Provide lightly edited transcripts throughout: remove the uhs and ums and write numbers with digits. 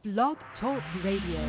Blog Talk Radio.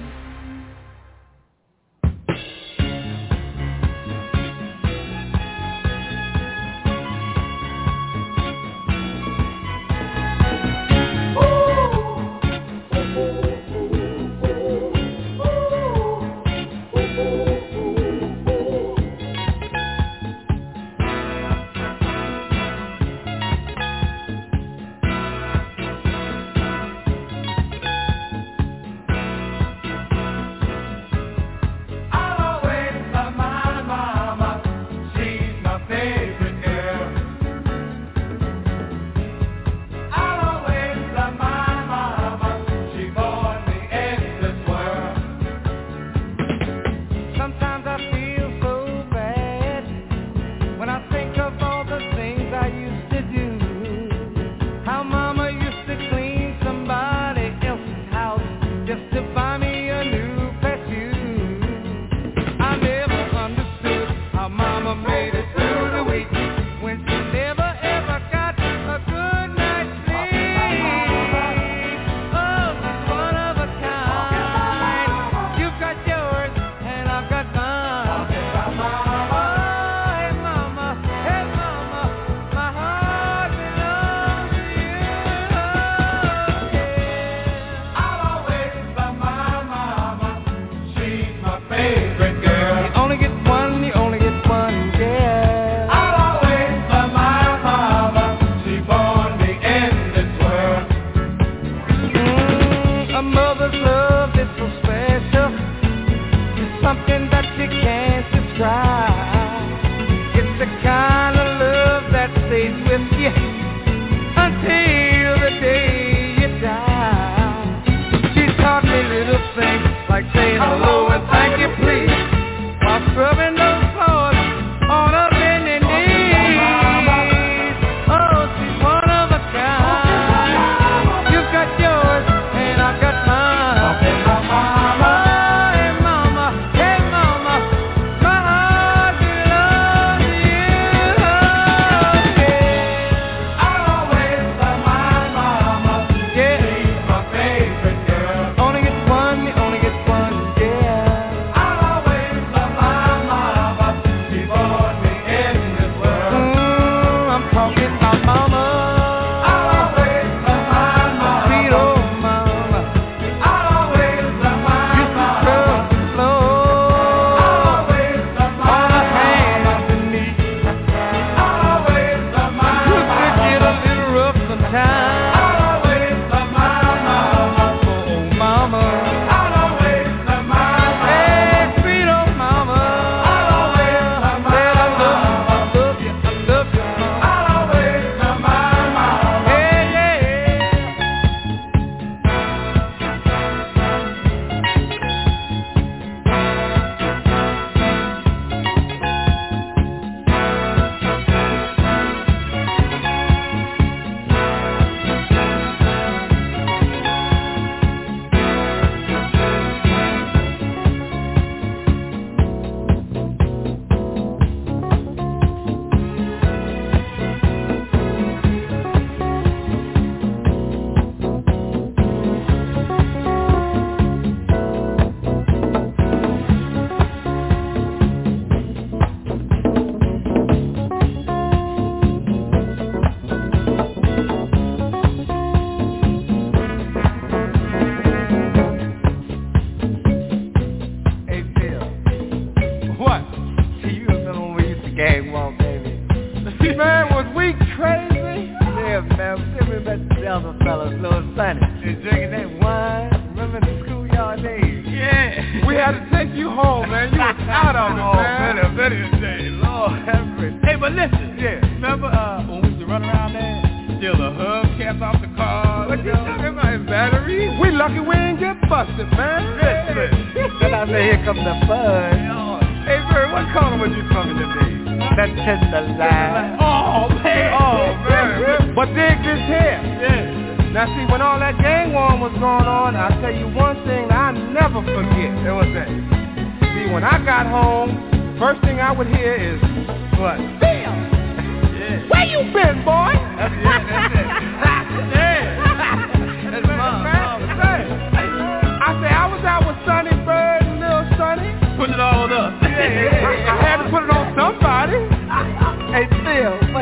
Where you been, boy? That's it. That's it. That's mom. Say.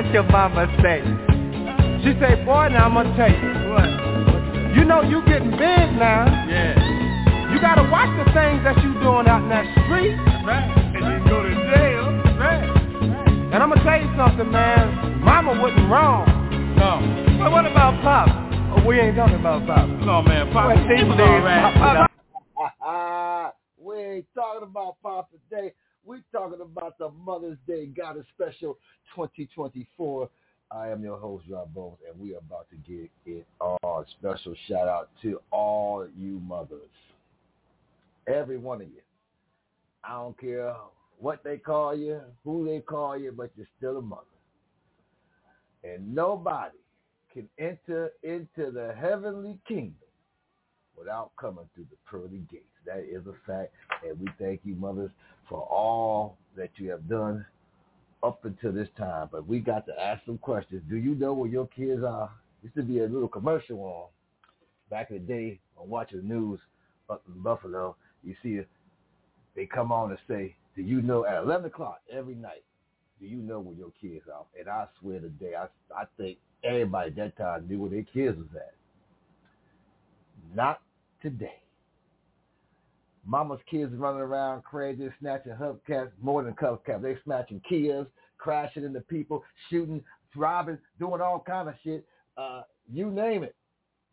what your mama say? She say, boy, now I'm gonna tell you. What? You know you getting big now. Yeah. You gotta watch the things that you doing out in that street. That's right. And you go to jail. That's right. And I'm gonna tell you something, man. Mama wasn't wrong. No. But what about Pop? Oh, we ain't talking about Pop. No, man. Pop was all right. We ain't talking about Pop today. We talking about the Mother's Day Got a Special 2024. I am your host, Rob Bones, and we are about to get it on. Special shout out to all you mothers. Every one of you. I don't care what they call you, who they call you, but you're still a mother. And nobody can enter into the heavenly kingdom without coming through the pearly gates. That is a fact, and we thank you, mothers, for all that you have done up until this time. But we got to ask some questions. Do you know where your kids are? Used to be a little commercial on back in the day on watching the news up in Buffalo. You see they come on and say, do you know, at 11 o'clock every night, do you know where your kids are? And I swear today, I think everybody at that time knew where their kids was at. Not today. Mama's kids running around crazy, snatching hubcaps, more than hubcaps. They snatching Kias, crashing into people, shooting, robbing, doing all kind of shit. You name it.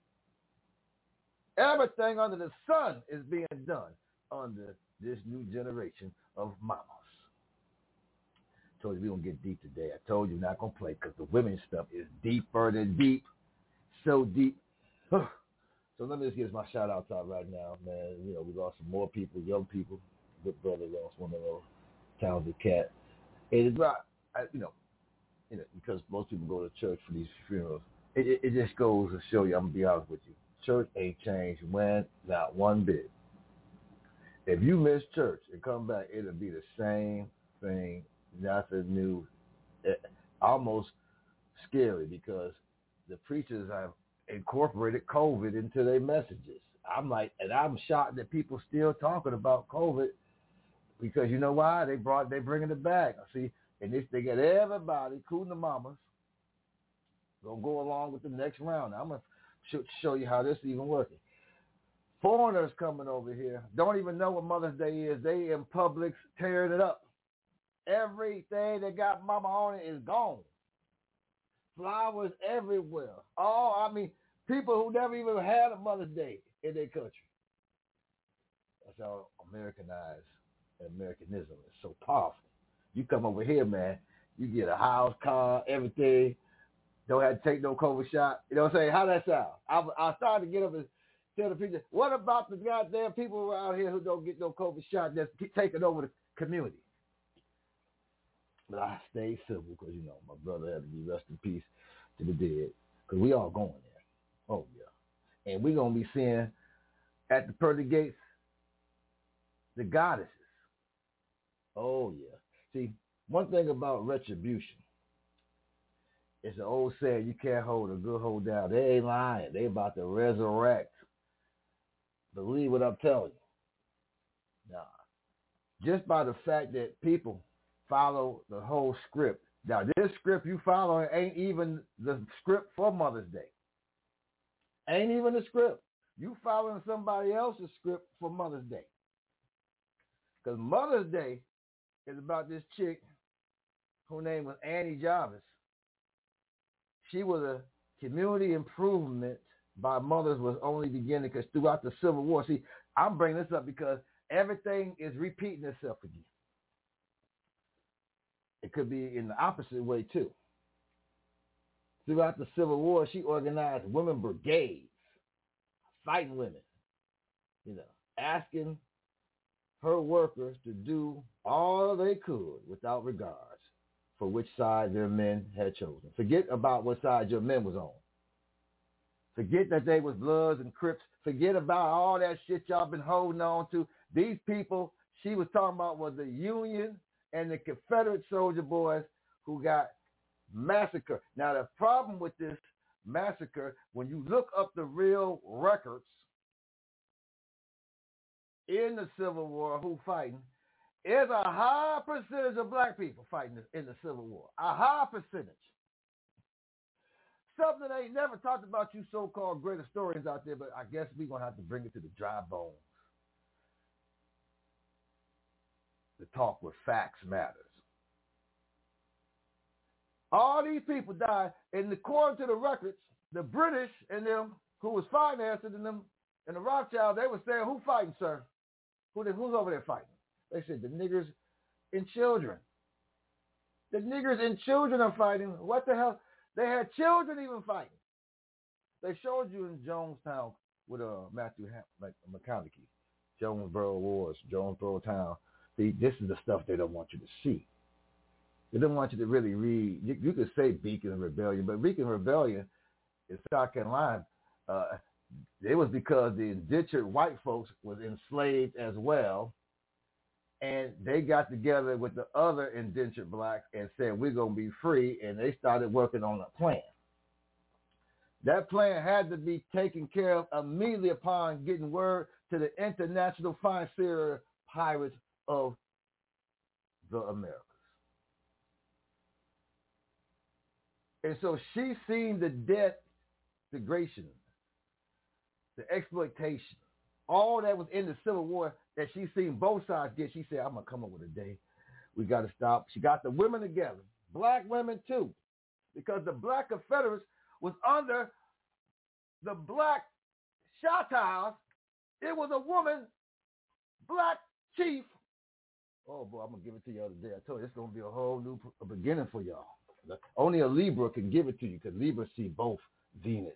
Everything under the sun is being done under this new generation of mamas. Told you we're going to get deep today. I told you not going to play because the women's stuff is deeper than deep. So deep. So let me just give my shout-outs out right now, man. You know, we lost some more people, young people. Good brother lost one of those, talented cat. And it's not, because most people go to church for these funerals. It just goes to show you, I'm going to be honest with you, church ain't changed not one bit. If you miss church and come back, it'll be the same thing, nothing new. Almost scary because the preachers have incorporated COVID into their messages. I'm shocked that people still talking about COVID because you know why? They bringing it back. See, and they get everybody, including the mamas, gonna go along with the next round. I'm gonna show you how this is even working. Foreigners coming over here don't even know what Mother's Day is. They in Publix tearing it up. Everything that got mama on it is gone. Flowers everywhere. People who never even had a Mother's Day in their country. That's how Americanized Americanism is so powerful. You come over here, man, you get a house, car, everything. Don't have to take no COVID shot. You know what I'm saying? How that sound? I started to get up and tell the people, what about the goddamn people around here who don't get no COVID shot that's taking over the community? But I stay civil because, my brother had to be rest in peace to the dead because we all going there. Oh, yeah. And we're going to be seeing at the pearly gates the goddesses. Oh, yeah. See, one thing about retribution, it's an old saying, you can't hold a good hold down. They ain't lying. They about to resurrect. Believe what I'm telling you. Now, just by the fact that people follow the whole script. Now, this script you follow ain't even the script for Mother's Day. Ain't even the script. You following somebody else's script for Mother's Day. Because Mother's Day is about this chick whose name was Annie Jarvis. She was a community improvement by mothers was only beginning because throughout the Civil War, see, I'm bringing this up because everything is repeating itself again. It could be in the opposite way, too. Throughout the Civil War, she organized women brigades, fighting women, asking her workers to do all they could without regards for which side their men had chosen. Forget about what side your men was on. Forget that they was Bloods and Crips. Forget about all that shit y'all been holding on to. These people she was talking about was the Union and the Confederate soldier boys who got massacred. Now, the problem with this massacre, when you look up the real records in the Civil War, who fighting, is a high percentage of black people fighting in the Civil War. A high percentage. something that ain't never talked about, you so-called great historians out there, but I guess we're going to have to bring it to the dry bones. The talk where facts matters. All these people died, and according to the records, the British and them who was financing them and the Rothschild, they were saying, who fighting, sir? Who's over there fighting? They said, the niggers and children. The niggers and children are fighting. What the hell? They had children even fighting. They showed you in Jonestown with Matthew McConaughey, Jonesboro Wars, Jonesboro Town. See, this is the stuff they don't want you to see. They don't want you to really read. You could say Beacon Rebellion, but Beacon Rebellion in South Carolina, it was because the indentured white folks was enslaved as well, and they got together with the other indentured blacks and said, we're going to be free, and they started working on a plan. That plan had to be taken care of immediately upon getting word to the international financier pirates of the Americas. And so she seen the degradation, the exploitation, all that was in the Civil War that she seen both sides get. She said, I'm going to come up with a day. We got to stop. She got the women together, black women too, because the black Confederates was under the black Choctaws. It was a woman, black chief. Oh, boy, I'm going to give it to you the other day. I told you, it's going to be a whole new beginning for y'all. Only a Libra can give it to you because Libra see both Venus.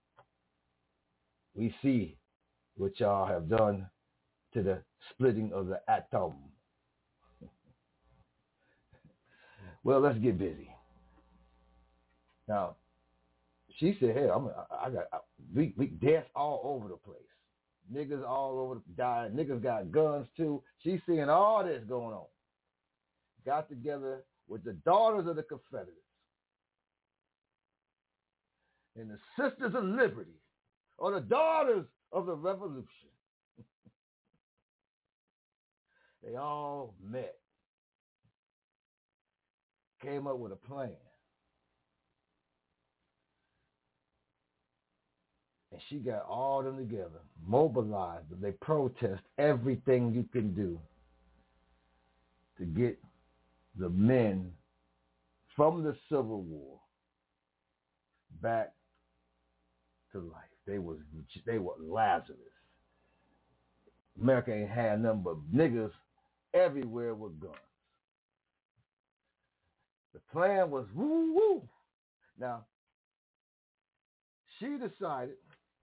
We see what y'all have done to the splitting of the atom. Well, let's get busy. Now, she said, hey, we deaths all over the place. Niggas all over dying. Niggas got guns too. She's seeing all this going on. Got together with the daughters of the Confederates and the Sisters of Liberty, or the daughters of the Revolution. They all met, came up with a plan. And she got all of them together, mobilized them. They protest everything you can do to get the men from the Civil War back to life. They were Lazarus. America ain't had nothing but niggas everywhere with guns. The plan was woo-woo. Now, she decided,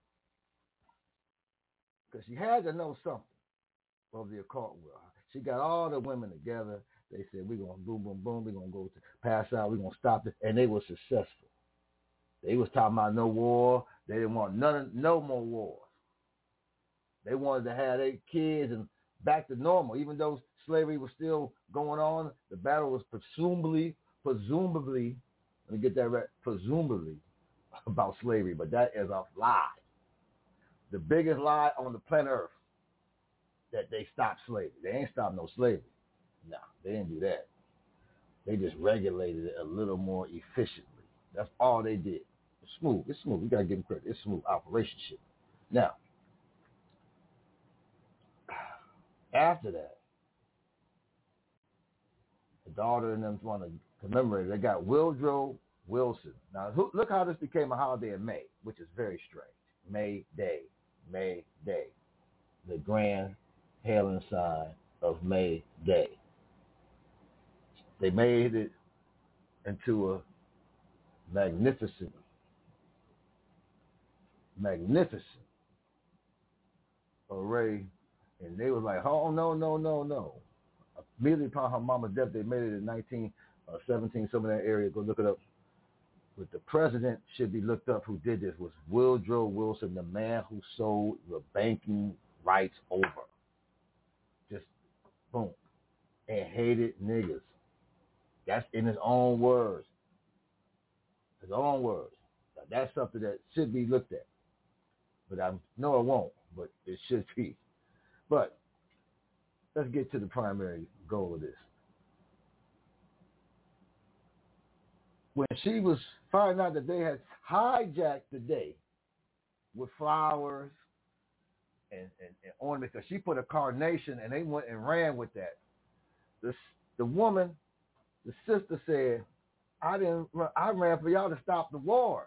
because she had to know something of the occult world. She got all the women together. They said, we're going to boom, boom, boom. We're going to go to pass out. We're going to stop it. And they were successful. They was talking about no war. They didn't want no more wars. They wanted to have their kids and back to normal. Even though slavery was still going on, the battle was presumably, let me get that right, presumably about slavery. But that is a lie. The biggest lie on the planet Earth, that they stopped slavery. They ain't stopped no slavery. No, they didn't do that. They just regulated it a little more efficiently. That's all they did. It's smooth. It's smooth. We got to give them credit. It's smooth operation shit. Now, after that, the daughter and them want to commemorate it. They got Woodrow Wilson. Now, look how this became a holiday in May, which is very strange. May Day. May Day. The grand hailing sign of May Day. They made it into a magnificent array, and they was like, oh, no. Immediately upon her mama's death, they made it in 1917, some of that area. Go look it up. But the president should be looked up who did this was Woodrow Wilson, the man who sold the banking rights over. Just boom. And hated niggas. That's in his own words. His own words. Now, that's something that should be looked at. But I know it won't, but it should be. But let's get to the primary goal of this. When she was find out that they had hijacked the day with flowers and ornaments, because she put a carnation and they went and ran with that. The woman, the sister said, I ran for y'all to stop the wars.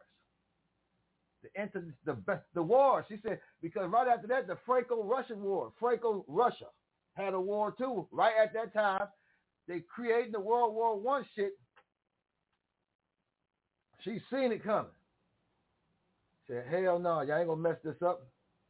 The war. She said, because right after that, the Franco-Russian war, Franco-Russia had a war too. Right at that time, they created the World War I shit. She's seen it coming. Said, hell no, y'all ain't gonna mess this up.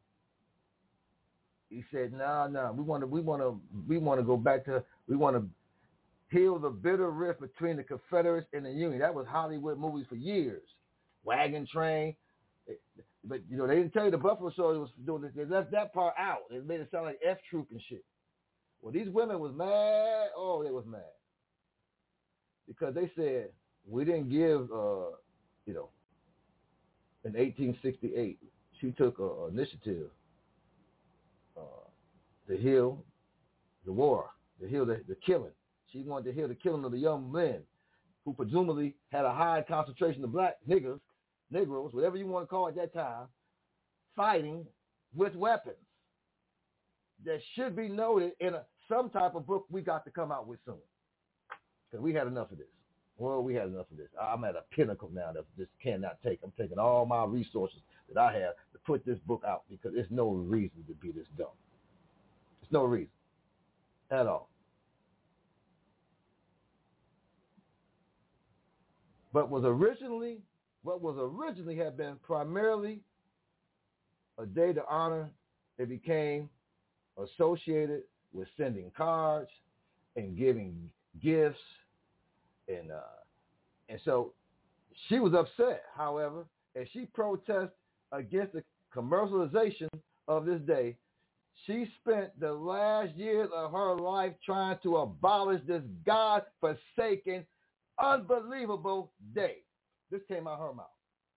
He said, no, we want to go back to, we want to heal the bitter rift between the Confederates and the Union. That was Hollywood movies for years. Wagon Train. But, you know, they didn't tell you the Buffalo Soldier was doing this. They left that part out. They made it sound like F Troop and shit. Well, these women was mad. Oh, they was mad. Because they said, we didn't give, you know, in 1868, she took an initiative to heal the war, to heal the killing. She wanted to heal the killing of the young men who presumably had a high concentration of black Negroes, whatever you want to call it at that time, fighting with weapons. That should be noted in some type of book we got to come out with soon. Because we had enough of this. Well, we had enough of this. I'm at a pinnacle now that just cannot take. I'm taking all my resources that I have to put this book out because there's no reason to be this dumb. There's no reason at all. But what was originally had been primarily a day to honor, it became associated with sending cards and giving gifts, and so she was upset, however, and she protested against the commercialization of this day. She spent the last years of her life trying to abolish this God-forsaken, unbelievable day. This came out of her mouth.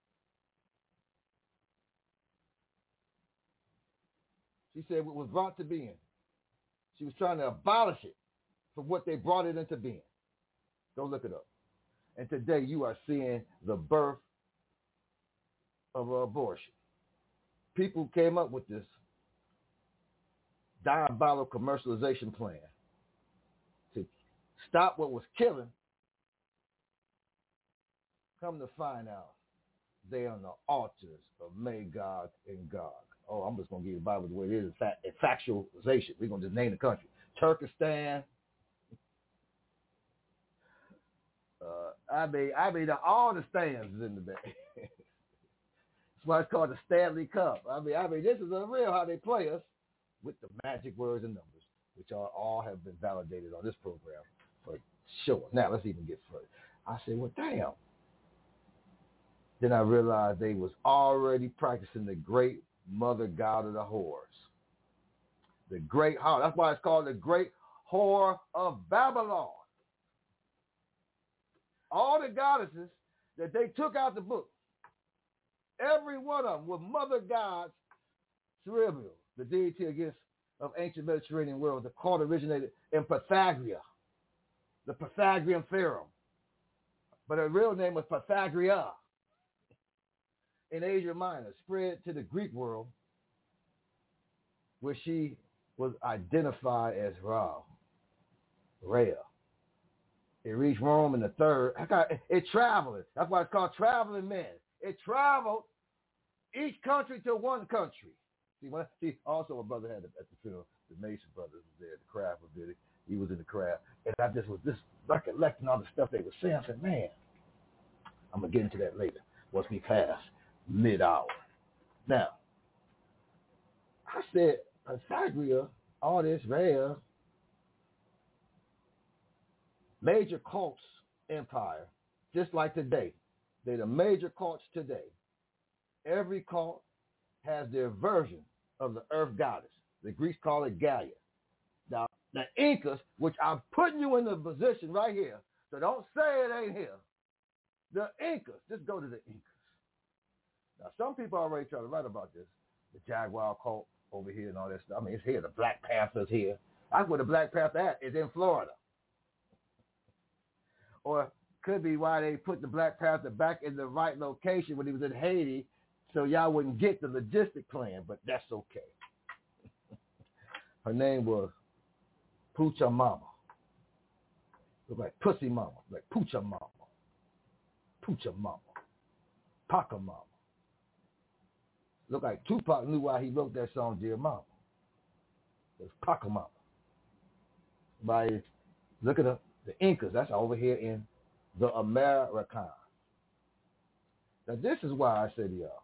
She said it was brought to being. She was trying to abolish it from what they brought it into being. Go look it up. And today you are seeing the birth of abortion. People came up with this diabolical commercialization plan to stop what was killing. Come to find out, they are on the altars of Magog and Gog. Oh, I'm just going to give you the Bible the way it is, a factualization. We're going to just name the country. Turkestan. I mean, all the stands is in the day. That's why it's called the Stanley Cup. I mean, this is unreal how they play us with the magic words and numbers, which all have been validated on this program for sure. Now, let's even get further. I said, well, damn. Then I realized they was already practicing the great mother god of the whores. The great whore. That's why it's called the great whore of Babylon. All the goddesses that they took out the book, every one of them were mother gods, Cerebral, the deity of ancient Mediterranean world. The cult originated in Pythagoras, the Pythagorean pharaoh. But her real name was Pythagoras. In Asia Minor, spread to the Greek world, where she was identified as Rhea. It reached Rome in the third. It traveled. That's why it's called traveling men. It traveled each country to one country. See, also a brother had at the funeral, the Mason brothers was there, the crowd was there. He was in the crowd. And I just was just recollecting all the stuff they were saying. I said, man, I'm going to get into that later once we pass mid-hour. Now, I said, Pythagoras, all this rare, major cults empire, just like today. They're the major cults today. Every cult has their version of the earth goddess. The Greeks call it Gaia. Now, the Incas, which I'm putting you in the position right here, so don't say it ain't here. The Incas, just go to the Incas. Now, some people already try to write about this. The Jaguar cult over here and all that stuff. I mean, it's here. The Black Panther's here. That's where the Black Panther at. It's in Florida. Or could be why they put the Black Panther back in the right location when he was in Haiti, so y'all wouldn't get the logistic plan, but that's okay. Her name was Poocha Mama. Look like Pussy Mama, like Poocha Mama. Poocha Mama. Paca Mama. Look like Tupac knew why he wrote that song, Dear Mama. It's Paca Mama. By look it up. The Incas, that's over here in the Americas. Now this is why I said to y'all,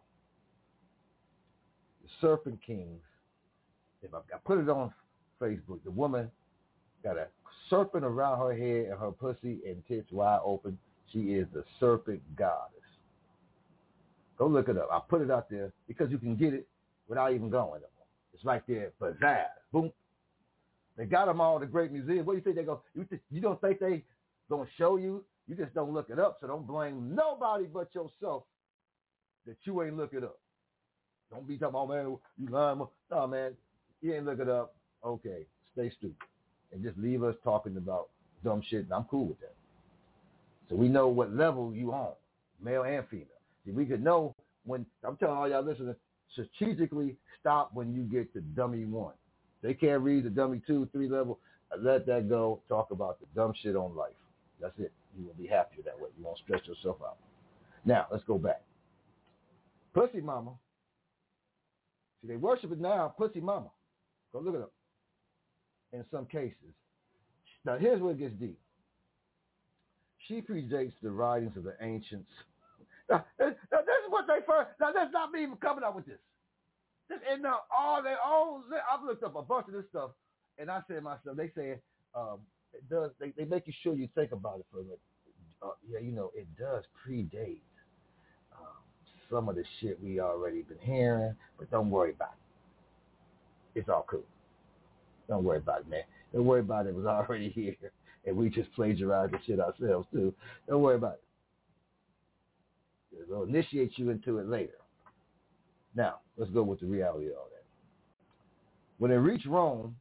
the Serpent Kings, if I put it on Facebook, the woman got a serpent around her head and her pussy and tits wide open. She is the serpent goddess. Go look it up. I put it out there because you can get it without even going. It's right there, pizzazz. Boom. They got them all at the great museum. What do you think they go? You don't think they gonna show you? You just don't look it up. So don't blame nobody but yourself that you ain't look it up. Don't be talking about, man, you lying. No, man, you ain't look it up. Okay, stay stupid and just leave us talking about dumb shit. And I'm cool with that. So we know what level you on, male and female. See, we could know when I'm telling all y'all listeners, strategically stop when you get to dummy 1. They can't read the dummy 2, 3 level. Let that go. Talk about the dumb shit on life. That's it. You will be happier that way. You won't stress yourself out. Now, let's go back. Pussy Mama. See, they worship it now, Pussy Mama. Go look it up. In some cases. Now, here's where it gets deep. She predates the writings of the ancients. Now, this is what they first. Now, that's not me even coming up with this. And now all their own. I've looked up a bunch of this stuff, and I said to myself, they say it does. They make you sure you think about it for a minute. Yeah, you know, it does predate some of the shit we already been hearing, but don't worry about it. It's all cool. Don't worry about it, man. Don't worry about it. It was already here, and we just plagiarized the shit ourselves too. Don't worry about it. It'll initiate you into it later. Now, let's go with the reality of all that. When it reached Rome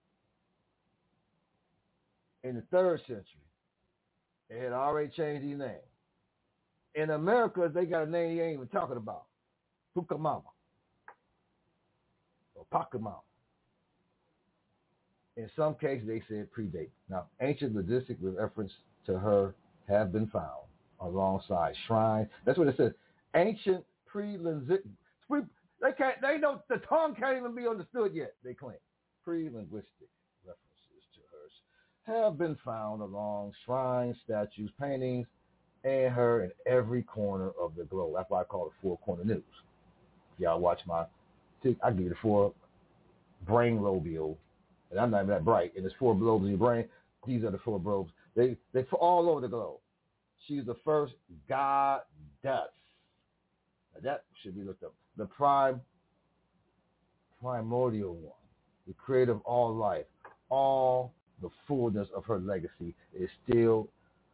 in the 3rd century, they had already changed his name. In America, they got a name you ain't even talking about. Pucamama. Or Pacamama. In some cases, they said predate. Now, ancient logistic reference to her have been found alongside shrines. That's what it says. Ancient pre-linguistic. They know the tongue can't even be understood yet, they claim. Pre-linguistic references to hers have been found along shrines, statues, paintings, and her in every corner of the globe. That's why I call it 4 Corner News. If y'all watch I give you the 4 brain lobule, and I'm not even that bright, and there's 4 lobes in your brain. These are the 4 lobes. They're all over the globe. She's the first goddess. Now that should be looked up. The primordial one, the creator of all life, all the fullness of her legacy is still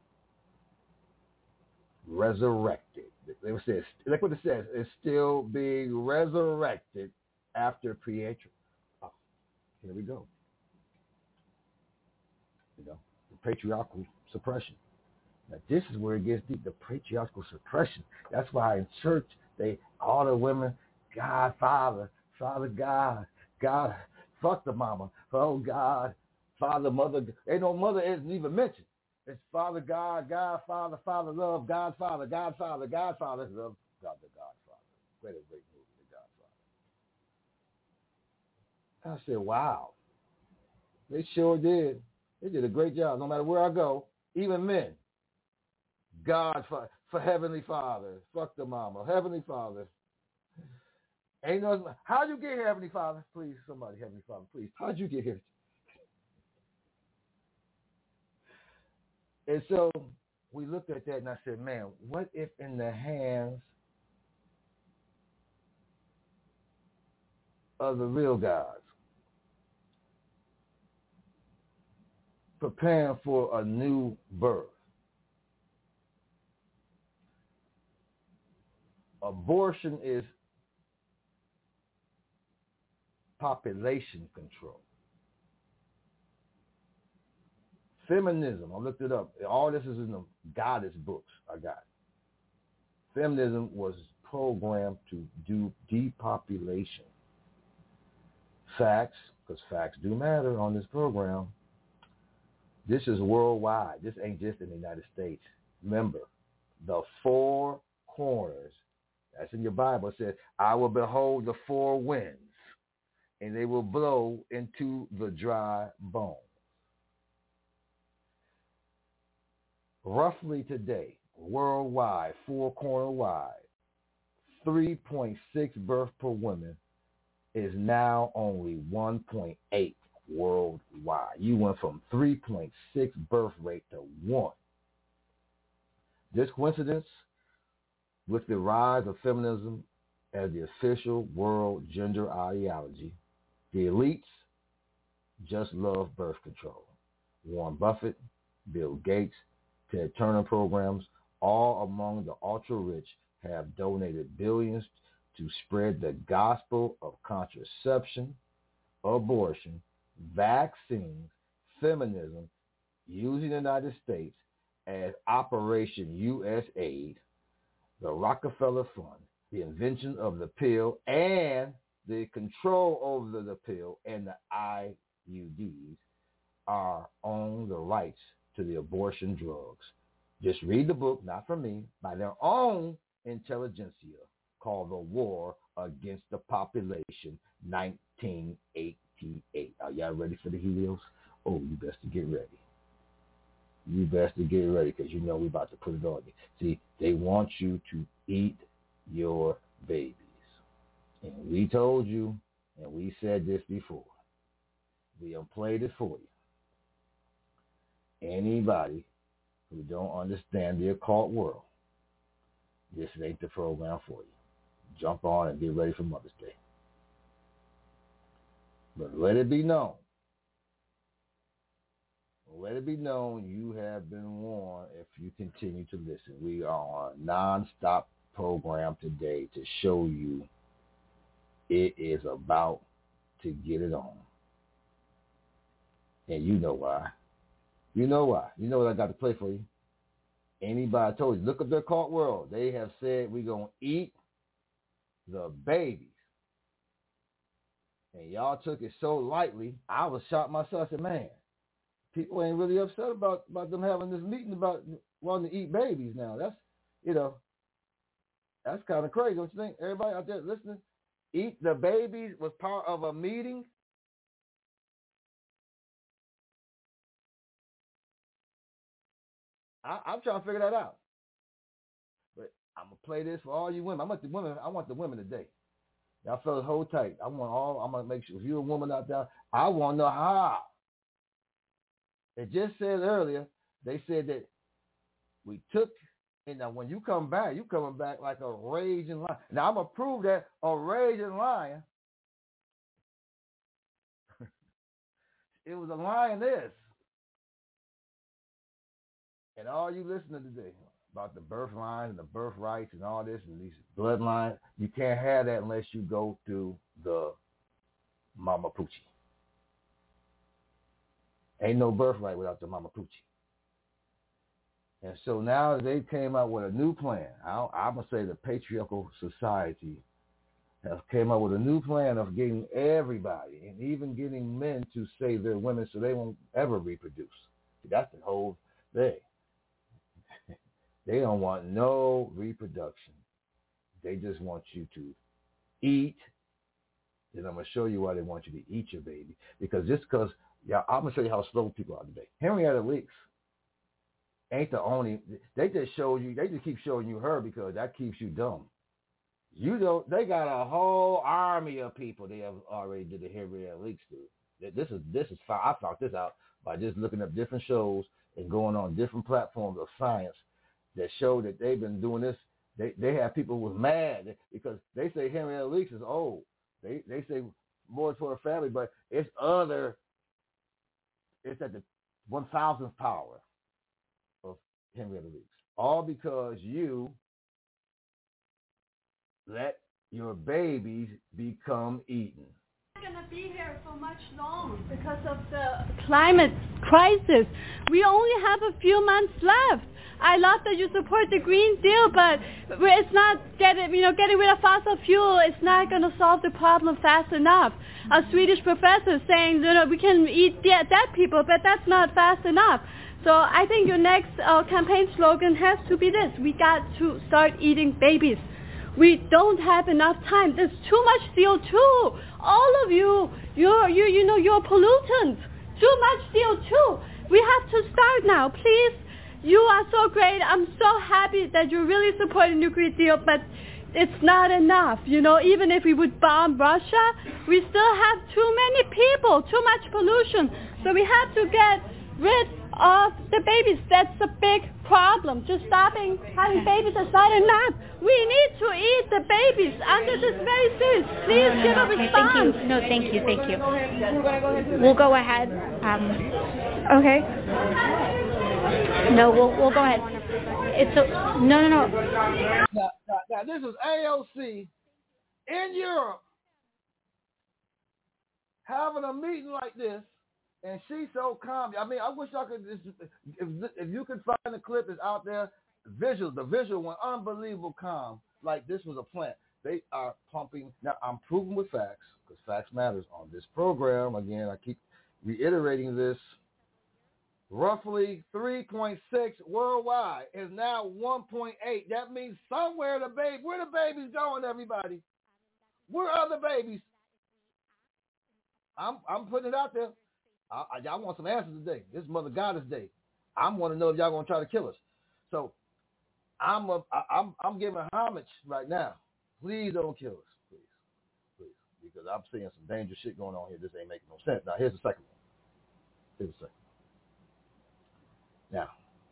resurrected. Like what it says, it's still being resurrected after Pietro. Oh, here we go. You know, the patriarchal suppression. Now this is where it gets deep, the patriarchal suppression. That's why in church, all the women, God, Father, God, fuck the mama, oh God, Father, Mother, ain't no mother isn't even mentioned. It's Father God, God, Father, Father, love, God, Father, God, Father, God, Father, love, God, the Godfather. Great movie, The Godfather. I said, wow, they sure did. They did a great job. No matter where I go, even men, God, for Heavenly Father, fuck the mama, Heavenly Father. Ain't no, how'd you get here, Heavenly Father? Please, somebody, Heavenly Father, please. How'd you get here? And so we looked at that and I said, man, what if in the hands of the real gods, preparing for a new birth, abortion is population control. Feminism, I looked it up. All this is in the goddess books I got. Feminism was programmed to do depopulation. Facts, because facts do matter on this program. This is worldwide. This ain't just in the United States. Remember, the four corners, that's in your Bible, it says, I will behold the four winds, and they will blow into the dry bones. Roughly today, worldwide, four-corner wide, 3.6 births per woman is now only 1.8 worldwide. You went from 3.6 birth rate to 1. This coincidence with the rise of feminism as the official world gender ideology, the elites just love birth control. Warren Buffett, Bill Gates, Ted Turner programs, all among the ultra-rich, have donated billions to spread the gospel of contraception, abortion, vaccines, feminism, using the United States as Operation USAID, the Rockefeller Fund, the invention of the pill and the control over the pill and the IUDs are on the rights to the abortion drugs. Just read the book, not from me, by their own intelligentsia, called The War Against the Population, 1988. Are y'all ready for the Helios? Oh, you best to get ready. You best to get ready, because you know we're about to put it on you. See, they want you to eat your babies. And we told you, and we said this before. We played it for you. Anybody who don't understand the occult world, this ain't the program for you. Jump on and get ready for Mother's Day. But let it be known. Let it be known you have been warned if you continue to listen. We are on a non-stop program today to show you it is about to get it on. And you know why. You know why. You know what I got to play for you. Anybody told you, look at the occult world. They have said we're going to eat the babies. And y'all took it so lightly, I was shocked myself. I said, man, people ain't really upset about them having this meeting about wanting to eat babies now. That's, that's kind of crazy, don't you think? Everybody out there listening, eat the babies was part of a meeting. I'm trying to figure that out. But I'm going to play this for all you women. I want the women today. Y'all fellas hold tight. I'm going to make sure if you're a woman out there, I want to know how. It just said earlier, they said that we took, and now when you come back, you coming back like a raging lion. Now I'm going to prove that a raging lion, it was a lioness. And all you listening today about the birth lines and the birth rights and all this and these bloodlines, you can't have that unless you go through the Mama Poochie. Ain't no birthright without the Mama Poochie. And so now they came out with a new plan. I'm going to say the patriarchal society has came out with a new plan of getting everybody and even getting men to save their women so they won't ever reproduce. See, that's the whole thing. They don't want no reproduction. They just want you to eat. And I'm going to show you why they want you to eat your baby. Because I'm going to show you how slow people are today. Henrietta Leaks ain't the only, they just keep showing you her because that keeps you dumb. They got a whole army of people they have already did the Henrietta Leaks to. This is I found this out by just looking up different shows and going on different platforms of science that show that they've been doing this. They have people who was mad because they say Henrietta Leaks is old. They say more for a family, but it's at the 1,000th power of Henrietta Leaks. All because you let your babies become eaten. going to be here for much long because of the climate crisis. We only have a few months left. I love that you support the Green Deal, but it's not getting rid of fossil fuel. It's not going to solve the problem fast enough. A Swedish professor saying, we can eat dead people, but that's not fast enough. So I think your next campaign slogan has to be this: we got to start eating babies. We don't have enough time. There's too much CO2. All of you're pollutants. Too much CO2. We have to start now, please. You are so great. I'm so happy that you're really supporting the Green Deal, but it's not enough. Even if we would bomb Russia, we still have too many people, too much pollution. So we have to get rid of the babies. That's a big problem. Just stopping having babies is not enough. We need to eat the babies. This is very serious. Please give a response. Thank you. We'll go ahead. Okay. No, we'll go ahead. No. Now, this is AOC in Europe having a meeting like this, and she's so calm. I mean, I wish I could. If you can find the clip, it's out there. The visual one, unbelievable calm. Like this was a plant. They are pumping. Now, I'm proving with facts, because facts matters on this program. Again, I keep reiterating this. Roughly 3.6 worldwide is now 1.8. That means somewhere where the babies going, everybody? Where are the babies? I'm putting it out there. Y'all want some answers today. This is Mother Goddess Day. I want to know if y'all gonna try to kill us. So I'm giving homage right now. Please don't kill us, please, because I'm seeing some dangerous shit going on here. This ain't making no sense. Now here's the second one. Now,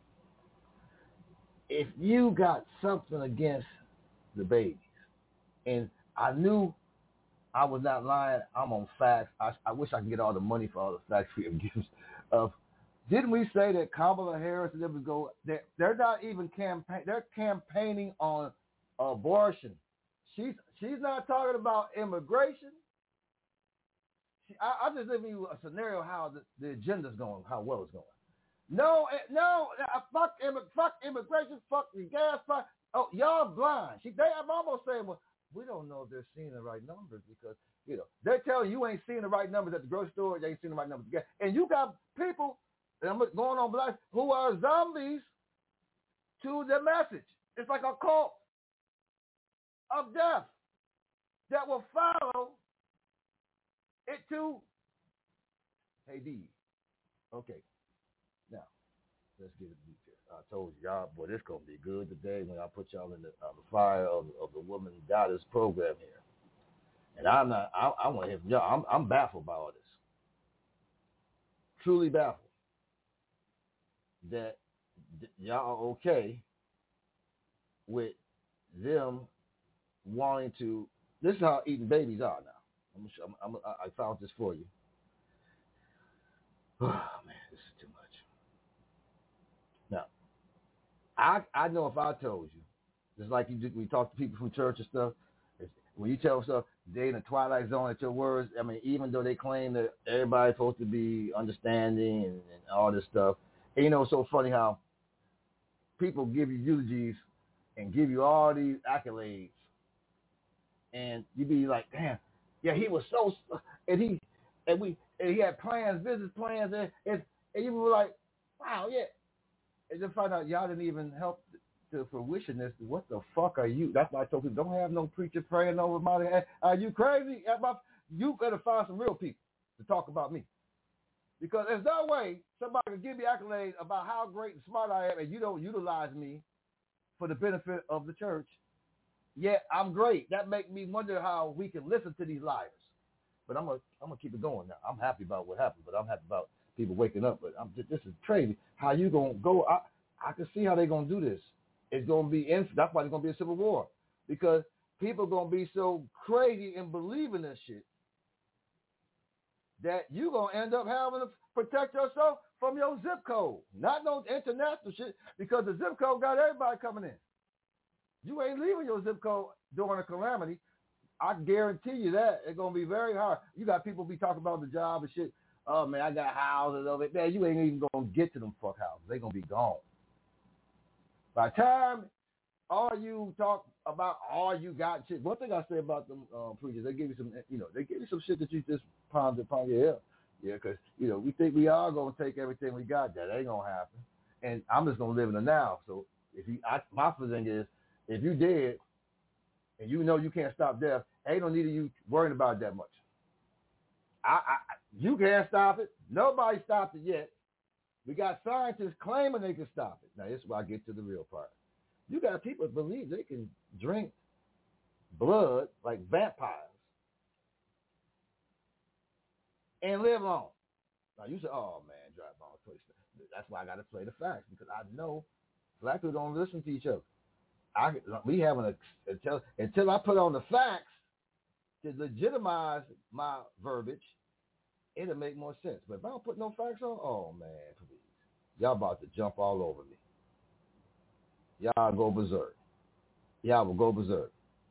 if you got something against the babies, and I knew I was not lying, I'm on facts. I wish I could get all the money for all the facts we have given. Didn't we say that Kamala Harris and them would go? They're not even they're campaigning on abortion. She's not talking about immigration. I just give you a scenario how the agenda's going, how well it's going. No, fuck immigration, fuck the gas price. Oh, y'all blind. I'm almost saying, well, we don't know if they're seeing the right numbers because, they're telling you ain't seeing the right numbers at the grocery store, they ain't seeing the right numbers. And you got people, and I'm going on black, who are zombies to the message. It's like a cult of death that will follow it to, hey, D. Okay. Now, let's get it deep here. I told y'all, boy, this going to be good today when I put y'all in the fire of the Woman Goddess program here. And I want to hear from y'all. I'm baffled by all this. Truly baffled that y'all are okay with them wanting to. This is how eating babies are now. I found this for you. Oh, man, this is too much. Now, I know if I told you, just like we talk to people from church and stuff, when you tell stuff, they in the twilight zone at your words. I mean, even though they claim that everybody's supposed to be understanding and all this stuff, and it's so funny how people give you eulogies and give you all these accolades, and you be like, damn, yeah, he was so, and he had plans, business plans, and you were like, wow, yeah. And then find out y'all didn't even help to fruition this. What the fuck are you? That's why I told people, don't have no preacher praying over my head. Are you crazy? You better find some real people to talk about me. Because there's no way somebody can give me accolades about how great and smart I am and you don't utilize me for the benefit of the church. Yeah, I'm great. That makes me wonder how we can listen to these liars. But I'm gonna keep it going now. I'm happy about what happened, but I'm happy about people waking up. But this is crazy. How you gonna go? I can see how they're gonna do this. It's gonna be that's why there's gonna be a civil war, because people gonna be so crazy and believing this shit that you gonna end up having to protect yourself from your zip code, not no international shit, because the zip code got everybody coming in. You ain't leaving your zip code during a calamity. I guarantee you that. It's going to be very hard. You got people be talking about the job and shit. Oh, man, I got houses over it. Man, you ain't even going to get to them fuck houses. They're going to be gone. By the time all you talk about all you got shit, one thing I say about them preachers, they give you some, they give you some shit that you just pound upon your head. Yeah, because, we think we are going to take everything we got. That ain't going to happen. And I'm just going to live in the now. So my thing is, if you dead and you know you can't stop death, ain't no need of you worrying about it that much. You can't stop it. Nobody stopped it yet. We got scientists claiming they can stop it. Now, this is where I get to the real part. You got people that believe they can drink blood like vampires and live long. Now, you say, oh, man, drive on. That's why I got to play the facts, because I know black people don't listen to each other. We having until I put on the facts to legitimize my verbiage, it'll make more sense. But if I don't put no facts on, oh, man, please. Y'all about to jump all over me. Y'all go berserk. Y'all will go berserk.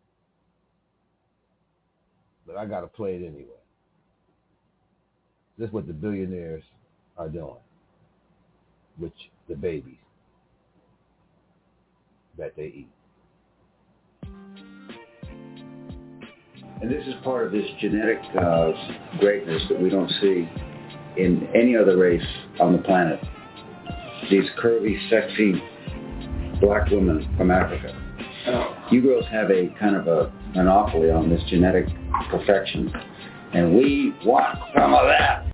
But I got to play it anyway. This is what the billionaires are doing with the babies that they eat. And this is part of this genetic greatness that we don't see in any other race on the planet. These curvy, sexy black women from Africa. You girls have a kind of a monopoly on this genetic perfection, and we want some of that.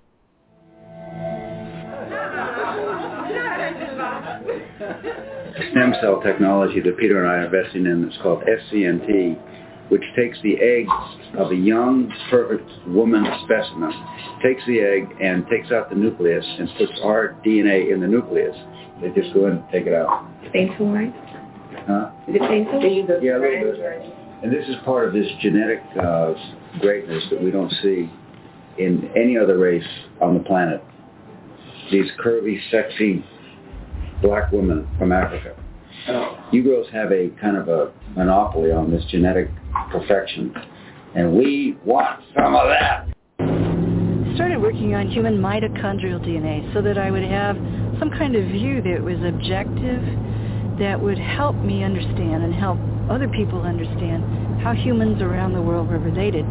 Stem cell technology that Peter and I are investing in is called SCNT, which takes the eggs of a young, perfect woman specimen, takes the egg and takes out the nucleus and puts our DNA in the nucleus. They just go in and take it out. Painful, right? Huh? Is it painful? Yeah, a little bit. And this is part of this genetic greatness that we don't see in any other race on the planet. These curvy, sexy black women from Africa. You girls have a kind of a monopoly on this genetic perfection, and we want some of that. I started working on human mitochondrial DNA so that I would have some kind of view that was objective, that would help me understand and help other people understand how humans around the world were related.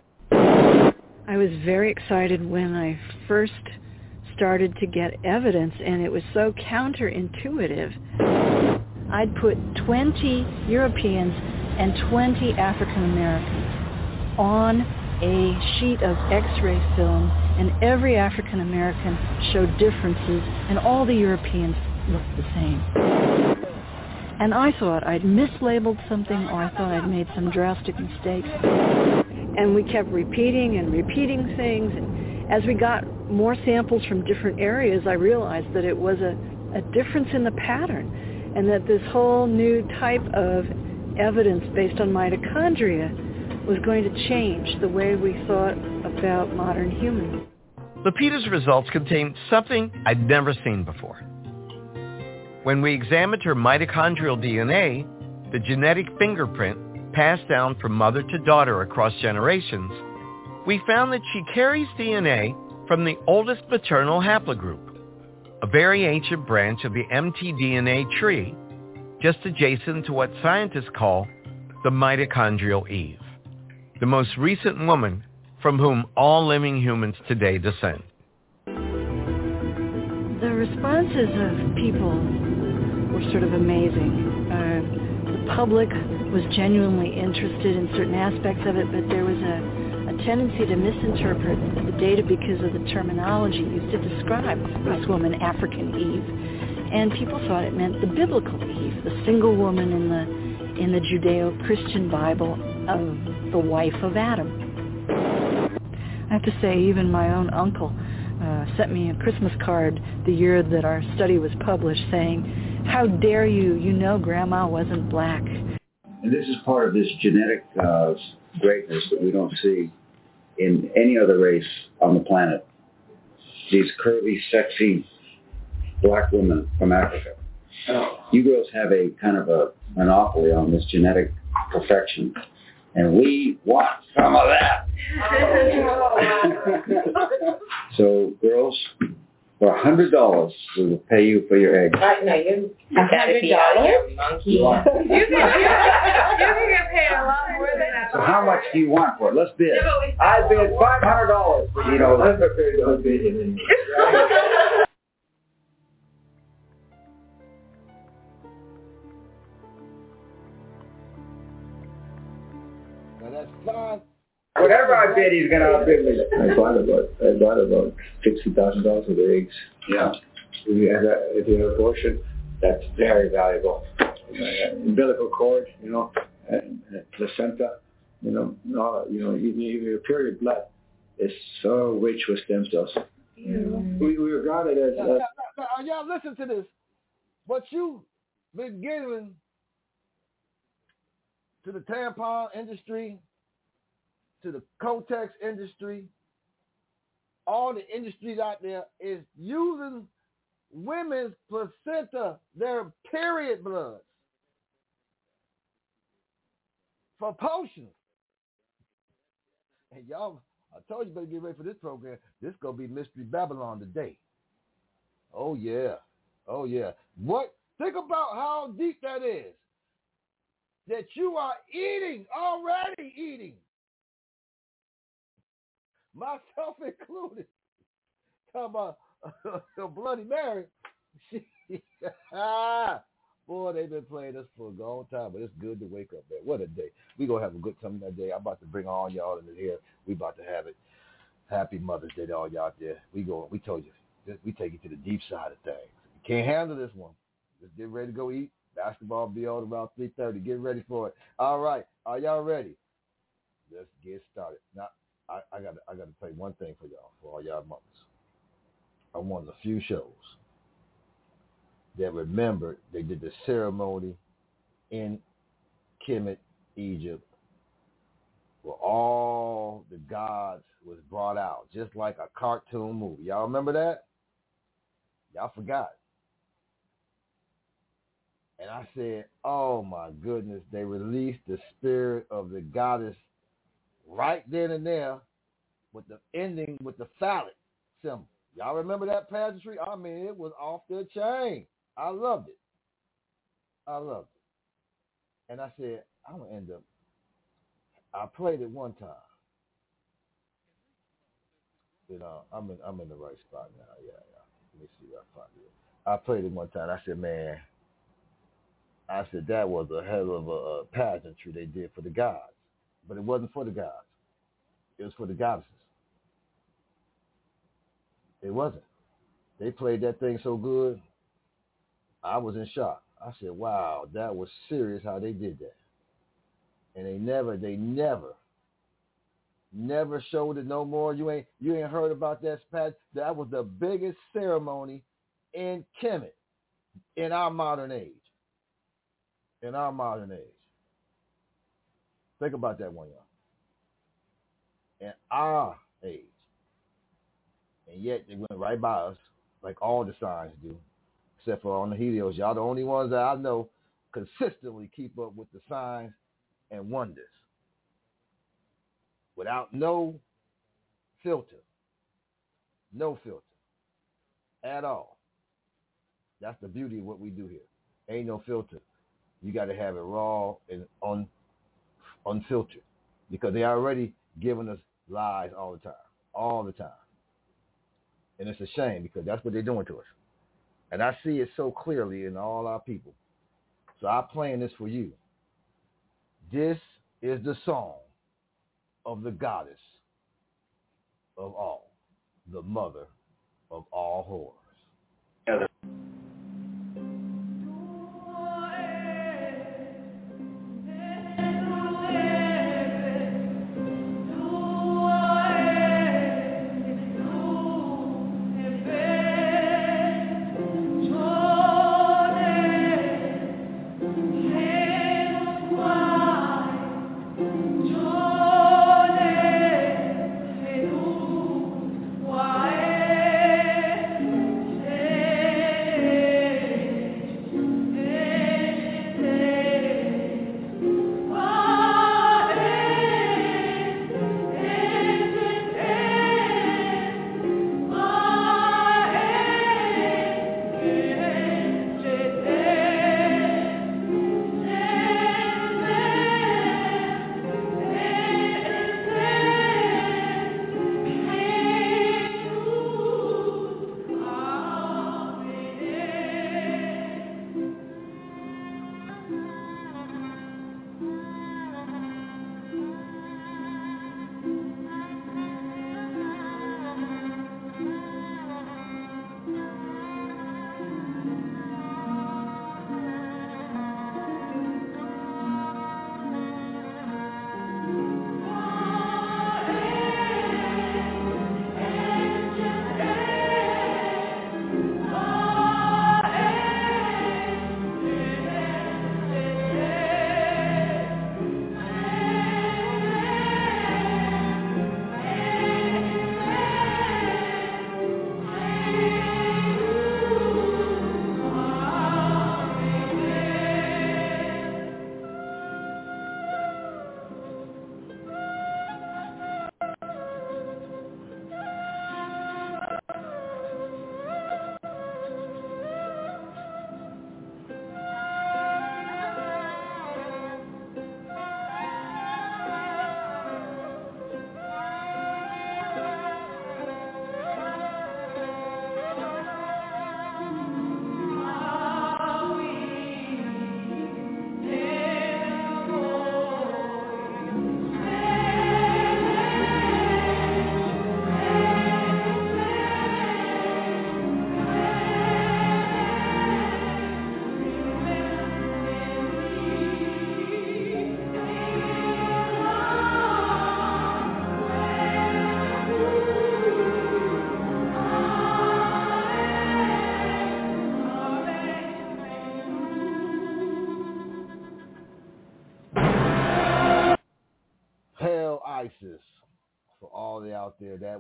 I was very excited when I first started to get evidence, and it was so counterintuitive. I'd put 20 Europeans and 20 African Americans on a sheet of X-ray film, and every African American showed differences, and all the Europeans looked the same. And I thought I'd mislabeled something, or I thought I'd made some drastic mistakes. And we kept repeating and repeating things. And as we got more samples from different areas, I realized that it was a difference in the pattern, and that this whole new type of evidence based on mitochondria was going to change the way we thought about modern humans. Lupita's results contained something I'd never seen before. When we examined her mitochondrial DNA, the genetic fingerprint passed down from mother to daughter across generations, we found that she carries DNA from the oldest maternal haplogroup, a very ancient branch of the mtDNA tree, just adjacent to what scientists call the mitochondrial Eve, the most recent woman from whom all living humans today descend. The responses of people were sort of amazing. The public was genuinely interested in certain aspects of it, but there was a tendency to misinterpret the data because of the terminology used to describe this woman, African Eve. And people thought it meant the biblical Eve, the single woman in the Judeo-Christian Bible of the wife of Adam. I have to say, even my own uncle sent me a Christmas card the year that our study was published saying, "How dare you, you know Grandma wasn't black." And this is part of this genetic greatness that we don't see in any other race on the planet. These curvy, sexy black women from Africa. You girls have a kind of a monopoly on this genetic perfection, And we want some of that. So, girls, for $100, we will pay you for your eggs. No, you gotta be out of here, monkey. You can get paid a lot more than that. So how much do you want for it? Let's bid. I bid $500. You know, I'm prepared to bid it. Now that's fine. Whatever I bid, he's going to outbid me. I bought about $60,000 worth of eggs. Yeah. If you have an abortion, that's very valuable. Umbilical cord, and placenta, your period blood is so rich with stem cells. We regard it as... Now, y'all listen to this. What you've been giving to the tampon industry, to the Kotex industry, all the industries out there is using women's placenta, their period blood, for potions. And y'all, I told you better get ready for this program. This gonna be Mystery Babylon today. Oh yeah. Oh yeah. What? Think about how deep that is. That you are already eating. Myself included. Talking about Bloody Mary. Boy, they've been playing this for a long time, but it's good to wake up, man. What a day. We're going to have a good time that day. I'm about to bring all y'all in here. We about to have it. Happy Mother's Day to all y'all out there. We told you, we take you to the deep side of things. You can't handle this one. Just get ready to go eat. Basketball be on around 3:30. Get ready for it. All right. Are y'all ready? Let's get started. Now, I got to play one thing for y'all, for all y'all mothers. I'm one of the few shows that remembered they did the ceremony in Kemet, Egypt, where all the gods was brought out, just like a cartoon movie. Y'all remember that? Y'all forgot. And I said, oh my goodness, they released the spirit of the goddess right then and there with the ending with the phallic symbol. Y'all remember that pageantry? I mean, it was off the chain. I loved it. And I said, I'm going to end up, I played it one time. I'm in the right spot now. Yeah. Let me see if I find it. I played it one time. I said, man, that was a hell of a pageantry they did for the gods. But it wasn't for the gods. It was for the goddesses. It wasn't. They played that thing so good, I was in shock. I said, wow, that was serious how they did that. And they never showed it no more. You ain't heard about that pageant. That was the biggest ceremony in Kemet in our modern age. Think about that one, y'all. In our age. And yet they went right by us, like all the signs do, except for on the Helios. Y'all the only ones that I know consistently keep up with the signs and wonders without no filter at all. That's the beauty of what we do here. Ain't no filter. You got to have it raw and unfiltered, because they already giving us lies all the time. And it's a shame, because that's what they're doing to us. And I see it so clearly in all our people. So I'm playing this for you. This is the song of the goddess of all, the mother of all horrors.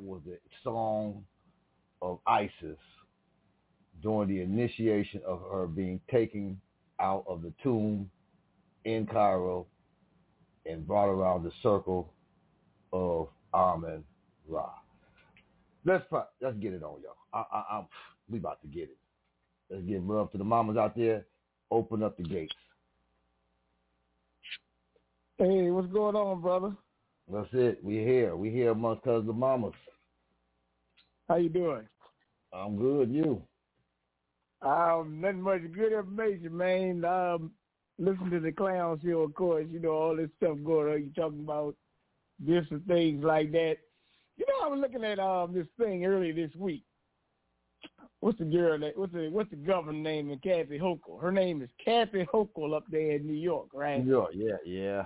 that was the song of ISIS during the initiation of her being taken out of the tomb in Cairo and brought around the circle of Amen-Ra. Let's get it on, y'all. We about to get it. Let's give love to the mamas out there. Open up the gates. Hey, what's going on, brother? That's it. We're here. We're here amongst the mamas. How you doing? I'm good. You? Nothing much. Good information, man. Listen to the clown show, of course. You know, all this stuff going on. You talking about different things like that. You know, I was looking at this thing earlier this week. What's the girl? What's the governor name? Kathy Hochul. Her name is Kathy Hochul up there in New York, right? New York, yeah.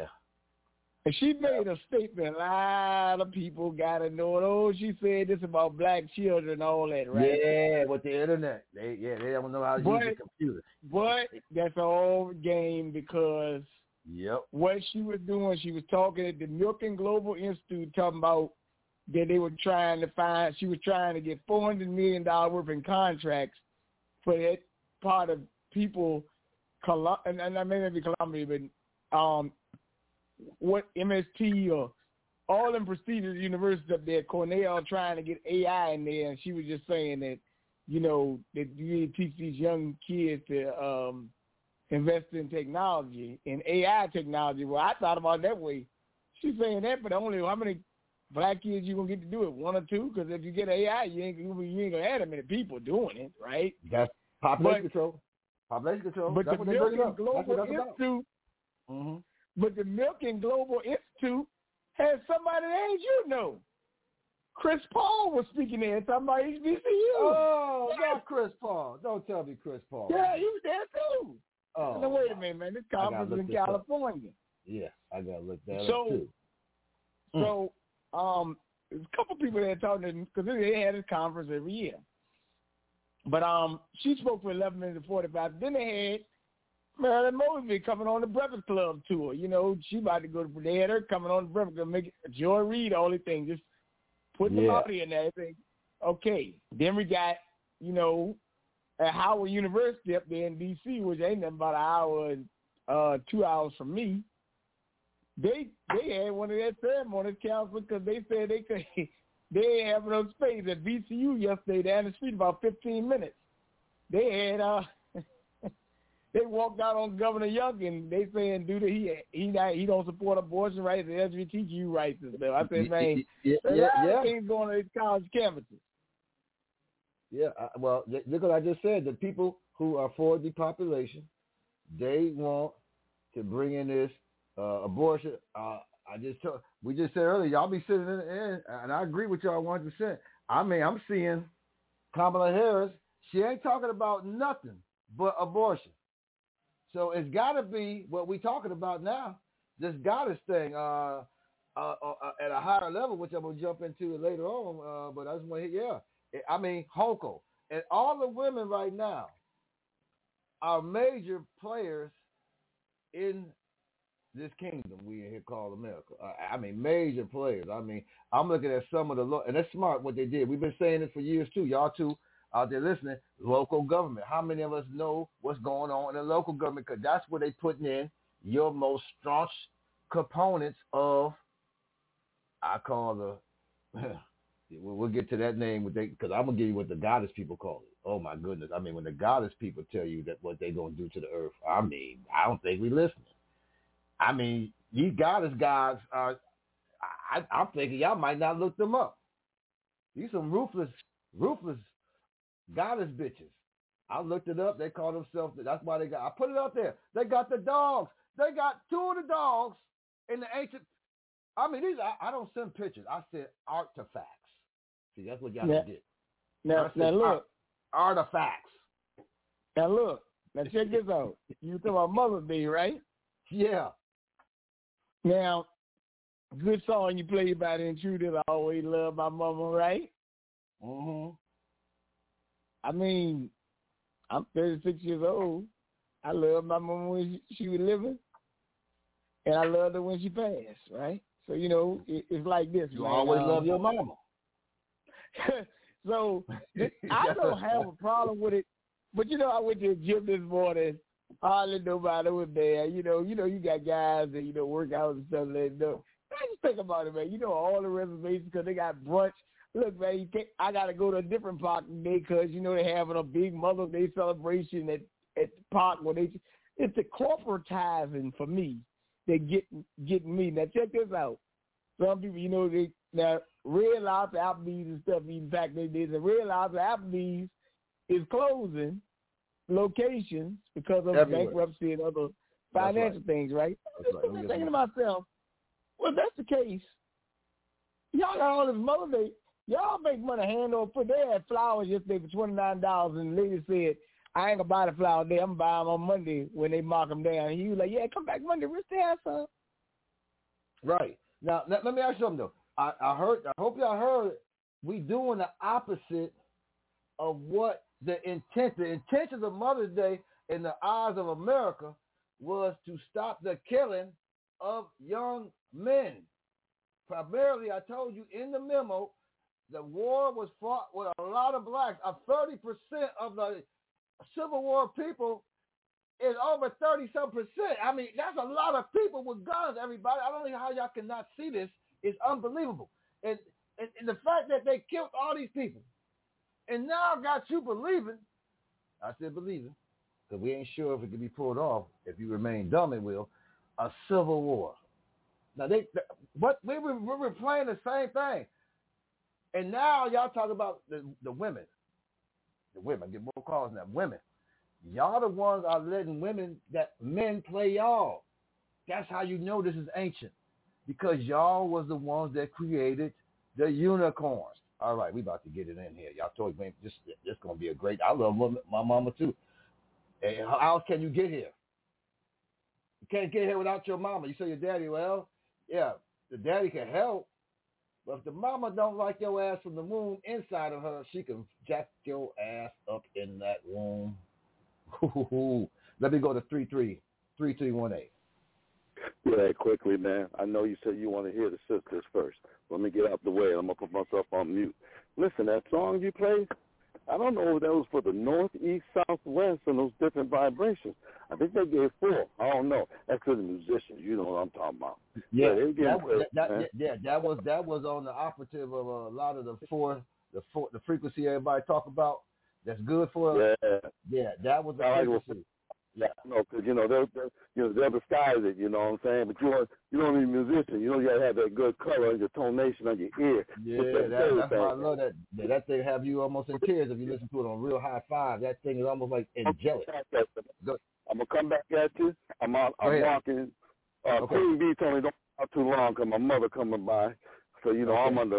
And she made a statement. A lot of people got to know it. Oh, she said this about black children and all that, right? Yeah, with the internet. They don't know how to use the computer. But that's all game because what she was doing, she was talking at the Milken Global Institute talking about that they were trying to find, she was trying to get $400 million worth in contracts for that part of people, and I may not be Columbia, but what MST or all them prestigious universities up there, Cornell, trying to get AI in there, and she was just saying that, you know, that you need to teach these young kids to invest in technology, in AI technology. Well, I thought about it that way. She's saying that, but only how many black kids you gonna get to do it? 1 or 2? Because if you get AI, you ain't gonna have that many people doing it, right? That's population control. Population control. But that's the what they bring up. Global Institute. But the Milken Global Institute has somebody that ain't you know. Chris Paul was speaking there talking about HBCU. Oh, not Chris Paul. Don't tell me Chris Paul. Yeah, he was there too. Oh, now wait a minute, man. This conference is in California. Yeah, I gotta look that up too. So, there's a couple people there talking to them because they had this conference every year. But she spoke for 11 minutes and 45. Then they had Marilyn Mosby coming on the Breakfast Club tour. You know, she about to go to, they had her coming on the Breakfast Club, make Joy Reid, all the things, just putting them out there and everything. Okay. Then we got, you know, at Howard University up there in D.C., which ain't nothing about an hour and 2 hours from me. They had one of their ceremonies canceled because they said they ain't having no space at VCU yesterday down the street about 15 minutes. They had they walked out on Governor Youngkin. They saying he don't support abortion rights and LGBTQ rights and stuff. I said, man, a lot of things going on in college campuses. Yeah, well, look what I just said. The people who are for depopulation, they want to bring in this abortion. We just said earlier, y'all be sitting in the end, and I agree with y'all 100%. I mean, I'm seeing Kamala Harris. She ain't talking about nothing but abortion. So it's got to be what we talking about now, this goddess thing at a higher level, which I'm going to jump into later on. But I just want to hear, I mean, Hochul. And all the women right now are major players in this kingdom we in here called America. I mean, major players. I mean, I'm looking at some of the, and that's smart what they did. We've been saying it for years too. Y'all too out there listening, local government. How many of us know what's going on in the local government? Because that's where they putting in your most staunch components of, I call the, we'll get to that name because I'm going to give you what the goddess people call it. Oh my goodness. I mean, when the goddess people tell you that what they're going to do to the earth, I mean, I don't think we listening. I mean, these goddess guys are, I'm thinking y'all might not look them up. These some ruthless goddess bitches. I looked it up. They call themselves, that's why I put it out there. They got the dogs. They got 2 of the dogs in the ancient, I mean, I don't send pictures. I said artifacts. See, that's what y'all get. Now look. Artifacts. Now look. Now check this out. You talking about Mother's Day, right? Yeah. Now, good song you play about it in True that I always love my mama, right? Mm-hmm. I mean, I'm 36 years old. I love my mama when she was living, and I loved her when she passed, right? So, you know, it's like this. You man. always love your mama. So I don't have a problem with it. But I went to the gym this morning. Hardly nobody was there. You got guys that work out and stuff like that. I just think about it, man. All the reservations because they got brunch. Look, man, I got to go to a different park today because they're having a big Mother's Day celebration at the park where it's the corporatizing for me that getting me. Now check this out. Some people, they now Red Lobster, Applebee's and stuff. In fact, they did. And Red Lobster, Applebee's is closing locations because of bankruptcy and other financial things, right? I'm just thinking to myself, well, if that's the case, y'all got all this Mother's Day. Y'all make money hand over foot. They had flowers yesterday for $29, and the lady said, I ain't going to buy the flower today. I'm going to buy them on Monday when they mark them down. And he was like, yeah, come back Monday. Risk the ass up. Right. Now, let me ask you something, though. I hope y'all heard we doing the opposite of what the intentions of Mother's Day in the eyes of America was to stop the killing of young men. Primarily, I told you in the memo, the war was fought with a lot of blacks. 30% of the Civil War people is over 30-some%. I mean, that's a lot of people with guns, everybody. I don't know how y'all cannot see this. It's unbelievable. And the fact that they killed all these people and now got you believing, I said believing, because we ain't sure if it can be pulled off. If you remain dumb, it will. A civil war. Now, we were playing the same thing. And now y'all talk about the women. The women, get more calls than that. Women. Y'all the ones are letting men play y'all. That's how you know this is ancient. Because y'all was the ones that created the unicorns. All right, we about to get it in here. Y'all told me this going to be a great, I love my mama too. And how else can you get here? You can't get here without your mama. You say your daddy, well, yeah, the daddy can help. But if the mama don't like your ass from the womb inside of her, she can jack your ass up in that womb. Let me go to 3318. Yeah, quickly, man. I know you said you want to hear the sisters first. Let me get out the way. I'm going to put myself on mute. Listen, that song you played, I don't know if that was for the north, east, south, west, and those different vibrations. I think they gave 4. I don't know. That's for the musicians. You know what I'm talking about. Yeah, that was on the operative of a lot of the frequency everybody talk about. That's good for us. Yeah, that was the frequency. Yeah, no, because they'll disguise it. You know what I'm saying? But you don't need a musician. You got to have that good color and your tonation on your ear. Yeah, that's why I love that. That thing have you almost in tears if you listen to it on real high five. That thing is almost like angelic. I'm gonna come back at you. I'm walking. Queen B told me don't talk too long because my mother coming by. So I'm under.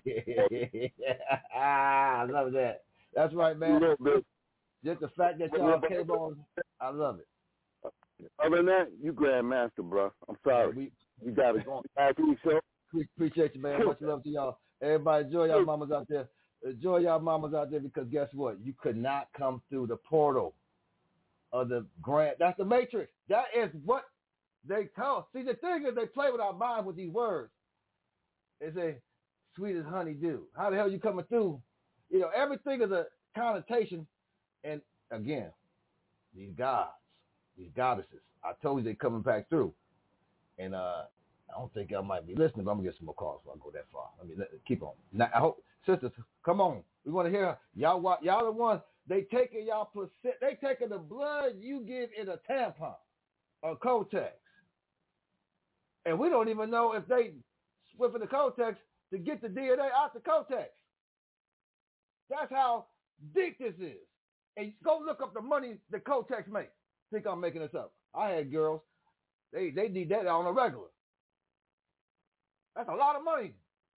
I love that. That's right, man. Just the fact that y'all came on, I love it. Other than that, you grandmaster, bro. I'm sorry. We got it going. Appreciate you, man. Much love to y'all. Everybody, enjoy y'all mamas out there. Enjoy y'all mamas out there because guess what? You could not come through the portal of the grand. That's the matrix. That is what they tell us. See, the thing is they play with our mind with these words. They say, sweet as honeydew. How the hell you coming through? Everything is a connotation. And again, these gods, these goddesses, I told you they're coming back through. And I don't think y'all might be listening, but I'm going to get some more calls before I go that far. Keep on. Now, I hope, sisters, come on. We want to hear y'all the ones, they taking they taking the blood you give in a tampon or Kotex. And we don't even know if they swiffing the Kotex to get the DNA out the Kotex. That's how deep this is. And go look up the money the Kotex makes. Think I'm making this up. I had girls, they need that on a regular. That's a lot of money.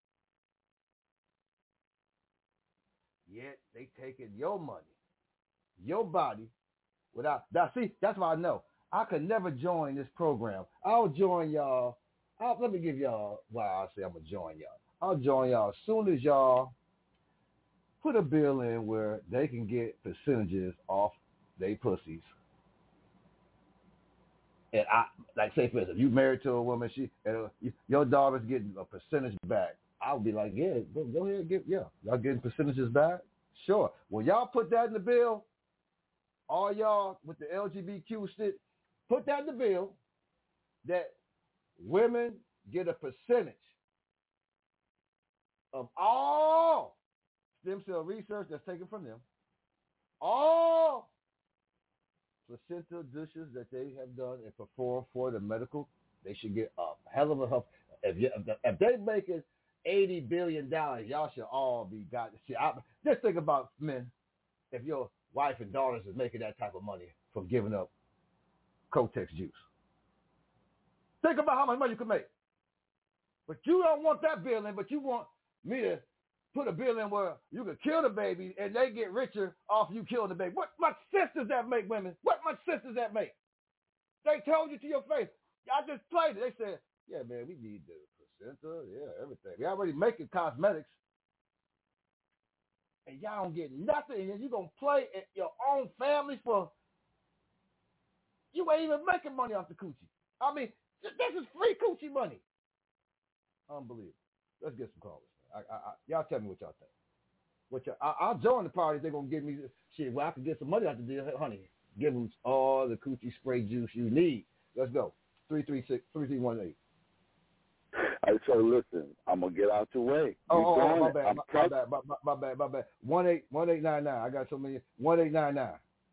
Yet they taking your money, your body, without that. See, that's why I know I could never join this program. I'll join y'all. Let me give y'all why I say I'm gonna join y'all. I'll join y'all as soon as y'all put a bill in where they can get percentages off their pussies. And say for instance, if you married to a woman, your daughter's getting a percentage back. I'll be like, yeah, go ahead, y'all getting percentages back? Sure. Well, y'all put that in the bill. All y'all with the LGBTQ shit, put that in the bill that women get a percentage of all stem cell research that's taken from them, all placental dishes that they have done and performed for the medical. They should get a hell of a help. If they making $80 billion, y'all should all be got. See, just think about men. If your wife and daughters is making that type of money from giving up Kotex juice, think about how much money you could make. But you don't want that bill in, but you want me to put a bill in where you can kill the baby and they get richer off you killing the baby. What much sense does that make, women? What much sense does that make? They told you to your face. I just played it. They said, yeah, man, we need the placenta, everything. We already making cosmetics. And y'all don't get nothing. And you're going to play at your own family for, you ain't even making money off the coochie. I mean, this is free coochie money. Unbelievable. Let's get some callers. Y'all tell me what y'all think. I'll join the party if they're going to give me shit. Well, I can get some money out the deal. Honey, give them all the coochie spray juice you need. Let's go. 336-3318. So listen, I'm going to get out your way. My bad. My bad. 1899. I got so many. 1899.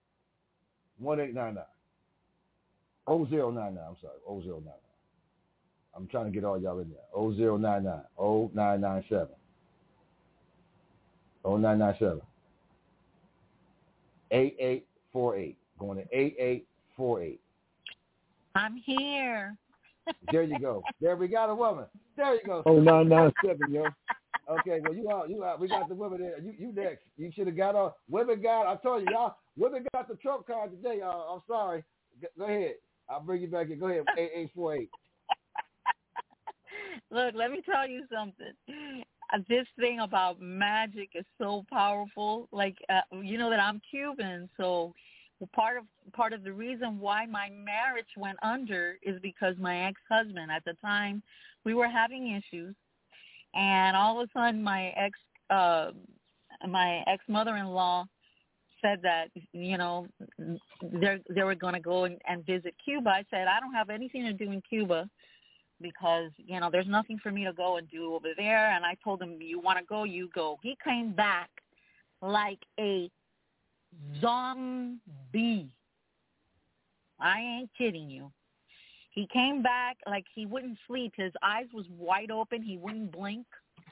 1899. 0099. I'm sorry. 0099. I'm trying to get all y'all in there. 0099. 0997. 0997. 8848. Going to 8848. I'm here. There you go. There, we got a woman. There you go. 0997, yo. Okay, well, you out. We got the women there. You next. You should have got on. Women got, I told you, y'all, women got the Trump card today, y'all. I'm sorry. Go ahead. I'll bring you back in. Go ahead. 8848. Look, let me tell you something. This thing about magic is so powerful. Like, you know that I'm Cuban, so part of the reason why my marriage went under is because my ex-husband, at the time, we were having issues, and all of a sudden my ex-mother-in-law said that, you know, they were going to go and visit Cuba. I said, I don't have anything to do in Cuba because, you know, there's nothing for me to go and do over there. And I told him, you want to go, you go. He came back like a zombie. I ain't kidding you. He came back like he wouldn't sleep. His eyes was wide open. He wouldn't blink.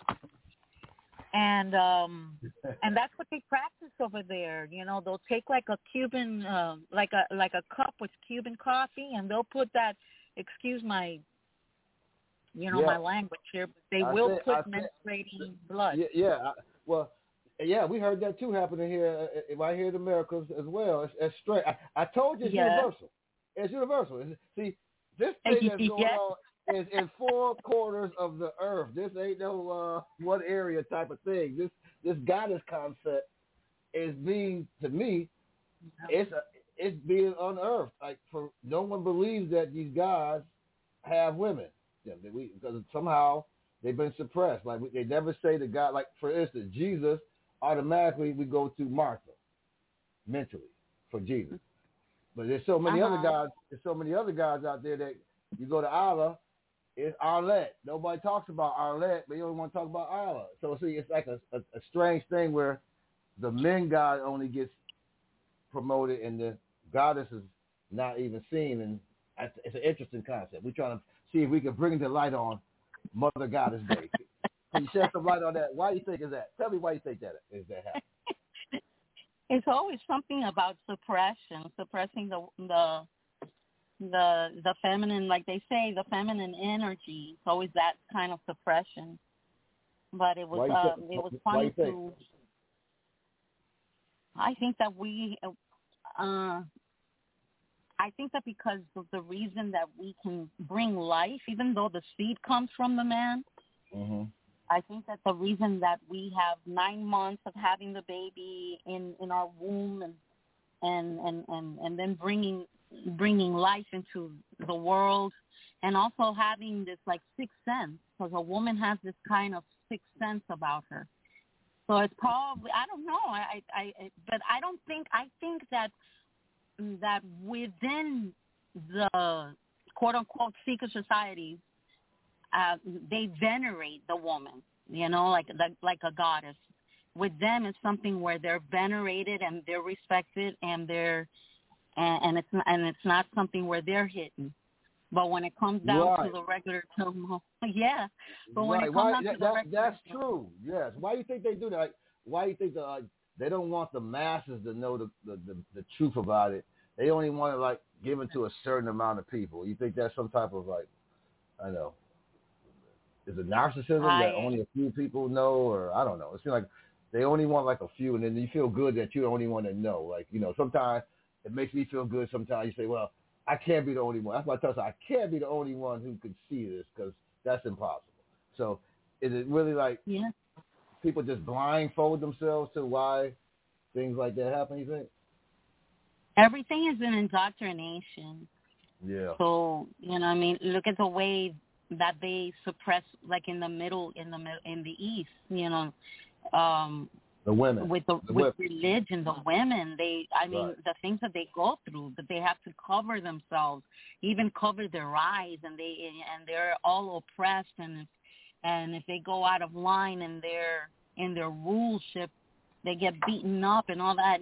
And that's what they practice over there. You know, they'll take like a Cuban, like a cup with Cuban coffee, and they'll put that. Excuse my, my language here, but they will put menstruating blood. Yeah, we heard that too happening here, right here in the Americas as well. It's straight. I told you it's universal. It's universal. See, this thing that's going on is in 4 corners of the earth. This ain't no one area type of thing. This goddess concept is being, to me, it's being unearthed. Like, for no one believes that these gods have women, because somehow they've been suppressed. Like, they never say the God. Like, for instance, Jesus. Automatically, we go to Martha mentally for Jesus. But there's so many other gods. There's so many other gods out there that you go to Allah, it's Arlette. Nobody talks about Arlette, but you don't want to talk about Allah. So see, it's like a strange thing where the men god only gets promoted and the goddess is not even seen. And it's an interesting concept. We're trying to see if we can bring the light on Mother Goddess Day. Can you shed some light on that? Why do you think is that? Tell me why you think that is that happening. It's always something about suppressing the feminine, like they say, the feminine energy. It's always that kind of suppression. But it was funny to. I think that I think that because of the reason that we can bring life, even though the seed comes from the man. Mm-hmm. I think that the reason that we have 9 months of having the baby in our womb and then bringing life into the world, and also having this like sixth sense, because a woman has this kind of sixth sense about her. So it's probably, I don't know. But I don't think. I think that within the quote unquote secret societies, they venerate the woman. Like a goddess. With them, it's something where they're venerated and they're respected, and it's not something where they're hidden. But when it comes down to the regular turmoil, yeah. But when it comes down to the regular, that's true. Yes. Why do you think they do that? Like, why do you think they don't want the masses to know the truth about it? They only want to give it to a certain amount of people. You think that's some type of I don't know. Is it narcissism that only a few people know, or I don't know? It seems like they only want a few, and then you feel good that you're the only one that know. Sometimes it makes me feel good. Sometimes you say, well, I can't be the only one. That's why I tell you, I can't be the only one who can see this, because that's impossible. So is it really people just blindfold themselves to why things like that happen, you think? Everything is an indoctrination. Yeah. So, look at the way that they suppress, in the East, the women with religion, the women, the things that they go through, that they have to cover themselves, even cover their eyes, and they're all oppressed, and if they go out of line in their ruleship, they get beaten up and all that,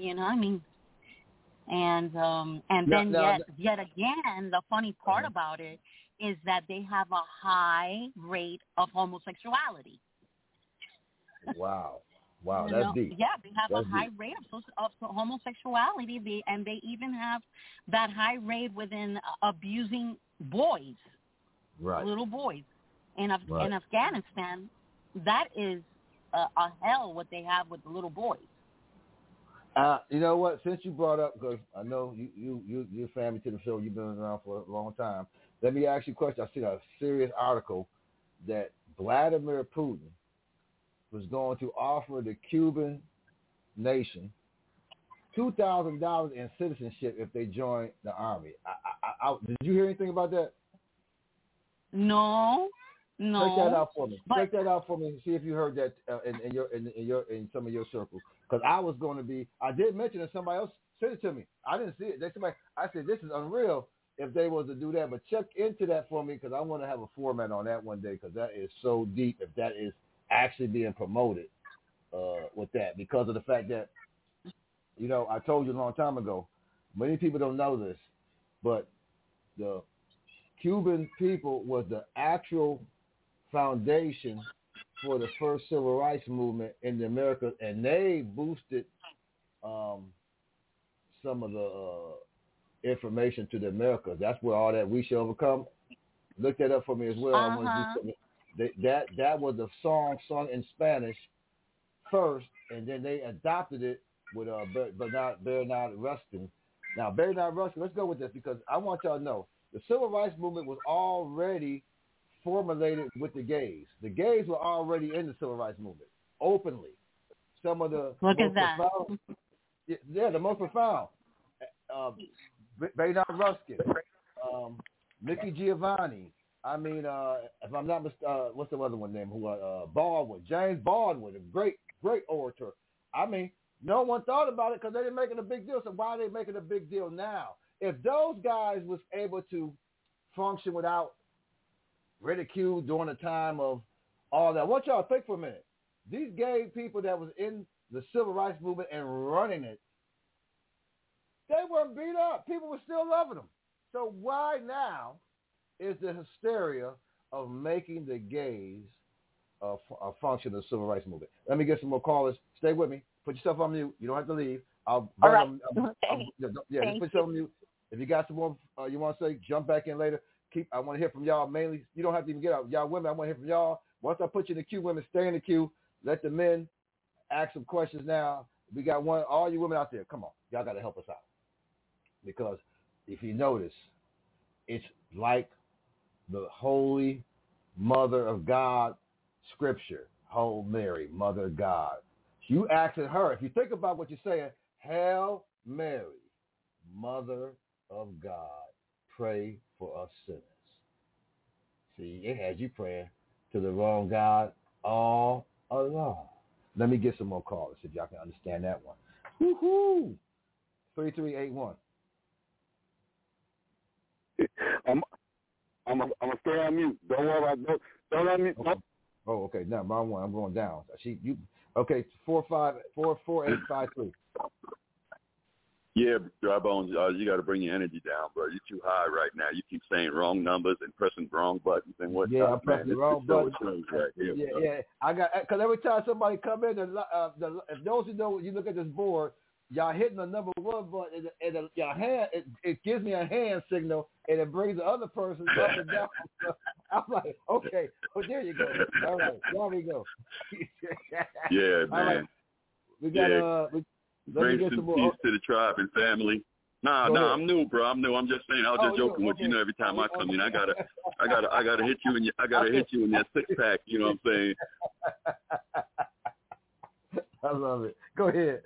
and then yet again, the funny part about it is that they have a high rate of homosexuality. Wow, that's deep. Yeah, they have a high rate of homosexuality, and they even have that high rate within abusing boys, little boys. In Afghanistan, that is a hell what they have with the little boys. You know what? Since you brought up, because I know you're family to the show, you've been around for a long time. Let me ask you a question. I seen a serious article that Vladimir Putin was going to offer the Cuban nation $2,000 in citizenship if they join the army. Did you hear anything about that? No. Check that out for me. Check that out for me and see if you heard that in some of your circles. Because I did mention it. Somebody else said it to me. I didn't see it. I said, this is unreal if they was to do that. But check into that for me, because I want to have a format on that one day, because that is so deep if that is actually being promoted with that, because of the fact that, I told you a long time ago, many people don't know this, but the Cuban people was the actual foundation for the first civil rights movement in the Americas, and they boosted some of the information to the Americas. That's where all that "We Shall Overcome." Look that up for me as well. I want to do something. That was a song sung in Spanish first, and then they adopted it with Bernard Ruskin. Now, Bernard Ruskin, let's go with this, because I want y'all to know the civil rights movement was already formulated with the gays. The gays were already in the civil rights movement openly. Some of the profound, the most profound. Bernard Ruskin, Mickey Giovanni. I mean, if I'm not mistaken, what's the other one name? Baldwin, James Baldwin, a great orator. I mean, no one thought about it because they didn't make it a big deal. So why are they making a big deal now? If those guys was able to function without ridicule during the time of all that, I want y'all to think for a minute. These gay people that was in the civil rights movement and running it, they weren't beat up. People were still loving them. So why now is the hysteria of making the gays a function of the civil rights movement? Let me get some more callers. Stay with me. Put yourself on mute. You don't have to leave. All right. Just put yourself on mute. If you got some more you want to say, jump back in later. I want to hear from y'all mainly. You don't have to even get out. Y'all women, I want to hear from y'all. Once I put you in the queue, women, stay in the queue. Let the men ask some questions now. We got all you women out there. Come on. Y'all got to help us out. Because if you notice, it's like the Holy Mother of God scripture, Hail Mary, Mother of God. You asking her, if you think about what you're saying, Hail Mary, Mother of God, pray for us sinners. See, it has you praying to the wrong God all along. Let me get some more callers if y'all can understand that one. Woohoo! 3381. I'm gonna stay on mute. Don't worry about don't unmute. Okay. Oh, okay. No, wrong one. I'm going down. Okay, 44853. Yeah, Dry Bones, you got to bring your energy down, bro. You're too high right now. You keep saying wrong numbers and pressing wrong buttons and whatnot. Yeah, I'm pressing the wrong buttons. Right here, yeah. I got, because every time somebody come in, if those who know, you look at this board, y'all hitting the number one button, and your hand, it gives me a hand signal, and it brings the other person up and down. So I'm like, okay, there you go. All right, there we go. Yeah, man. Right. We got Bring some peace to the tribe and family. Nah, I'm new, bro. I'm new. I'm just saying. I was just joking with you. You know, every time I come in, I gotta hit you in your, hit you in that 6-pack. You know what I'm saying? I love it. Go ahead.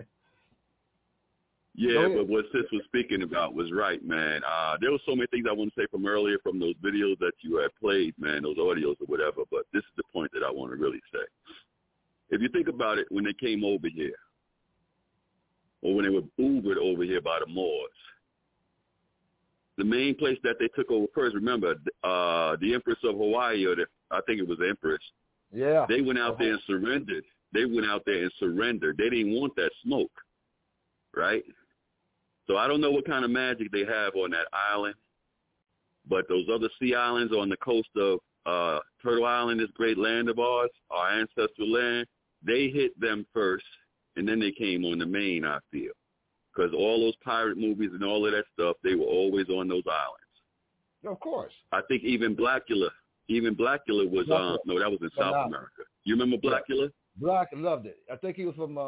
Yeah, but what Sis was speaking about was right, man. There were so many things I want to say from earlier from those videos that you had played, man, those audios or whatever. But this is the point that I want to really say. If you think about it, when they came over here, or when they were Ubered over here by the Moors, the main place that they took over first, remember, the Empress of Hawaii, I think it was the Empress. Yeah. They went out there and surrendered. They didn't want that smoke, right? So I don't know what kind of magic they have on that island, but those other sea islands on the coast of Turtle Island, this great land of ours, our ancestral land, they hit them first. And then they came on the main, I feel. Because all those pirate movies and all of that stuff, they were always on those islands. Of course. I think even Blackula was, no, that was in South America. You remember Blackula? Black loved it. I think he was from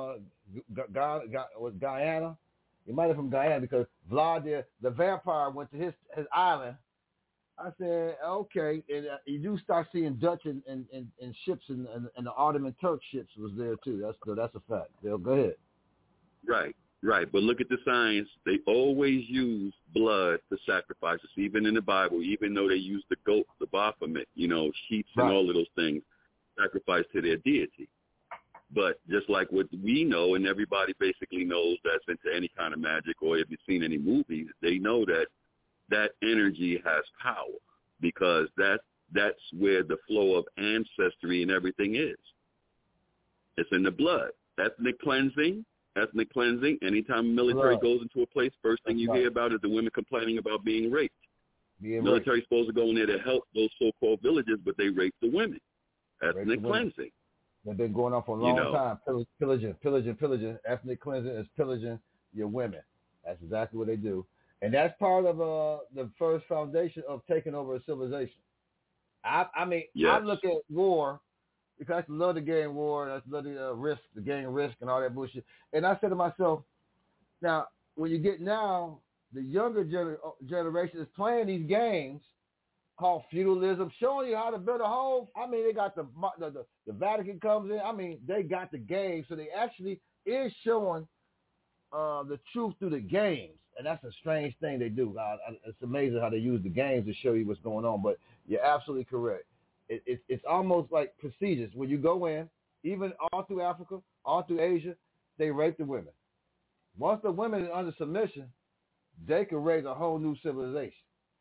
Guyana. He might have been from Guyana because Vlad, the vampire, went to his island. I said, okay, and you do start seeing Dutch and ships and the Ottoman Turk ships was there too. That's a fact. Bill, go ahead. Right. But look at the signs. They always use blood for sacrifices, even in the Bible, even though they use the goat, the Baphomet, sheep and all of those things, sacrifice to their deity. But just like what we know, and everybody basically knows that's into any kind of magic, or if you've seen any movies, they know that energy has power, because that's where the flow of ancestry and everything is. It's in the blood. Ethnic cleansing. Anytime the military goes into a place, first thing you hear about is the women complaining about being raped. Military's supposed to go in there to help those so-called villages, but they rape the women. Ethnic cleansing. They've been going on for a long time. Pillaging. Ethnic cleansing is pillaging your women. That's exactly what they do. And that's part of the first foundation of taking over a civilization. I look at war, because I love the game war, I love the risk, the game risk and all that bullshit. And I said to myself, now, when you get now, the younger generation is playing these games called feudalism, showing you how to build a whole, they got the Vatican comes in. They got the game, so they actually is showing the truth through the games. And that's a strange thing they do. It's amazing how they use the games to show you what's going on. But you're absolutely correct. It's almost like procedures. When you go in, even all through Africa, all through Asia, they rape the women. Once the women are under submission, they can raise a whole new civilization.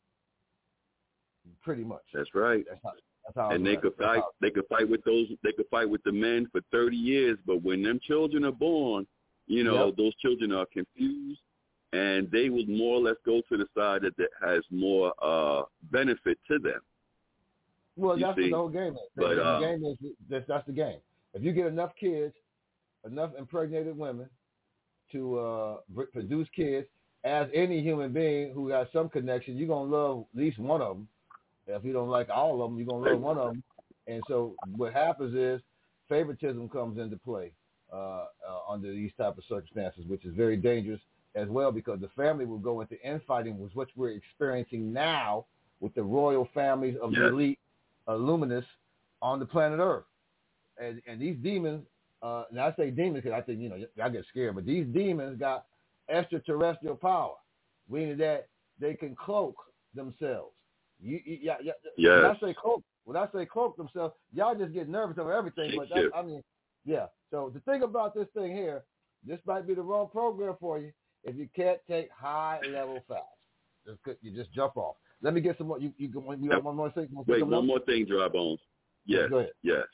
Pretty much. That's right. That's how and they could fight. They could fight with those. They could fight with the men for 30 years. But when them children are born, those children are confused. And they will more or less go to the side that has more benefit to them. Well, that's what the whole game is. But, the game is that's the game. If you get enough kids, enough impregnated women to produce kids, as any human being who has some connection, you're going to love at least one of them. If you don't like all of them, you're going to love one of them. And so what happens is favoritism comes into play under these type of circumstances, which is very dangerous as well, because the family will go into infighting, which we're experiencing now with the royal families of the elite luminous on the planet Earth. And these demons, and I say demons because I think, I get scared, but these demons got extraterrestrial power, meaning that they can cloak themselves. When I say cloak, When I say cloak themselves, y'all just get nervous over everything. But I mean, yeah. So the thing about this thing here, this might be the wrong program for you if you can't take high level fast. You just jump off. Let me get some more. You got one more thing? Wait, one more thing, Dry Bones. Yes. Go ahead. Yes.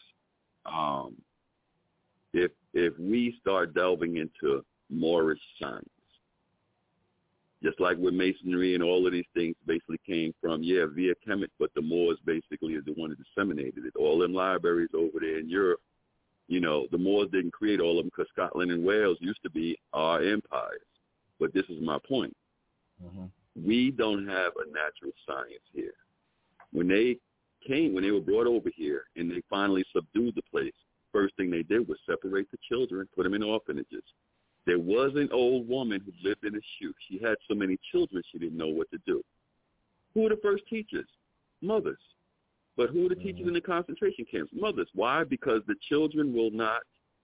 If we start delving into Moorish science, just like with Masonry and all of these things basically came from, via Kemet, but the Moors basically is the one that disseminated it. All them libraries over there in Europe, the Moors didn't create all of them because Scotland and Wales used to be our empires. But this is my point. Mm-hmm. We don't have a natural science here. When they were brought over here and they finally subdued the place, first thing they did was separate the children, put them in orphanages. There was an old woman who lived in a shoe. She had so many children she didn't know what to do. Who were the first teachers? Mothers. But who were the teachers in the concentration camps? Mothers. Why? Because the children will not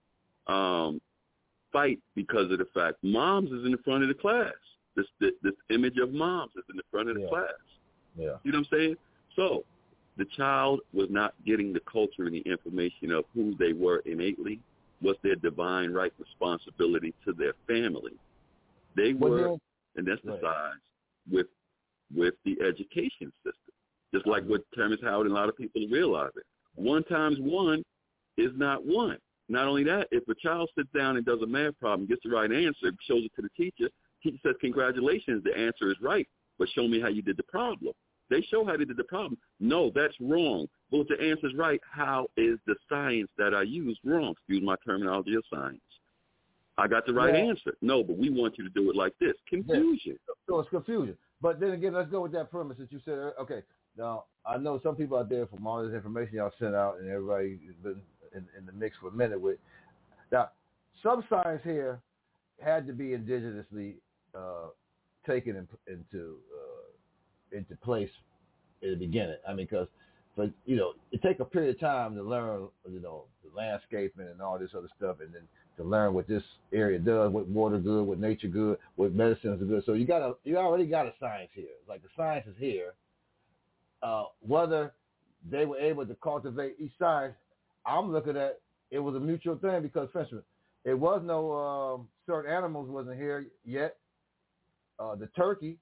fight because of the fact moms is in the front of the class. This image of moms is in the front of the class. Yeah. You know what I'm saying? So the child was not getting the culture and the information of who they were innately. What's their divine right responsibility to their family. They were anesthetized with the education system, just like what Terrence Howard and a lot of people realize it. 1 times 1 is not 1. Not only that, if a child sits down and does a math problem, gets the right answer, shows it to the teacher says, congratulations, the answer is right, but show me how you did the problem. They show how they did the problem. No, that's wrong. Well, if the answer's right, how is the science that I used wrong? Excuse my terminology of science. I got the right answer. No, but we want you to do it like this. Confusion. So it's confusion. But then again, let's go with that premise that you said. Okay, now I know some people out there from all this information y'all sent out and everybody has been in the mix for a minute with. Now, some science here had to be indigenously taken into place in the beginning. I mean, because it takes a period of time to learn, the landscaping and all this other stuff, and then to learn what this area does, what water good, what nature good, what medicines are good. So you already got a science here. Like the science is here. Whether they were able to cultivate each science, I'm looking at it was a mutual thing because, for instance, it was no certain animals wasn't here yet. The turkey,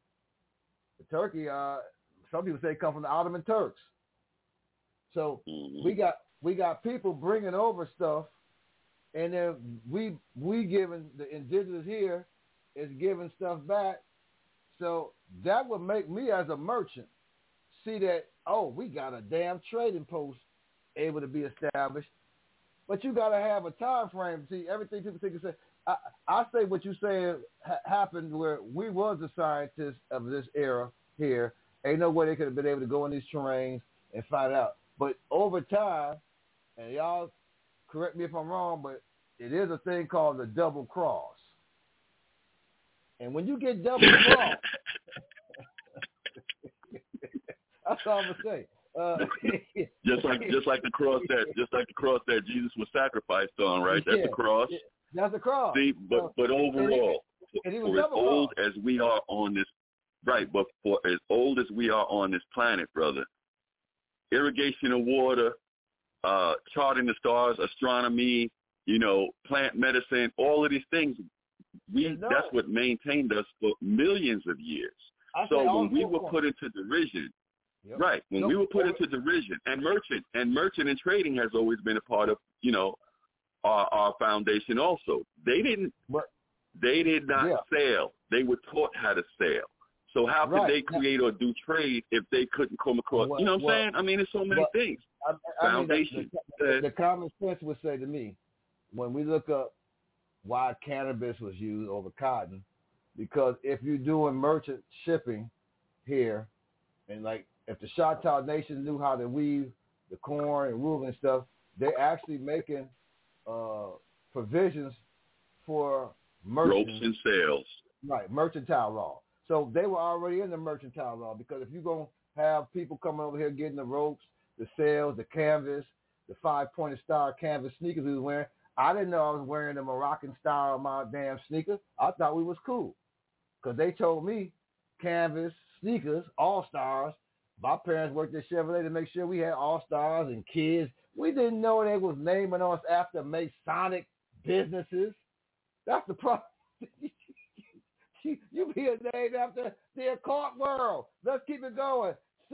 some people say come from the Ottoman Turks. So we got people bringing over stuff, and then we giving the indigenous here is giving stuff back. So that would make me as a merchant see that, we got a damn trading post able to be established. But you got to have a time frame. See, everything people think is say. I say what you say happened where we was the scientists of this era here. Ain't no way they could have been able to go in these terrains and find out. But over time, and y'all correct me if I'm wrong, but it is a thing called the double cross. And when you get double cross, that's all I'm gonna say. Just like the cross that Jesus was sacrificed on, right? That's the cross. That's the cross. See, but overall, for as old as we are on this, right? But for as old as we are on this planet, brother, irrigation of water, charting the stars, astronomy, plant medicine, all of these things, that's what maintained us for millions of years. So when we were put into derision, right? When we were put into derision, and merchant and trading has always been a part of, our foundation also. They did not sail. They were taught how to sail. So how could they create or do trade if they couldn't come across? You know what I'm saying? I mean, there's so many things. Foundation. The common sense would say to me, when we look up why cannabis was used over cotton, because if you're doing merchant shipping here, and like if the Choctaw Nation knew how to weave the corn and wool and stuff, they're actually making provisions for merchants. Ropes and sails. Right, mercantile law. So they were already in the mercantile law, because if you're going to have people coming over here getting the ropes, the sails, the canvas, the 5-pointed star canvas sneakers we was wearing, I didn't know I was wearing the Moroccan style of my damn sneakers. I thought we was cool, because they told me canvas sneakers, all stars, My parents worked at Chevrolet to make sure we had All-Stars and kids. We didn't know they was naming us after Masonic businesses. That's the problem. You be named after the occult world. Let's keep it going.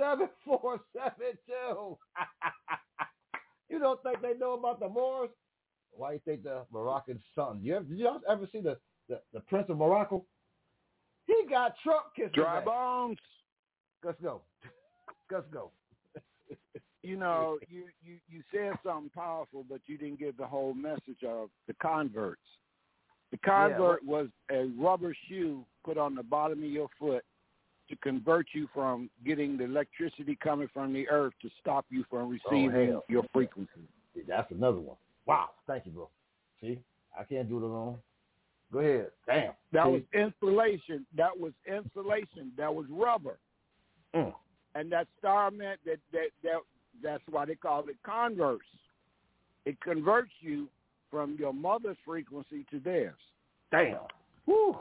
7472. You don't think they know about the Moors? Why do you think the Moroccan son? Did you ever see the Prince of Morocco? He got Trump kissed. Dry bones. Let's go. Let's go. You know, you said something powerful, but you didn't give the whole message of the converts. The convert was a rubber shoe put on the bottom of your foot to convert you from getting the electricity coming from the earth to stop you from receiving your frequency. That's another one. Wow. Thank you, bro. See, I can't do it alone. Go ahead. Damn. That was insulation. That was insulation. That was rubber. And that star meant that's why they call it converse. It converts you from your mother's frequency to theirs. Damn. Woo.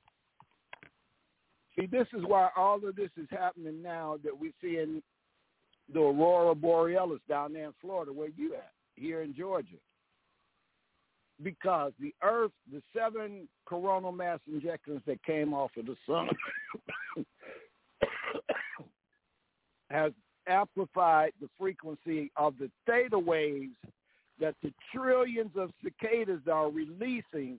See, this is why all of this is happening now that we see in the Aurora Borealis down there in Florida, where you at, here in Georgia. Because the Earth, the 7 coronal mass injections that came off of the sun has amplified the frequency of the theta waves that the trillions of cicadas are releasing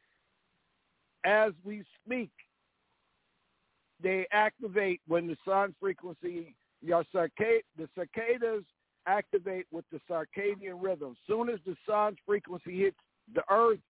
as we speak. They activate when the sun frequency, the cicadas activate with the circadian rhythm. Soon as the sun's frequency hits the earth,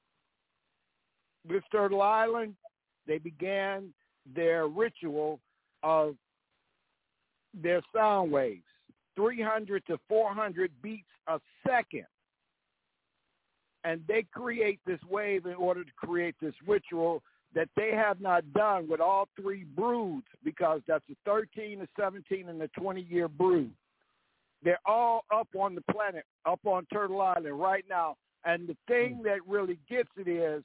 with Turtle Island, they began their ritual of their sound waves, 300 to 400 beats a second. And they create this wave in order to create this ritual that they have not done with all 3 broods, because that's a 13, a 17, and a 20-year brood. They're all up on the planet, up on Turtle Island right now. And the thing that really gets it is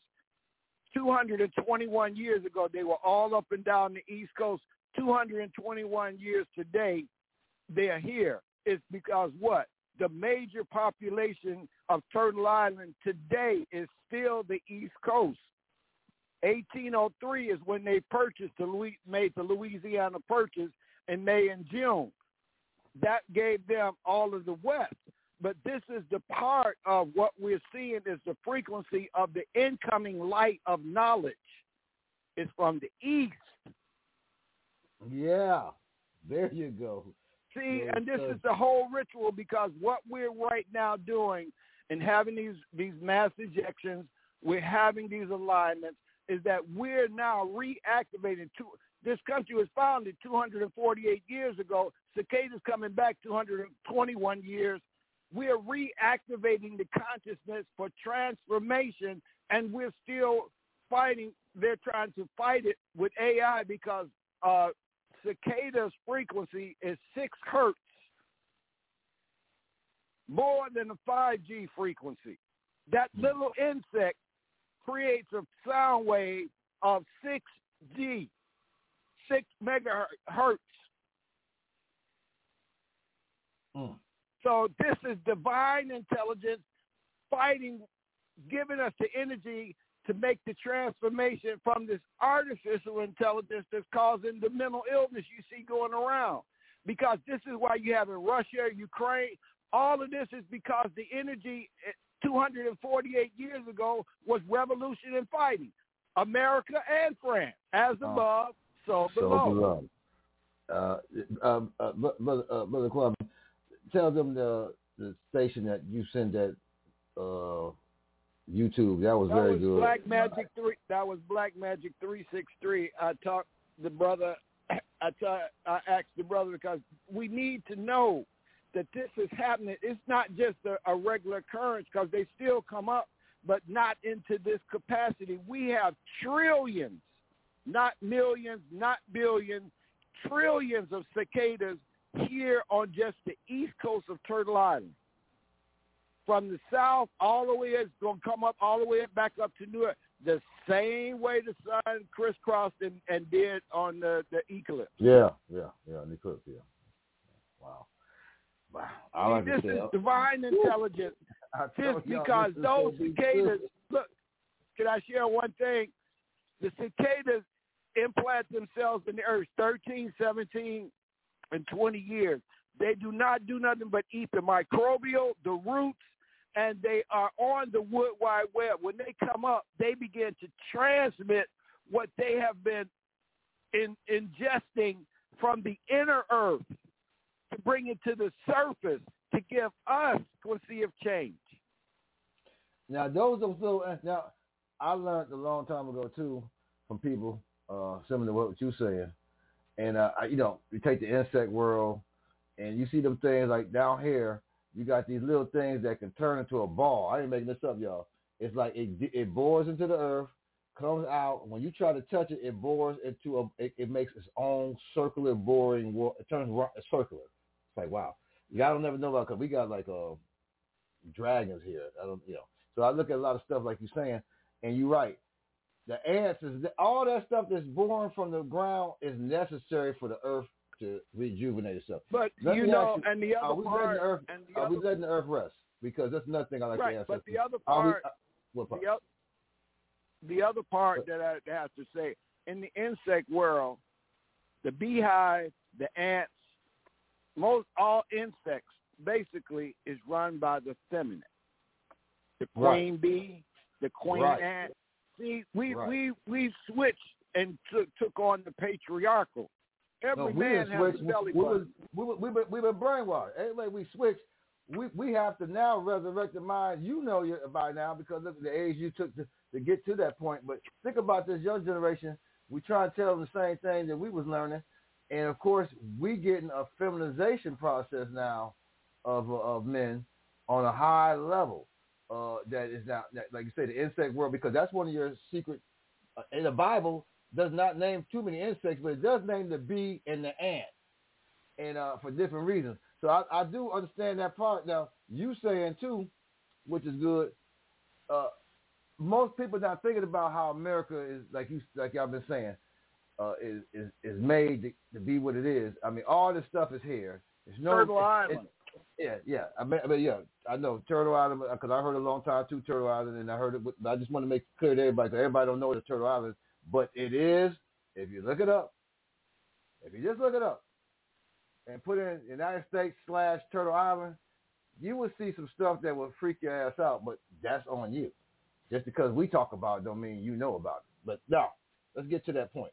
221 years ago, they were all up and down the East Coast. 221 years today, they're here. It's because what? The major population of Turtle Island today is still the East Coast. 1803 is when they made the Louisiana Purchase in May and June. That gave them all of the West. But this is the part of what we're seeing is the frequency of the incoming light of knowledge. It's from the East. Yeah, there you go. See, and this is the whole ritual, because what we're right now doing and having these mass ejections, we're having these alignments, is that we're now reactivating. This country was founded 248 years ago. Cicadas coming back 221 years. We're reactivating the consciousness for transformation, and we're still fighting. They're trying to fight it with AI because cicadas' frequency is 6 hertz, more than a 5G frequency. That little insect creates a sound wave of 6G, 6 megahertz. So this is divine intelligence fighting, giving us the energy to make the transformation from this artificial intelligence that's causing the mental illness you see going around. Because this is why you have in Russia, Ukraine, all of this is because the energy 248 years ago was revolution and fighting. America and France, as above, so below. Brother Club, tell them the station that you sent that YouTube. That was very good. Black Magic 3. That was Black Magic 363. I talked the brother. I asked the brother, because we need to know that this is happening. It's not just a regular occurrence, because they still come up, but not into this capacity. We have trillions, not millions, not billions, trillions of cicadas here on just the east coast of Turtle Island. From the south all the way, it's going to come up all the way back up to New York, the same way the sun crisscrossed and did on the eclipse. Yeah, the eclipse, yeah. Wow. All I can This say, is divine intelligence. Just because those cicadas, look, can I share one thing? The cicadas implant themselves in the earth 13, 17, and 20 years. They do not do nothing but eat the microbial, the roots, and they are on the Wood Wide Web. When they come up, they begin to transmit what they have been ingesting from the inner earth to bring it to the surface to give us frequency of change. Now, those are so. Now, I learned a long time ago too from people similar to what you're saying, and you take the insect world, and you see them things like down here. You got these little things that can turn into a ball. I ain't making this up, y'all. It's like it bores into the earth, comes out. When you try to touch it, it bores into it makes its own circular boring. It turns circular. It's like, wow. Y'all don't never know about, because we got like dragons here. So I look at a lot of stuff like you're saying, and you're right. The ants all that stuff that's born from the ground is necessary for the earth to rejuvenate itself. But and the other part, are we letting the earth rest? Because that's another thing I like to ask. But the other part, the other part that I have to say, in the insect world, the beehive, the ants, all insects basically is run by the feminine. The queen bee, the queen ant. See, we switched and took on the patriarchal. Every man has a belly button. We've been brainwashed. Anyway, we switched. We have to now resurrect the mind. You know by now because of the age you took to get to that point. But think about this young generation. We try to tell them the same thing that we was learning. And, of course, we getting a feminization process now of men on a high level that is now, like you say, the insect world, because that's one of your secret in the Bible does not name too many insects, but it does name the bee and the ant, and for different reasons. So I do understand that part. Now, you saying, too, which is good, most people not thinking about how America is, like y'all been saying, is made to be what it is. I mean, all this stuff is here. There's no Turtle Island. I know Turtle Island because I heard a long time too, Turtle Island, and I heard it. I just want to make it clear to everybody because everybody don't know what Turtle Island is, but it is. If you look it up, if you just look it up and put in United States / Turtle Island, you will see some stuff that will freak your ass out. But that's on you. Just because we talk about it don't mean you know about it. But now, let's get to that point.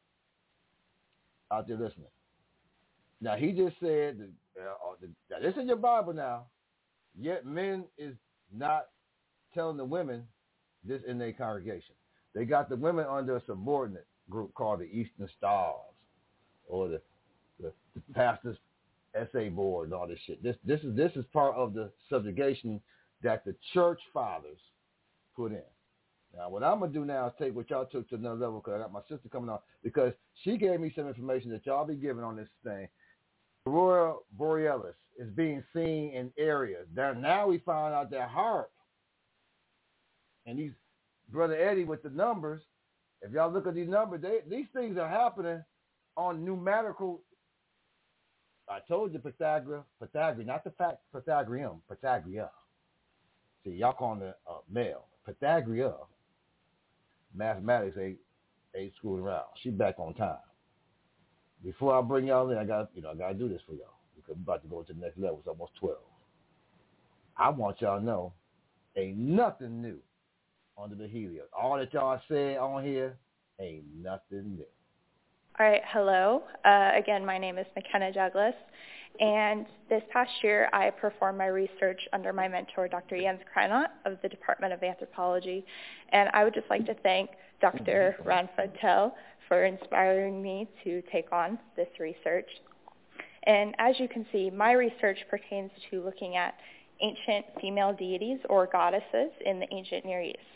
Out there listening. Now, he just said, that this is your Bible now, yet men is not telling the women this in their congregation. They got the women under a subordinate group called the Eastern Stars or the Pastor's Essay Board and all this shit. This is part of the subjugation that the church fathers put in. Now, what I'm going to do now is take what y'all took to another level because I got my sister coming on because she gave me some information that y'all be giving on this thing. Aurora Borealis is being seen in areas. Now we found out that HAARP and these Brother Eddie with the numbers, if y'all look at these numbers, these things are happening on numerical. I told you Pythagoras, not the fact Pythagorean, Pythagorea. See, y'all calling it male. Pythagorea. Mathematics ain't screwing around. She back on time. Before I bring y'all in, I gotta do this for y'all because we're about to go to the next level. It's almost 12. I want y'all to know, ain't nothing new under the Helios. All that y'all said on here ain't nothing new. All right, hello. Again, my name is McKenna Douglas, and this past year I performed my research under my mentor, Dr. Jens Kreinot of the Department of Anthropology, and I would just like to thank Dr. Ran Patel for inspiring me to take on this research. And as you can see, my research pertains to looking at ancient female deities or goddesses in the ancient Near East.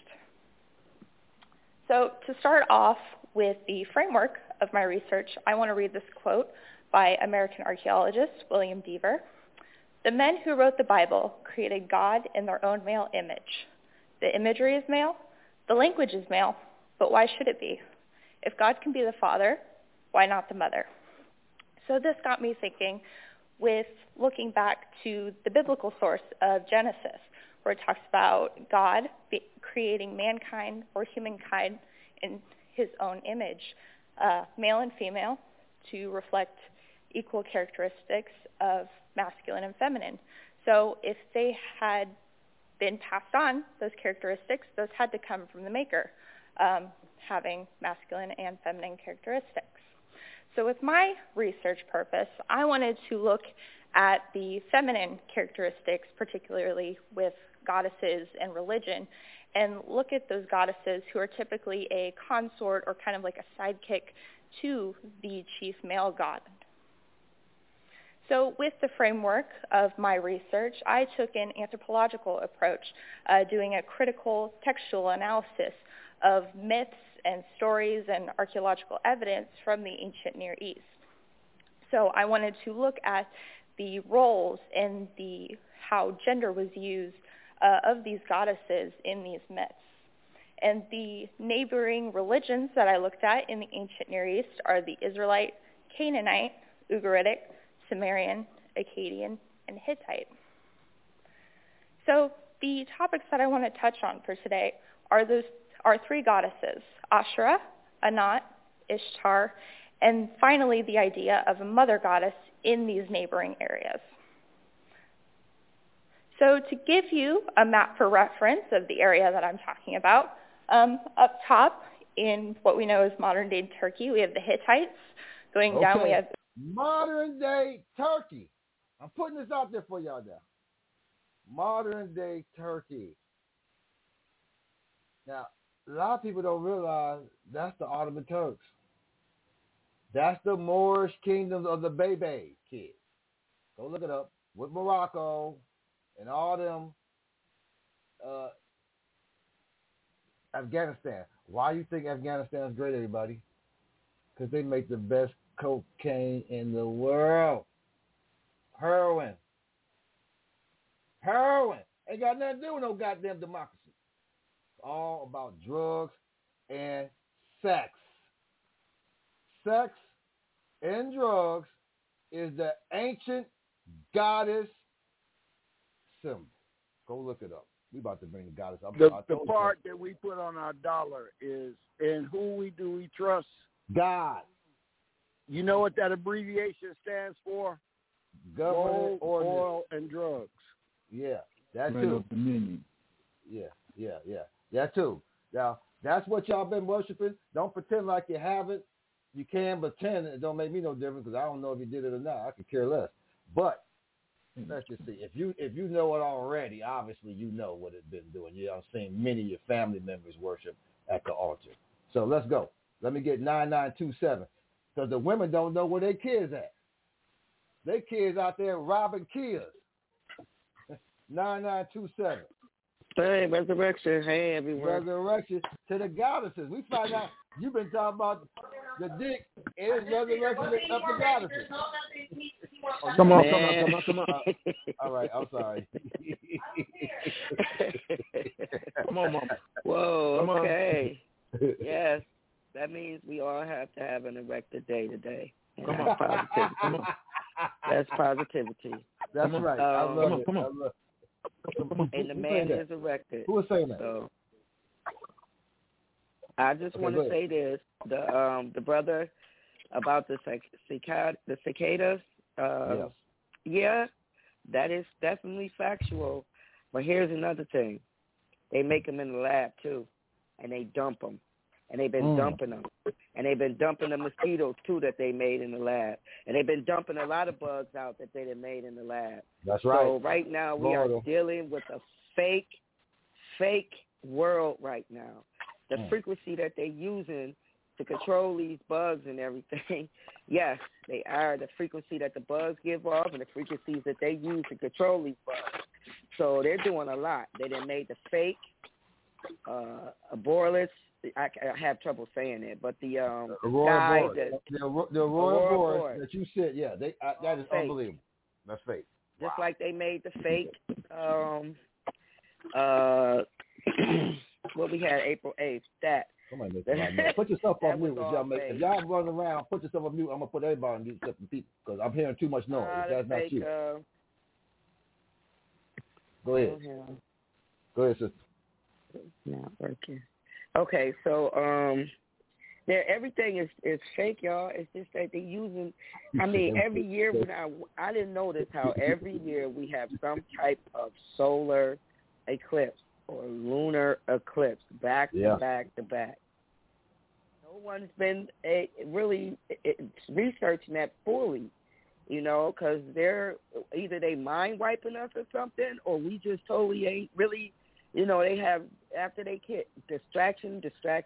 So to start off with the framework of my research, I want to read this quote by American archaeologist William Dever. "The men who wrote the Bible created God in their own male image. The imagery is male, the language is male, but why should it be? If God can be the father, why not the mother?" So this got me thinking, with looking back to the biblical source of Genesis, where it talks about God creating mankind or humankind in his own image, male and female, to reflect equal characteristics of masculine and feminine. So if they had been passed on, those characteristics, those had to come from the maker, having masculine and feminine characteristics. So with my research purpose, I wanted to look at the feminine characteristics, particularly with goddesses and religion, and look at those goddesses who are typically a consort or kind of like a sidekick to the chief male god. So with the framework of my research, I took an anthropological approach, doing a critical textual analysis of myths and stories and archaeological evidence from the ancient Near East. So I wanted to look at the roles and how gender was used of these goddesses in these myths. And the neighboring religions that I looked at in the ancient Near East are the Israelite, Canaanite, Ugaritic, Sumerian, Akkadian, and Hittite. So the topics that I want to touch on for today are three goddesses: Ashera, Anat, Ishtar, and finally the idea of a mother goddess in these neighboring areas. So to give you a map for reference of the area that I'm talking about, up top in what we know as modern-day Turkey, we have the Hittites. Going down, we have modern-day Turkey. I'm putting this out there for y'all now. Modern-day Turkey. Now, a lot of people don't realize that's the Ottoman Turks. That's the Moorish kingdoms of the Bey kids. Go look it up. With Morocco and all them, Afghanistan. Why you think Afghanistan is great, everybody? Because they make the best cocaine in the world. Heroin. Ain't got nothing to do with no goddamn democracy. It's all about drugs and sex. Sex and drugs is the ancient goddess symbol. Go look it up. We about to bring the goddess up. The part that we put on our dollar is, in who do we trust? God. You know what that abbreviation stands for? Government, gold, oil, and drugs. Yeah, that too. Yeah. That too. Now, that's what y'all been worshiping. Don't pretend like you haven't. You can pretend. It don't make me no difference because I don't know if you did it or not. I could care less. But let's just see. If you know it already, obviously you know what it's been doing. I'm seeing many of your family members worship at the altar. So let's go. Let me get 9927. Because the women don't know where their kids at. Their kids out there robbing kids. 9927. Hey, resurrection. Hey, everyone. Resurrection to the goddesses. We find out you've been talking about the dick is resurrection of the goddesses. Come on. All right, I'm sorry. Come on, Mama. Whoa, okay. Yes, that means we all have to have an erected day today. Come on. Positivity. Come on. That's positivity. That's right. I love it. Come on. And the man is erected. Who was saying that? So I just want to say this: the brother about the cicadas. Yeah, that is definitely factual. But here's another thing: they make them in the lab too, and they dump them, and they've been dumping them, and they've been dumping the mosquitoes too that they made in the lab, and they've been dumping a lot of bugs out that they made in the lab. That's right. So right now we are dealing with a fake world right now. The frequency that they're using to control these bugs and everything, yes, they are the frequency that the bugs give off and the frequencies that they use to control these bugs. So they're doing a lot. They done made the fake Aboralus. I have trouble saying it, but the guy that the Aurora Borealis that you said, yeah, that is fake. Unbelievable. That's fake. Just like they made the fake what we had April 8th, that Somebody make a lot of noise. Put yourself on mute. If y'all running around, put yourself on mute. I'm going to put everybody on mute except the people because I'm hearing too much noise. That's not you. Go ahead. Go ahead, sister. Not working. Okay, so everything is fake, y'all. It's just that they're using. I mean, every year when I didn't notice how every year we have some type of solar eclipse or lunar eclipse back to back to back. No one's been really researching that fully, you know, because they're either they mind wiping us or something, or we just totally ain't really. You know, they have, after they get distraction.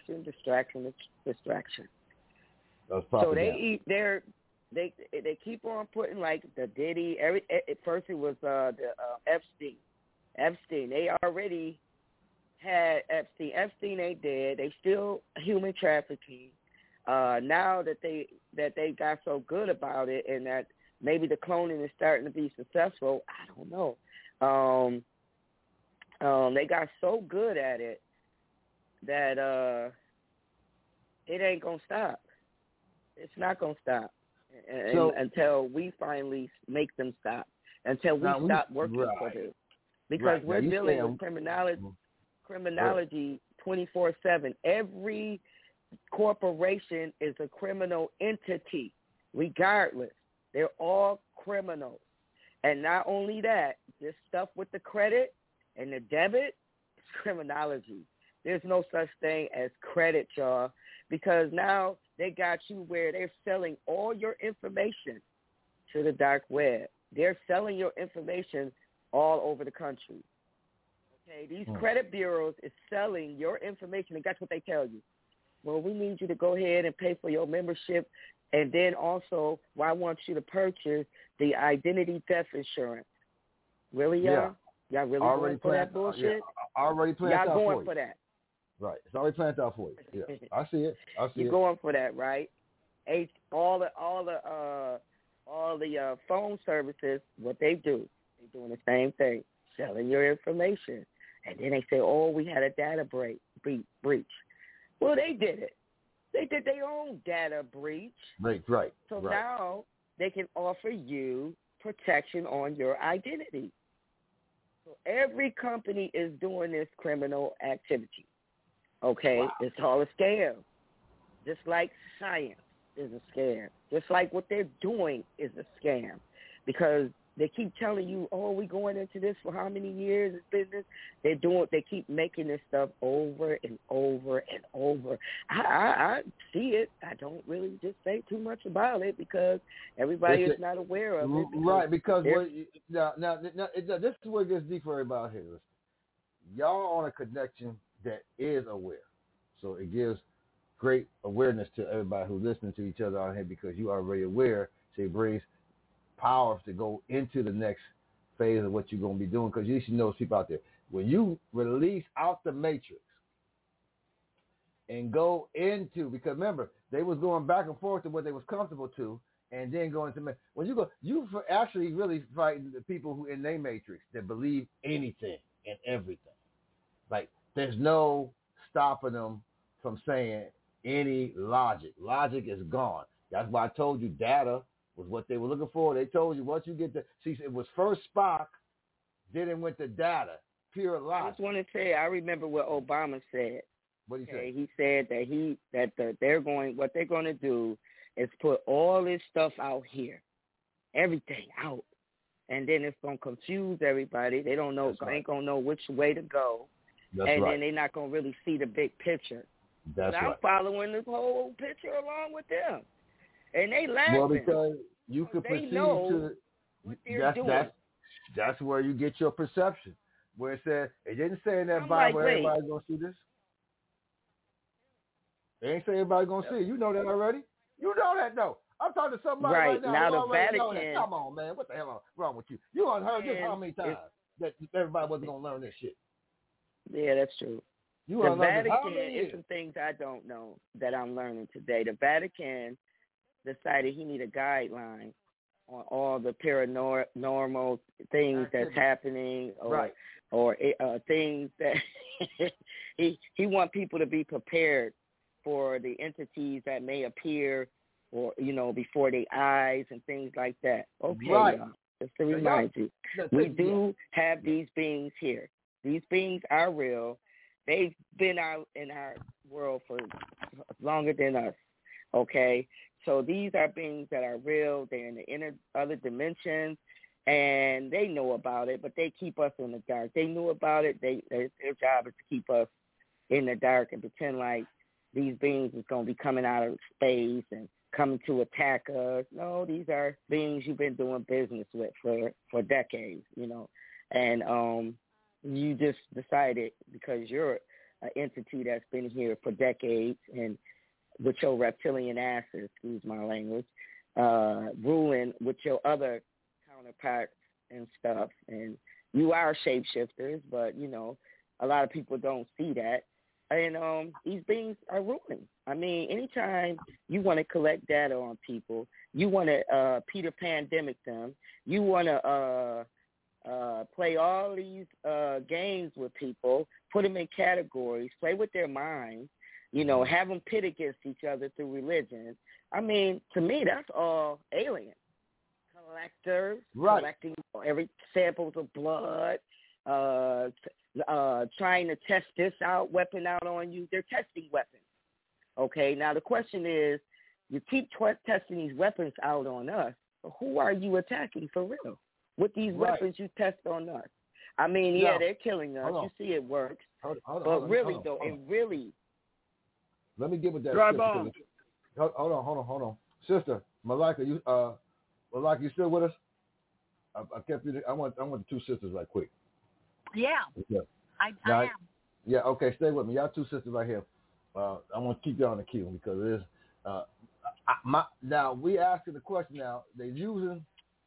So they keep on putting like the Diddy. First it was Epstein. They already had Epstein. Epstein ain't dead. They still human trafficking. Now that they got so good about it, and that maybe the cloning is starting to be successful. I don't know. They got so good at it that it ain't going to stop. It's not going to stop until we finally make them stop, until we stop working for them. Because we're dealing with criminology 24/7. Every corporation is a criminal entity, regardless. They're all criminals. And not only that, this stuff with the credit and the debit is criminology. There's no such thing as credit, y'all, because now they got you where they're selling all your information to the dark web. They're selling your information all over the country. Okay, these credit bureaus is selling your information, and that's what they tell you. Well, we need you to go ahead and pay for your membership, and then also, well, I want you to purchase the identity theft insurance. Really, y'all? Yeah. Y'all really going for that bullshit? Already planned out for you. Y'all going for that. Right. It's already planned out for you. Yeah. I see it. You're going for that, right? All the phone services, what they do, they're doing the same thing, selling your information. And then they say, oh, we had a data breach. Well, they did it. They did their own data breach. Right. So now they can offer you protection on your identity. So every company is doing this criminal activity. Okay? Wow. It's all a scam. Just like science is a scam. Just like what they're doing is a scam. Because they keep telling you, oh, we're going into this for how many years of business? They keep making this stuff over and over and over. I see it. I don't really just say too much about it because everybody is not aware of it. Right, because now, this is where it gets deep for everybody here. Listen. Y'all on a connection that is aware. So it gives great awareness to everybody who's listening to each other out here because you are already aware. So it brings power to go into the next phase of what you're going to be doing because you should know people out there. When you release out the matrix and go into, because remember, they was going back and forth to what they was comfortable to and then go into, when you go, you actually really fighting the people who in their matrix that believe anything and everything. Like, there's no stopping them from saying any logic. Logic is gone. That's why I told you data was what they were looking for. They told you once you get the, see, it was first Spock, then it went to data, pure logic. I just want to say, I remember what Obama said. What did he say? He said that what they're going to do is put all this stuff out here, everything out, and then it's going to confuse everybody. They don't know, ain't going to know which way to go, then they're not going to really see the big picture. But I'm following this whole picture along with them. And they laughing. Well, because you could perceive to what they're doing. That's where you get your perception. Where it said, it didn't say in that Bible everybody's going to see this. They ain't say everybody's going to see it. You know that already. You know that, though. I'm talking to somebody right now the already Vatican, know that. Come on, man. What the hell is wrong with you? You heard this how many times that everybody wasn't going to learn this shit? Yeah, that's true. The Vatican is some things I don't know that I'm learning today. The Vatican decided he need a guideline on all the paranormal things that's happening, or things that he want people to be prepared or the entities that may appear, or before their eyes and things like that. Okay, right. Just to remind you, we do have these beings here. These beings are real. They've been out in our world for longer than us. Okay, so these are beings that are real. They're in the other dimensions, and they know about it, but they keep us in the dark. They knew about it. Their job is to keep us in the dark and pretend like these beings is going to be coming out of space and coming to attack us. No, these are beings you've been doing business with for decades, and you just decided because you're an entity that's been here for decades and with your reptilian asses, excuse my language, ruling with your other counterparts and stuff. And you are shapeshifters, but, a lot of people don't see that. And these beings are ruling. I mean, anytime you want to collect data on people, you want to Peter Pandemic them, you want to play all these games with people, put them in categories, play with their minds, have them pit against each other through religion. I mean, to me, that's all alien. Collectors, collecting every samples of blood, trying to test this weapon out on you. They're testing weapons. Okay, now the question is, you keep testing these weapons out on us, but who are you attacking for real? With these weapons you test on us. I mean, they're killing us. You see it works. But really, it really... Let me get with that. Drive sister. Hold on. Sister, Malika, you still with us? I kept you. I want the two sisters right quick. Yeah. I am. Yeah, okay, stay with me. Y'all two sisters right here. I want to keep y'all on the queue because it is... now, we asking the question now. They're using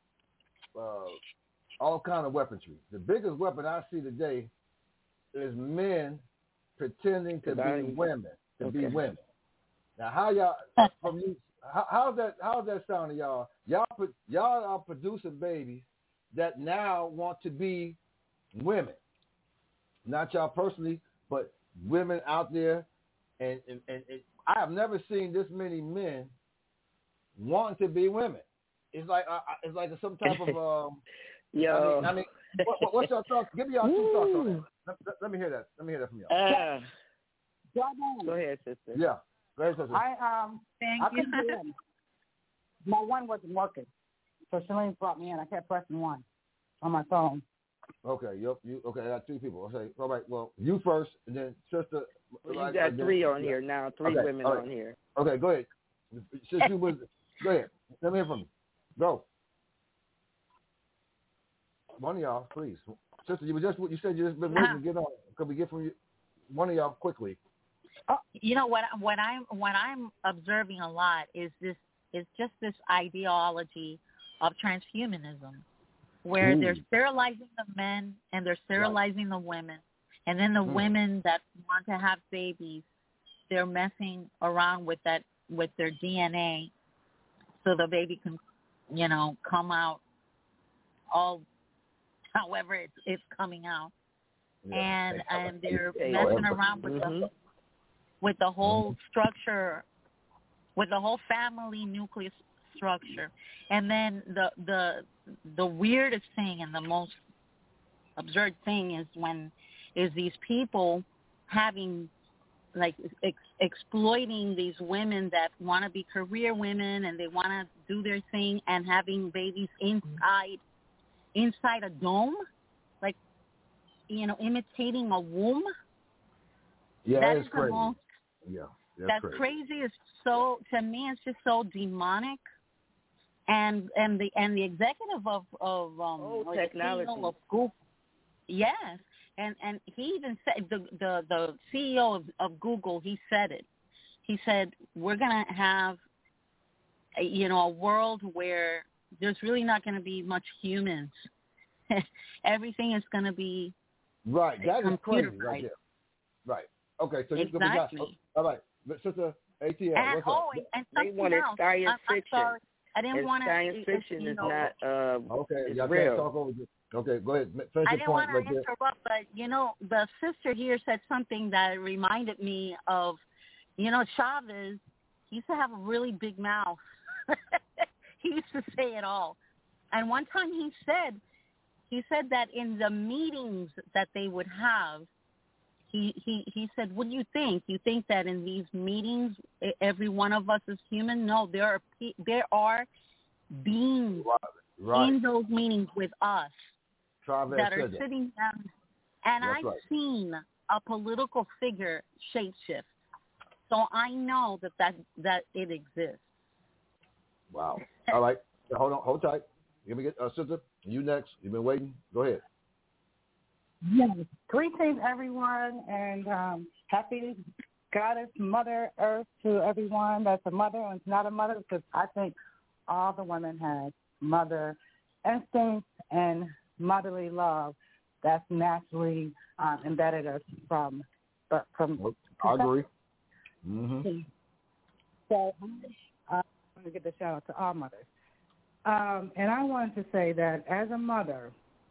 all kind of weaponry. The biggest weapon I see today is men pretending to be women. Be women. Now, how y'all from you? How's that sound to y'all? Y'all are producing babies that now want to be women. Not y'all personally, but women out there, and I have never seen this many men wanting to be women. It's like some type of Yo. I mean, what's your thoughts? Give me y'all two thoughts on that. Let me hear that. Let me hear that from y'all. Go ahead, sister. Yeah. Go ahead, sister. Thank you. My one wasn't working, so Shalene brought me in. I kept pressing one on my phone. Okay, you okay? I got three people. Okay, all right. Well, you first, and then sister. Well, you got three on here now. Three women on here. Okay, go ahead. Since you was, go ahead. Let me hear from you. Go. One of y'all, please. Sister, you said you just been waiting to get on. Could we get from you? One of y'all quickly. What I'm observing a lot is just this ideology of transhumanism, where they're sterilizing the men and they're sterilizing the women, and then the women that want to have babies, they're messing around with their DNA, so the baby can, come out all however it's coming out, and they're messing around with the whole structure, with the whole family nucleus structure. And then the weirdest thing and the most absurd thing is these people having, like, exploiting these women that want to be career women and they want to do their thing and having babies inside a dome, like, imitating a womb. Yeah, that is is crazy. The most, that's crazy. Is so, to me, it's just so demonic. And the executive of technology, the CEO of Google, yes, and he even said, the CEO of Google, he said it. He said, we're gonna have a world where there's really not going to be much humans. Everything is going to be right. That is crazy, right there. Right. Okay, so exactly. All right, Sister ATL. And they wanted science fiction. I'm sorry. I didn't want to. Science fiction is not. Okay, y'all real. can't talk over this. Okay, go ahead. Finish I your didn't point. want to interrupt, but the sister here said something that reminded me of You know, Chavez, he used to have a really big mouth. He used to say it all. And one time he said that in the meetings that they would have, he said, what do you think? You think that in these meetings, every one of us is human? No, there are beings in those meetings with us that are sitting down. And I've seen a political figure shapeshift. So I know that it exists. Wow. All right. Hold tight. Let me get sister. You next. You've been waiting. Go ahead. Yes. Greetings, everyone, and happy Goddess Mother Earth to everyone that's a mother and is not a mother, because I think all the women have mother instincts and motherly love that's naturally embedded us from. I agree. Mm-hmm. So I'm going to give a shout out to all mothers. And I wanted to say that as a mother,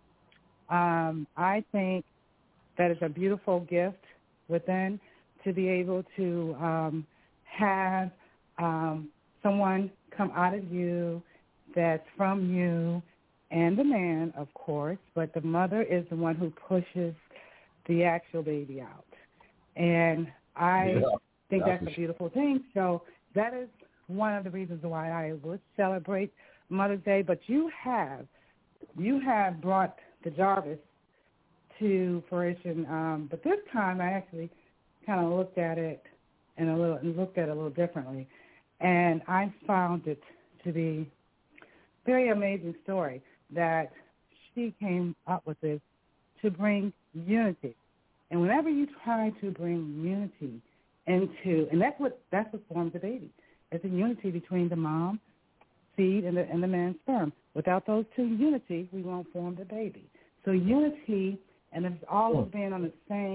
I think that it's a beautiful gift within to be able to have someone come out of you that's from you and the man, of course, but the mother is the one who pushes the actual baby out. And I think that's a beautiful thing. So that is one of the reasons why I would celebrate Mother's Day. But you have brought the Jarvis to fruition. But this time I actually kind of looked at it a little differently, and I found it to be a very amazing story that she came up with this to bring unity. And whenever you try to bring unity into, and that's what forms the baby. It's a unity between the mom seed and the man's sperm. Without those two unity, we won't form the baby. So unity, and it's always being on the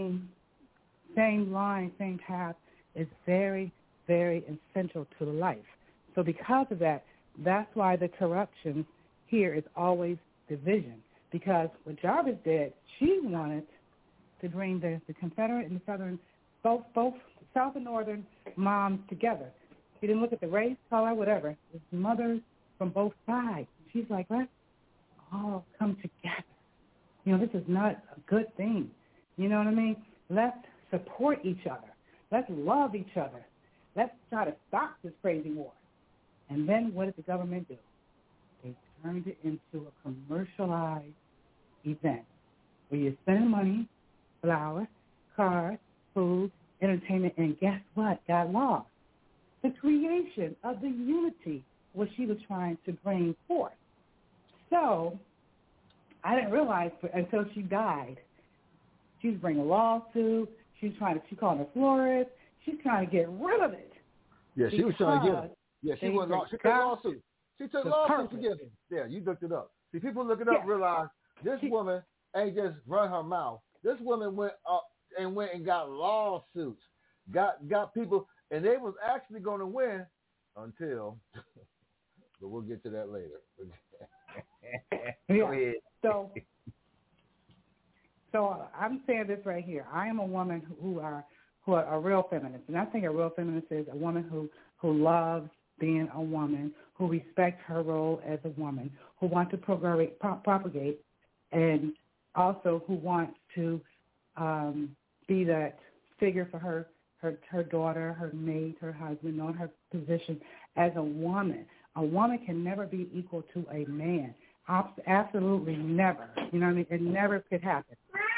same line, same path, is very, very essential to the life. So because of that, that's why the corruption here is always division. Because what Jarvis did, she wanted to bring the Confederate and the Southern, both South and Northern moms together. She didn't look at the race, color, whatever. It's mothers from both sides. She's like, let's all come together. You know, this is not a good thing. You know what I mean? Let's support each other. Let's love each other. Let's try to stop this crazy war. And then what did the government do? They turned it into a commercialized event where you're spending money, flowers, cars, food, entertainment, and guess what? Got lost. The creation of the unity what she was trying to bring forth. So I didn't realize until she died. She was bringing a lawsuit. She called her florist. She's trying to get rid of it. Yeah, she was trying to get it. Yeah, she took lawsuit. She took lawsuit to get it. Yeah, you looked it up. See, people look it up realize this woman ain't just run her mouth. This woman went up and got lawsuits, got people, and they was actually going to win until, but we'll get to that later. Go ahead. So I'm saying this right here. I am a woman who are a real feminist, and I think a real feminist is a woman who loves being a woman, who respects her role as a woman, who wants to propagate, and also who wants to be that figure for her daughter, her mate, her husband, knowing her position as a woman. A woman can never be equal to a man. Absolutely never. You know what I mean? It never could happen.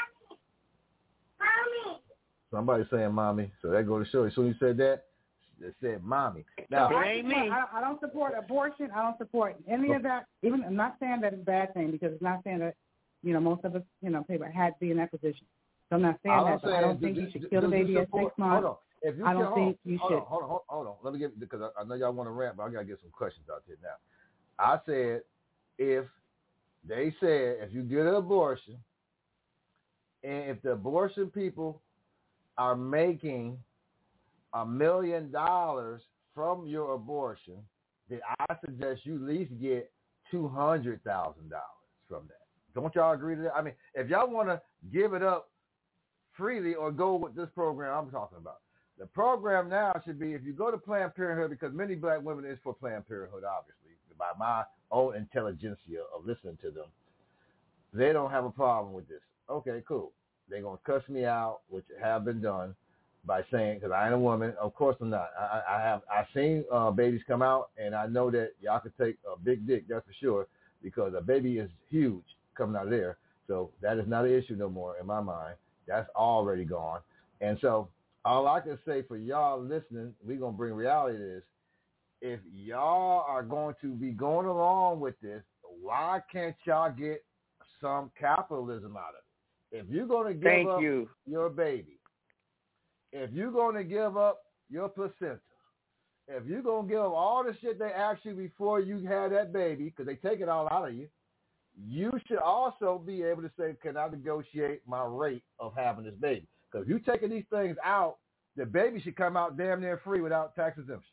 Mommy. Somebody saying mommy. So that goes to show you. As soon as you said that, it said mommy. Now, so I don't support abortion. I don't support any of that. Even I'm not saying that it's a bad thing, because it's not saying that, you know, most of us, you know, people had to be in that position. So I'm not saying that. I don't think you should kill the baby at 6 months. I don't think you should. Hold on. Let me get, because I know y'all want to rant, but I got to get some questions out there now. I said if you get an abortion, and if the abortion people are making $1 million from your abortion, then I suggest you at least get $200,000 from that. Don't y'all agree to that? I mean, if y'all want to give it up freely or go with this program I'm talking about, The program now should be, if you go to Planned Parenthood, because many black women is for Planned Parenthood, obviously, by my own intelligentsia of listening to them, they don't have a problem with this. Okay, cool. They're going to cuss me out, which have been done, by saying, because I ain't a woman. Of course I'm not. I've seen babies come out, and I know that y'all could take a big dick, that's for sure, because a baby is huge coming out of there. So that is not an issue no more in my mind. That's already gone. And so all I can say for y'all listening, we're going to bring reality to this. If y'all are going to be going along with this, why can't y'all get some capitalism out of it? If you're going to give up your baby, if you're going to give up your placenta, if you're going to give up all the shit they asked you before you had that baby, because they take it all out of you, you should also be able to say, can I negotiate my rate of having this baby? Because if you're taking these things out, the baby should come out damn near free without tax exemption.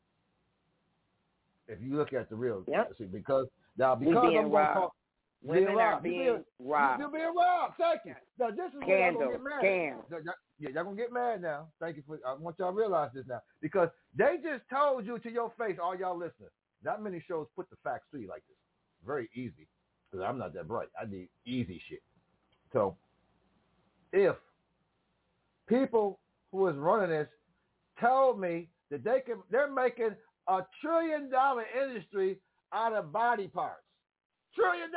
If you look at the real, see, because I'm going to talk. Women are being robbed. You're being robbed. Thank you. Now, this is where y'all going to get mad. Scandal. Y'all going to get mad now. Thank you I want y'all to realize this now. Because they just told you to your face, all y'all listeners. Not many shows put the facts to you like this. Very easy. Because I'm not that bright. I need easy shit. So, if people who is running this told me that they're making $1 trillion industry out of body parts. $1 trillion.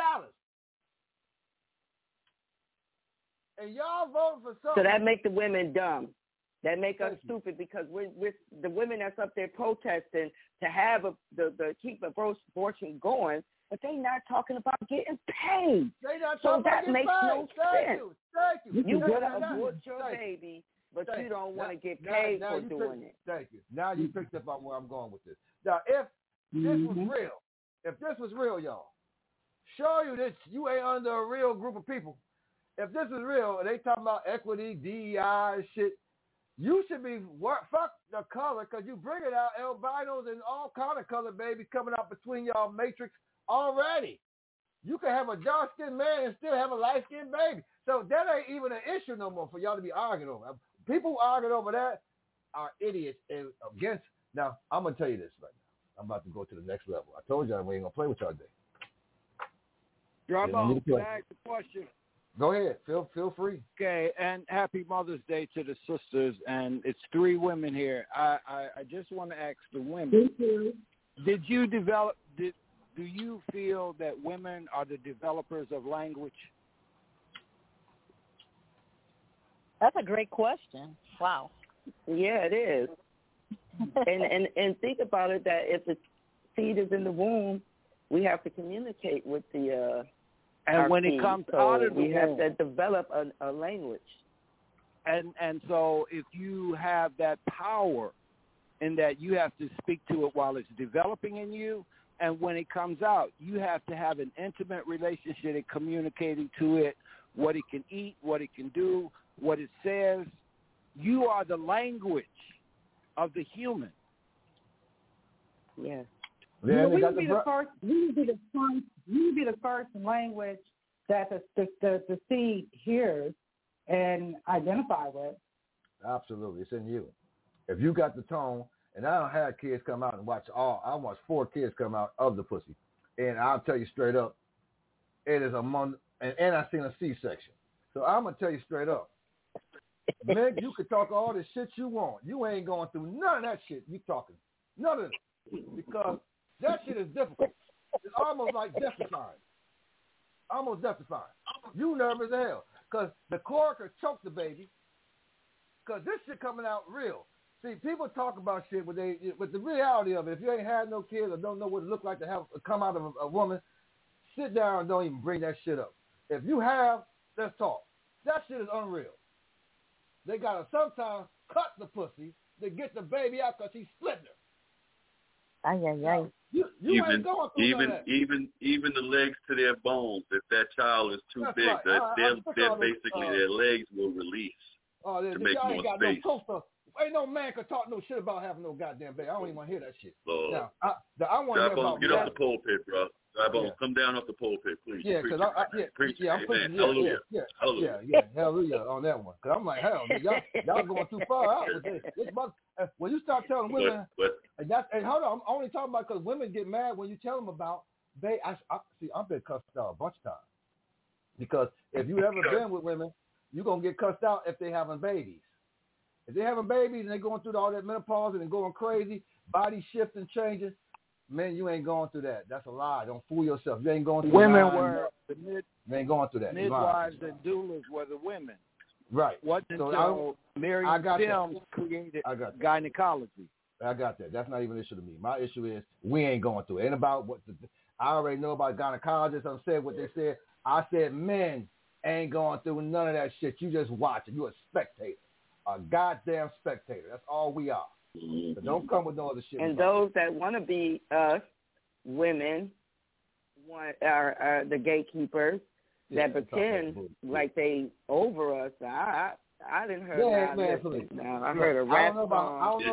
And y'all voting for something. So that make the women dumb. That make us stupid because we're the women that's up there protesting to have keep abortion going, but they not talking about getting paid. They not so talking that about makes no Thank sense. you. You want to abort your baby, but you don't want to get paid for doing it. Thank you. Now you picked up on where I'm going with this. Now, if this was real, y'all, show you this, you ain't under a real group of people. If this is real, and they talking about equity, DEI and shit, you should be, fuck the color, because you bring it out albinos and all kind of color babies coming out between y'all matrix already. You can have a dark-skinned man and still have a light-skinned baby. So that ain't even an issue no more for y'all to be arguing over. People arguing over that are idiots and against. Now, I'm going to tell you this right now. I'm about to go to the next level. I told y'all we ain't going to play with y'all today. Drop off. Can I ask a question? Go ahead. Feel free. Okay, and happy Mother's Day to the sisters. And it's 3 women here. I just want to ask the women. Did you develop? Do you feel that women are the developers of language? That's a great question. Wow. Yeah, it is. and think about it that if the seed is in the womb, we have to communicate with the and when it comes out of the womb, we have to develop a language. And so if you have that power in that you have to speak to it while it's developing in you, and when it comes out, you have to have an intimate relationship in communicating to it what it can eat, what it can do, what it says. You are the language of the human. Yes. Yeah, we would be the first. We would be the first language that the seed hears and identify with. Absolutely, it's in you. If you got the tone, and I don't have kids come out and watch I watched 4 kids come out of the pussy, and I'll tell you straight up, it is and I seen a C-section. So I'm gonna tell you straight up, man, you can talk all the shit you want. You ain't going through none of that shit you talking. None of it. Because that shit is difficult. It's almost like death-defying. Almost death-defying. You nervous as hell. Because the cord could choke the baby. Because this shit coming out real. See, people talk about shit, but the reality of it, if you ain't had no kids or don't know what it look like to have come out of a woman, sit down and don't even bring that shit up. If you have, let's talk. That shit is unreal. They got to sometimes cut the pussy to get the baby out because he's splitting her. Ay, ay, ay. You ain't going through that. Even the legs to their bones, if that child is too big, right. they're basically their legs will release to make y'all more ain't got space. No toaster. Ain't no man can talk no shit about having no goddamn baby. I don't even want to hear that shit. So, now, I want to hear about get off the pulpit, bro. Come down off the pulpit, please. Yeah, because I'm pushing. Hallelujah on that one. Because I'm like, hell, y'all going too far out with this. When you start telling women, and hold on, I'm only talking about because women get mad when you tell them about I've been cussed out a bunch of times. Because if you ever been with women, you're going to get cussed out if they're having babies. If they're having babies and they're going through all that menopause and going crazy, body shifting, changing, man, you ain't going through that. That's a lie. Don't fool yourself. You ain't going through women that. Were you ain't going through that. Midwives and doulas were the women. Right. What until Miriam Sims created gynecology. I got that. That's not even an issue to me. My issue is we ain't going through it. Ain't about what I already know about gynecologists. I said what they said. I said men ain't going through none of that shit. You just watching. You a spectator. A goddamn spectator. That's all we are. So don't come with no other shit. And those that want to be us, women, are the gatekeepers that pretend like they over us. I didn't heard now. I heard a rap song.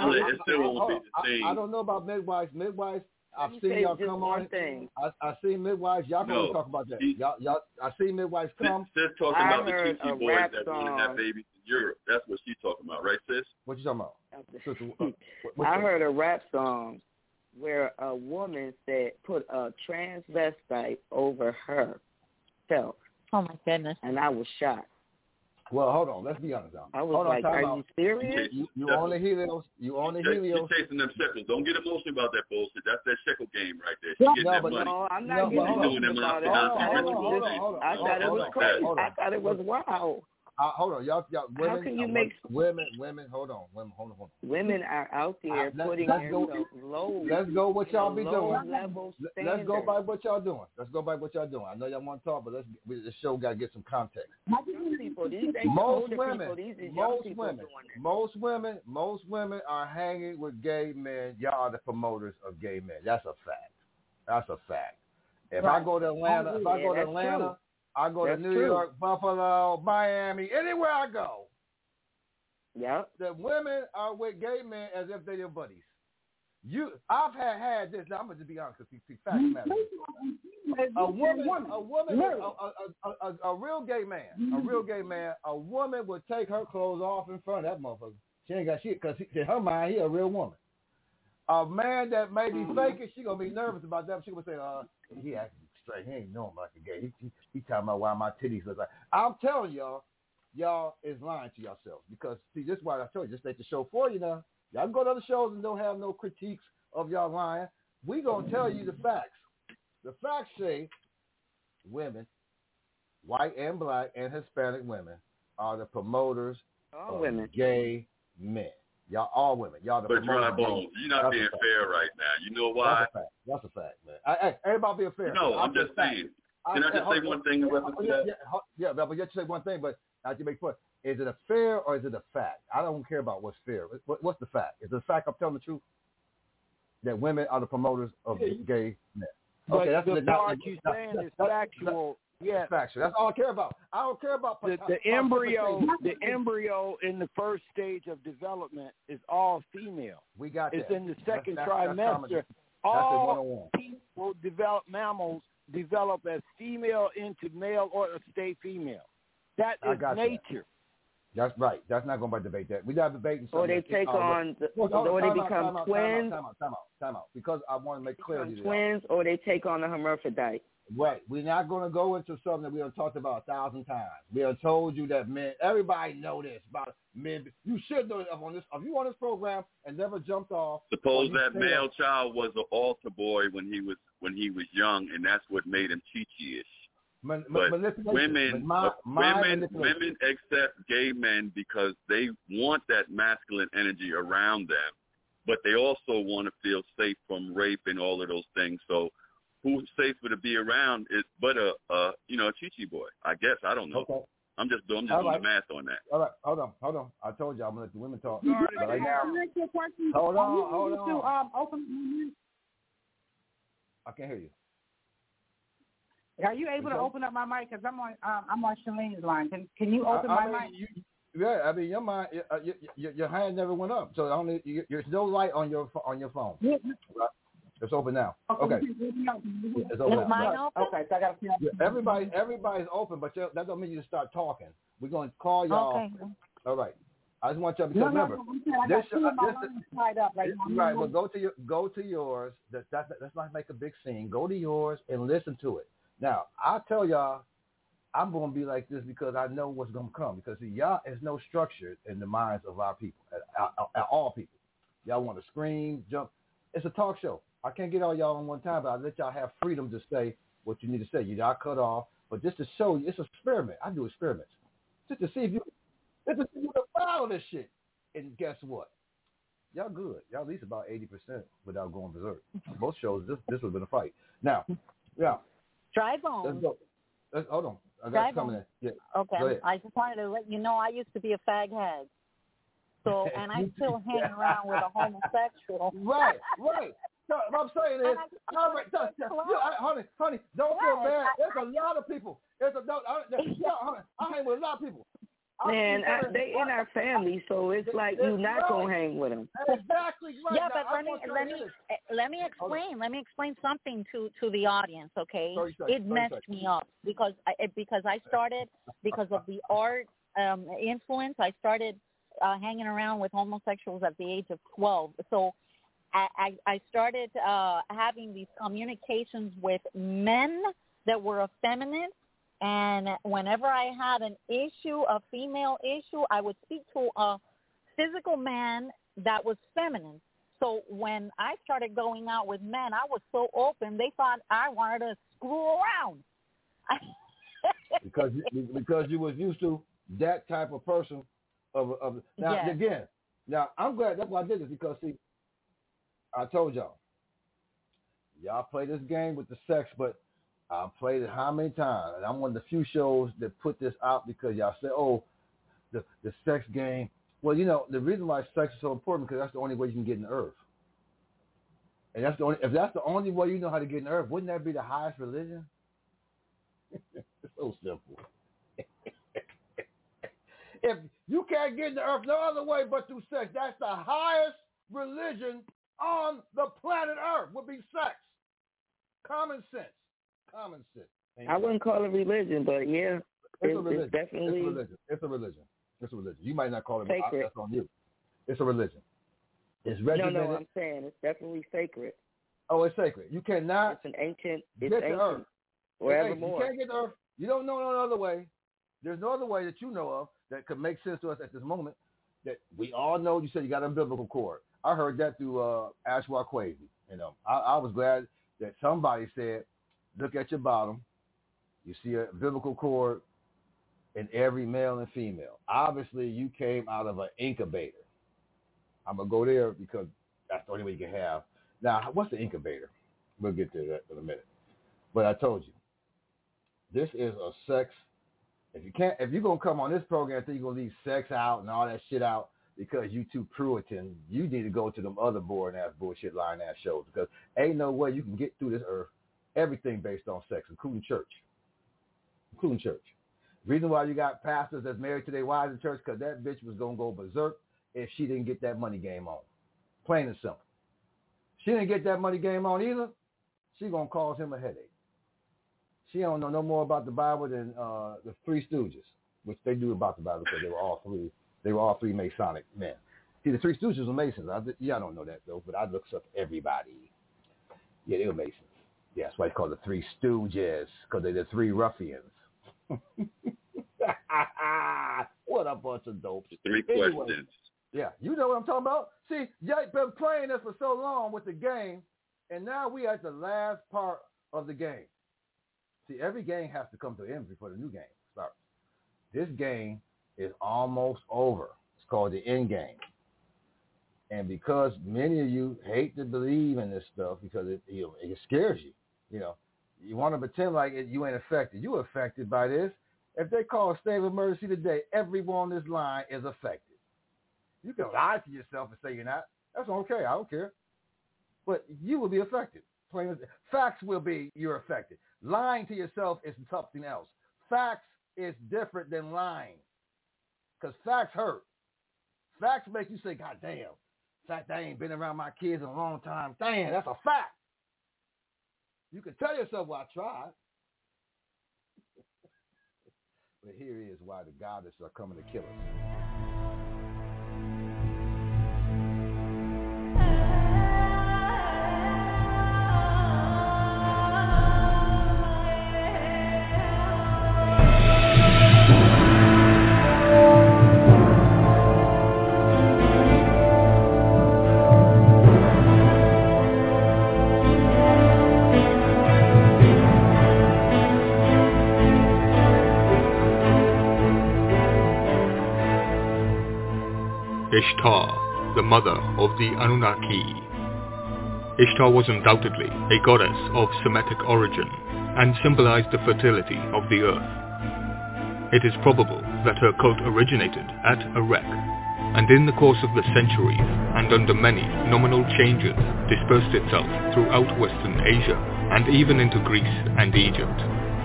I don't know about midwives. I've seen y'all come on. I seen midwives. Y'all gonna talk about that. Y'all. I seen midwives come. Sis talking about the Chi boys that want to have babies in Europe. That's what she's talking about, right, sis? What you talking about? I heard a rap song where a woman said put a transvestite over herself. Oh my goodness! And I was shocked. Well, hold on. Let's be honest. I was like, are you serious? You only Helios. You only Helios. She's chasing them shekels. Don't get emotional about that bullshit. That's that shekel game right there. She's getting that money. No, I'm not getting emotional about it. I thought it was crazy. I thought it was wow. Hold on, y'all. Women, how can you make women? Hold on. Women are out there putting themselves low. Let's go. What y'all be doing? Let's go by what y'all doing. I know y'all want to talk, but this show got to get some context. Most women are hanging with gay men. Y'all are the promoters of gay men. That's a fact. If I go to Atlanta, I go to New York, Buffalo, Miami, anywhere I go. Yeah. The women are with gay men as if they're their buddies. I've had this. Now I'm going to be honest because facts matter. A real gay man, a woman would take her clothes off in front of that motherfucker. She ain't got shit because in her mind, he a real woman. A man that may be faking, she gonna be nervous about that. She gonna say, he acting straight. He ain't know him like a gay. He talking about why my titties look like. I'm telling y'all is lying to yourselves because see, this is why I told you. Just make the show for you now. Y'all can go to other shows and don't have no critiques of y'all lying. We gonna tell you the facts. The facts say women, white and black and Hispanic women, are the promoters of gay men. Y'all all women. Y'all the promoters. But dry bones, you're not being fair right now. You know why? That's a fact, man. Everybody being fair. No, I'm just saying. Can I just say one thing in reference to that? Yeah, but you say one thing, but I can make fun. Is it a fair or is it a fact? I don't care about what's fair. What's the fact? Is it a fact I'm telling the truth? That women are the promoters of gay men. Okay, that's the part you're saying is factual. Yeah, factual. That's all I care about. I don't care about the embryo. The embryo in the first stage of development is all female. We got that. It's in the second trimester. All people develop, mammals develop as female into male or stay female. That is nature. That's right. That's not going to debate that. We're not debating something. Or they take on, or they become twins. Time out. Because I want to make clear. Twins, or they take on a hermaphrodite. Right. We're not going to go into something that we have talked about 1,000 times. We have told you that men, everybody know this about men. You should know on this. If you on this program and never jumped off. Suppose that male child was an altar boy when he was young, and that's what made him chi-chi-ish. But women accept gay men because they want that masculine energy around them, but they also want to feel safe from rape and all of those things. So who's safer to be around is but a chi-chi boy, I guess. I don't know. Okay. I'm just doing the math on that. All right, hold on. I told you I'm gonna let the women talk. Right now. Hold on. I can't hear you. Are you able to open up my mic? Because I'm on Shalene's line. Can you open my mic? Your mind, your hand never went up, so there's no light on your phone. Yeah. It's open now. Okay. It's open now. Mine open? Okay, so I got to everybody's open, but that don't mean you just start talking. We're going to call y'all. Okay. All right. I just want y'all because remember, right. Well, go to yours. Let's not make a big scene. Go to yours and listen to it. Now, I'll tell y'all, I'm going to be like this because I know what's going to come. Because see, y'all is no structure in the minds of our people, at all people. Y'all want to scream, jump. It's a talk show. I can't get all y'all on one time, but I let y'all have freedom to say what you need to say. You got cut off, but just to show you, it's an experiment. I do experiments just to see if you. It's a follow this shit. And guess what? Y'all good. Y'all at least about 80% without going berserk. Most shows, this would have been a fight. Now, yeah. Dry bones. Let's go. Hold on. I got you coming in. Yeah. Okay. I just wanted to let you know I used to be a fag head. So, and I still hang around with a homosexual. Right. So, what I'm saying is, honey, don't feel bad. There's a lot of people. I hang with a lot of people. Man, they in our family, so it's like you're not gonna hang with them. Exactly right. Yeah, but let me explain. Let me explain something to the audience. Okay, it messed me up because I started because of the art influence. I started hanging around with homosexuals at the age of 12. So I started having these communications with men that were effeminate. And whenever I had an issue, a female issue, I would speak to a physical man that was feminine. So when I started going out with men, I was so open, they thought I wanted to screw around. because you was used to that type of person. Now, again, I'm glad that's why I did this because, see, I told y'all play this game with the sex, but I played it how many times? And I'm one of the few shows that put this out because y'all say, oh, the sex game. Well, the reason why sex is so important because that's the only way you can get in the earth. And if that's the only way you know how to get in the earth, wouldn't that be the highest religion? It's so simple. If you can't get in the earth no other way but through sex, that's the highest religion on the planet Earth would be sex. Common sense. I wouldn't call it religion, but yeah, it's definitely It's a religion. You might not call it sacred. That's on you. It's a religion. It's regimented. No, I'm saying it's definitely sacred. Oh, it's sacred. You cannot. It's ancient. Get the earth. Forevermore. You can't get the earth. You don't know no other way. There's no other way that you know of that could make sense to us at this moment. That we all know. You said you got an umbilical cord. I heard that through Ashwa Kwesi. I was glad that somebody said, look at your bottom. You see a umbilical cord in every male and female. Obviously, you came out of an incubator. I'm going to go there because that's the only way you can have. Now, what's the incubator? We'll get to that in a minute. But I told you, this is a sex. If you're going to come on this program and think you're going to leave sex out and all that shit out because you too Puritan, you need to go to them other boring-ass, bullshit, lying-ass shows because ain't no way you can get through this earth. Everything based on sex, including church. Reason why you got pastors that's married to their wives in church because that bitch was going to go berserk if she didn't get that money game on. Plain and simple. She didn't get that money game on either. She going to cause him a headache. She don't know no more about the Bible than the Three Stooges, which they do about the Bible because they were all three Masonic men. See, the Three Stooges were Masons. Y'all don't know that, though, but I looked up everybody. Yeah, they were Masons. Yeah, that's why it's called the Three Stooges, because they're the three ruffians. What a bunch of dopes. Three questions. Yeah, you know what I'm talking about? See, y'all been playing this for so long with the game, and now we at the last part of the game. See, every game has to come to an end before the new game starts. This game is almost over. It's called the end game. And because many of you hate to believe in this stuff because it scares you, you want to pretend like you ain't affected. You affected by this. If they call a state of emergency today, everyone on this line is affected. You can lie to yourself and say you're not. That's okay. I don't care. But you will be affected. Facts will be you're affected. Lying to yourself is something else. Facts is different than lying because facts hurt. Facts make you say, God damn, fact I ain't been around my kids in a long time. Damn, that's a fact. You can tell yourself, well, I tried. But here is why the goddesses are coming to kill us. Ishtar, the mother of the Anunnaki. Ishtar was undoubtedly a goddess of Semitic origin and symbolized the fertility of the earth. It is probable that her cult originated at Erech, and in the course of the centuries and under many nominal changes dispersed itself throughout Western Asia and even into Greece and Egypt.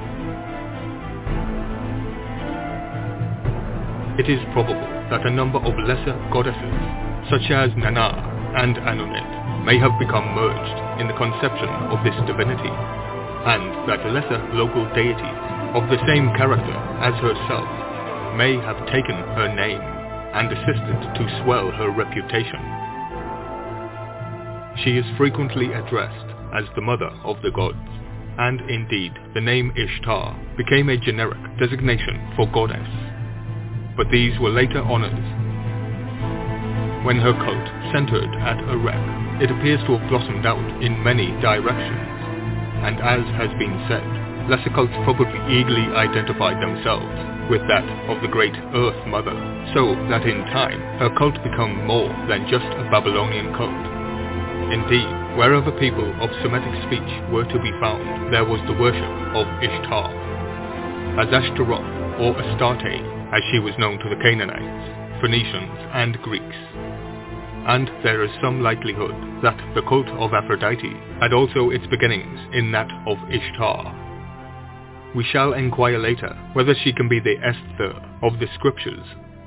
It is probable that a number of lesser goddesses, such as Nanna and Anunnit, may have become merged in the conception of this divinity, and that lesser local deities of the same character as herself may have taken her name and assisted to swell her reputation. She is frequently addressed as the mother of the gods, and indeed the name Ishtar became a generic designation for goddess. But these were later honors. When her cult centered at Erech, it appears to have blossomed out in many directions, and as has been said, lesser cults probably eagerly identified themselves with that of the great Earth Mother, so that in time her cult became more than just a Babylonian cult. Indeed, wherever people of Semitic speech were to be found, there was the worship of Ishtar. As Ashtaroth, or Astarte, as she was known to the Canaanites, Phoenicians, and Greeks. And there is some likelihood that the cult of Aphrodite had also its beginnings in that of Ishtar. We shall inquire later whether she can be the Esther of the scriptures.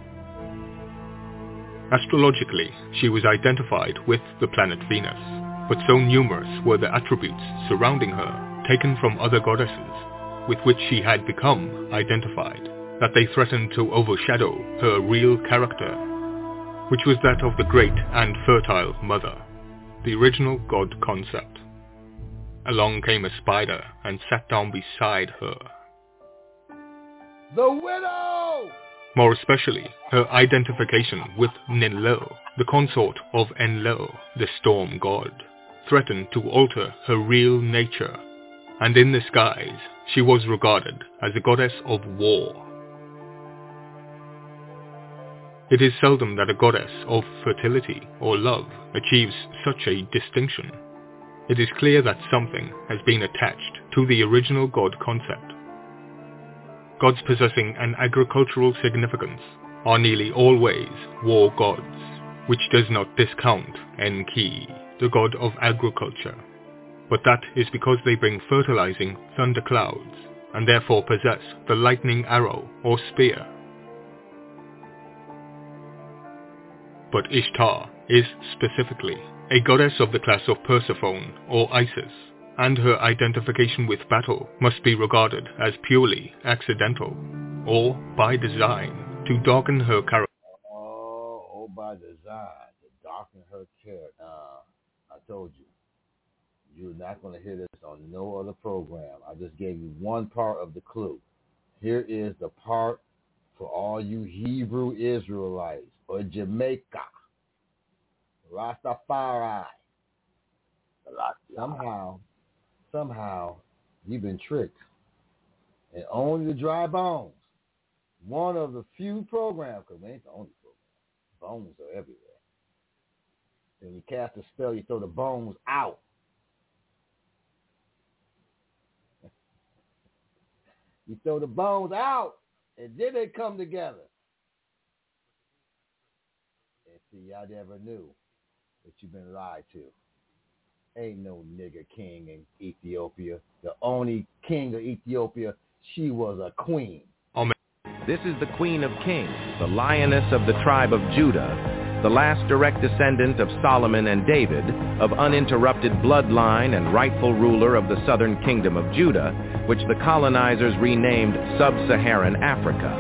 Astrologically, she was identified with the planet Venus, but so numerous were the attributes surrounding her, taken from other goddesses, with which she had become identified, that they threatened to overshadow her real character, which was that of the great and fertile mother, the original god concept. Along came a spider and sat down beside her. The widow! More especially, her identification with Ninlil, the consort of Enlil, the storm god, threatened to alter her real nature, and in this guise she was regarded as a goddess of war. It is seldom that a goddess of fertility or love achieves such a distinction. It is clear that something has been attached to the original god concept. Gods possessing an agricultural significance are nearly always war gods, which does not discount Enki, the god of agriculture. But that is because they bring fertilizing thunderclouds, and therefore possess the lightning arrow or spear. But Ishtar is specifically a goddess of the class of Persephone or Isis, and her identification with battle must be regarded as purely accidental, or by design, to darken her character. Oh, by design, to darken her character. I told you, you're not going to hear this on no other program. I just gave you one part of the clue. Here is the part for all you Hebrew Israelites, or Jamaica, Rastafari. Somehow, you've been tricked. And only the dry bones, one of the few programs, because we ain't the only program. Bones are everywhere. When you cast a spell, you throw the bones out. You throw the bones out, and then they come together. See, y'all never knew that you've been lied to. Ain't no nigger king in Ethiopia. The only king of Ethiopia, she was a queen. This is the Queen of Kings, the lioness of the tribe of Judah, the last direct descendant of Solomon and David, of uninterrupted bloodline and rightful ruler of the southern kingdom of Judah, which the colonizers renamed Sub-Saharan Africa.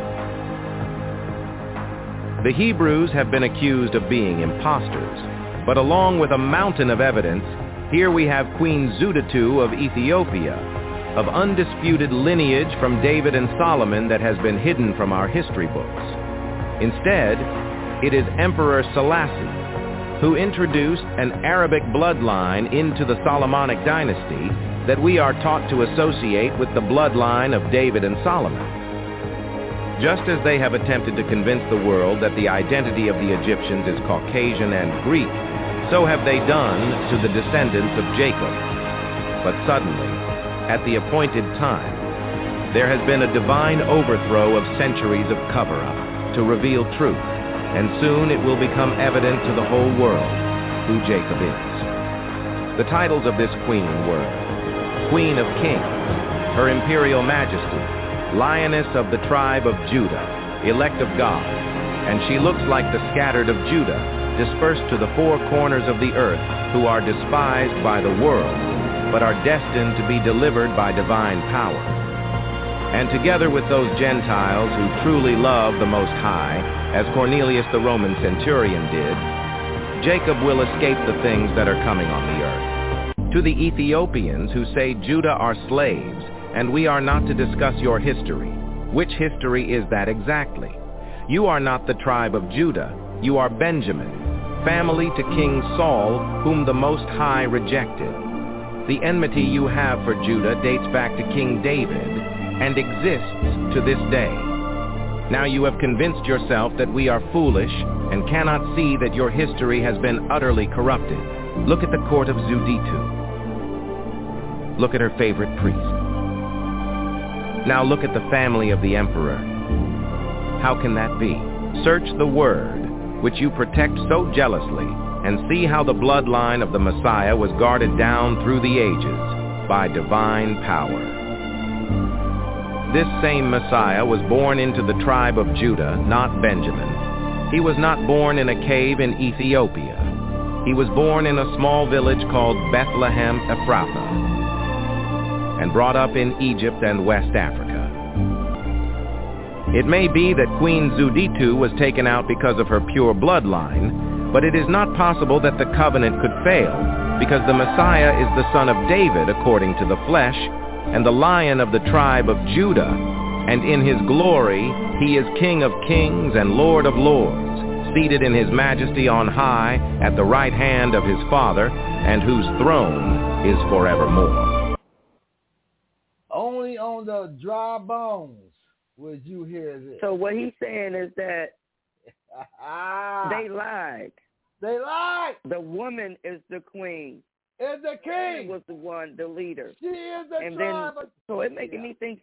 The Hebrews have been accused of being impostors, but along with a mountain of evidence, here we have Queen Zudatu of Ethiopia, of undisputed lineage from David and Solomon that has been hidden from our history books. Instead, it is Emperor Selassie, who introduced an Arabic bloodline into the Solomonic dynasty that we are taught to associate with the bloodline of David and Solomon. Just as they have attempted to convince the world that the identity of the Egyptians is Caucasian and Greek, so have they done to the descendants of Jacob. But suddenly, at the appointed time, there has been a divine overthrow of centuries of cover-up to reveal truth, and soon it will become evident to the whole world who Jacob is. The titles of this queen were Queen of Kings, Her Imperial Majesty, Lioness of the tribe of Judah, Elect of God, and she looks like the scattered of Judah, dispersed to the four corners of the earth, who are despised by the world, but are destined to be delivered by divine power. And together with those Gentiles who truly love the Most High, as Cornelius the Roman centurion did, Jacob will escape the things that are coming on the earth. To the Ethiopians who say Judah are slaves, and we are not to discuss your history, which history is that exactly? You are not the tribe of Judah, you are Benjamin, family to King Saul, whom the Most High rejected. The enmity you have for Judah dates back to King David and exists to this day. Now you have convinced yourself that we are foolish and cannot see that your history has been utterly corrupted. Look at the court of Zuditu. Look at her favorite priest. Now look at the family of the emperor. How can that be? Search the word, which you protect so jealously, and see how the bloodline of the Messiah was guarded down through the ages by divine power. This same Messiah was born into the tribe of Judah, not Benjamin. He was not born in a cave in Ethiopia. He was born in a small village called Bethlehem Ephrathah, and brought up in Egypt and West Africa. It may be that Queen Zuditu was taken out because of her pure bloodline, but it is not possible that the covenant could fail, because the Messiah is the son of David according to the flesh, and the Lion of the tribe of Judah, and in his glory he is King of kings and Lord of lords, seated in his majesty on high at the right hand of his Father, and whose throne is forevermore. Only on the dry bones would you hear this. So what he's saying is that they lied. They lied. The woman is the queen. Is the king. She was the one, the leader. She is the and tribe. Then, so it making me think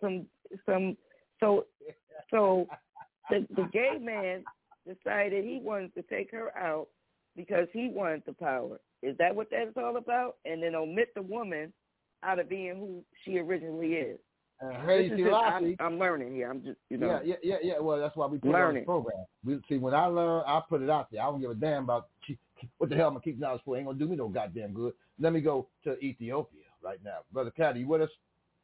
so the gay man decided he wanted to take her out because he wanted the power. Is that what that's all about? And then omit the woman out of being who she originally is. I'm learning here. I'm just, Yeah. Well, that's why we put it on the program. See, when I learn, I put it out there. I don't give a damn about what the hell am I keeping knowledge for. Ain't gonna do me no goddamn good. Let me go to Ethiopia right now, Brother Caddy. You with us?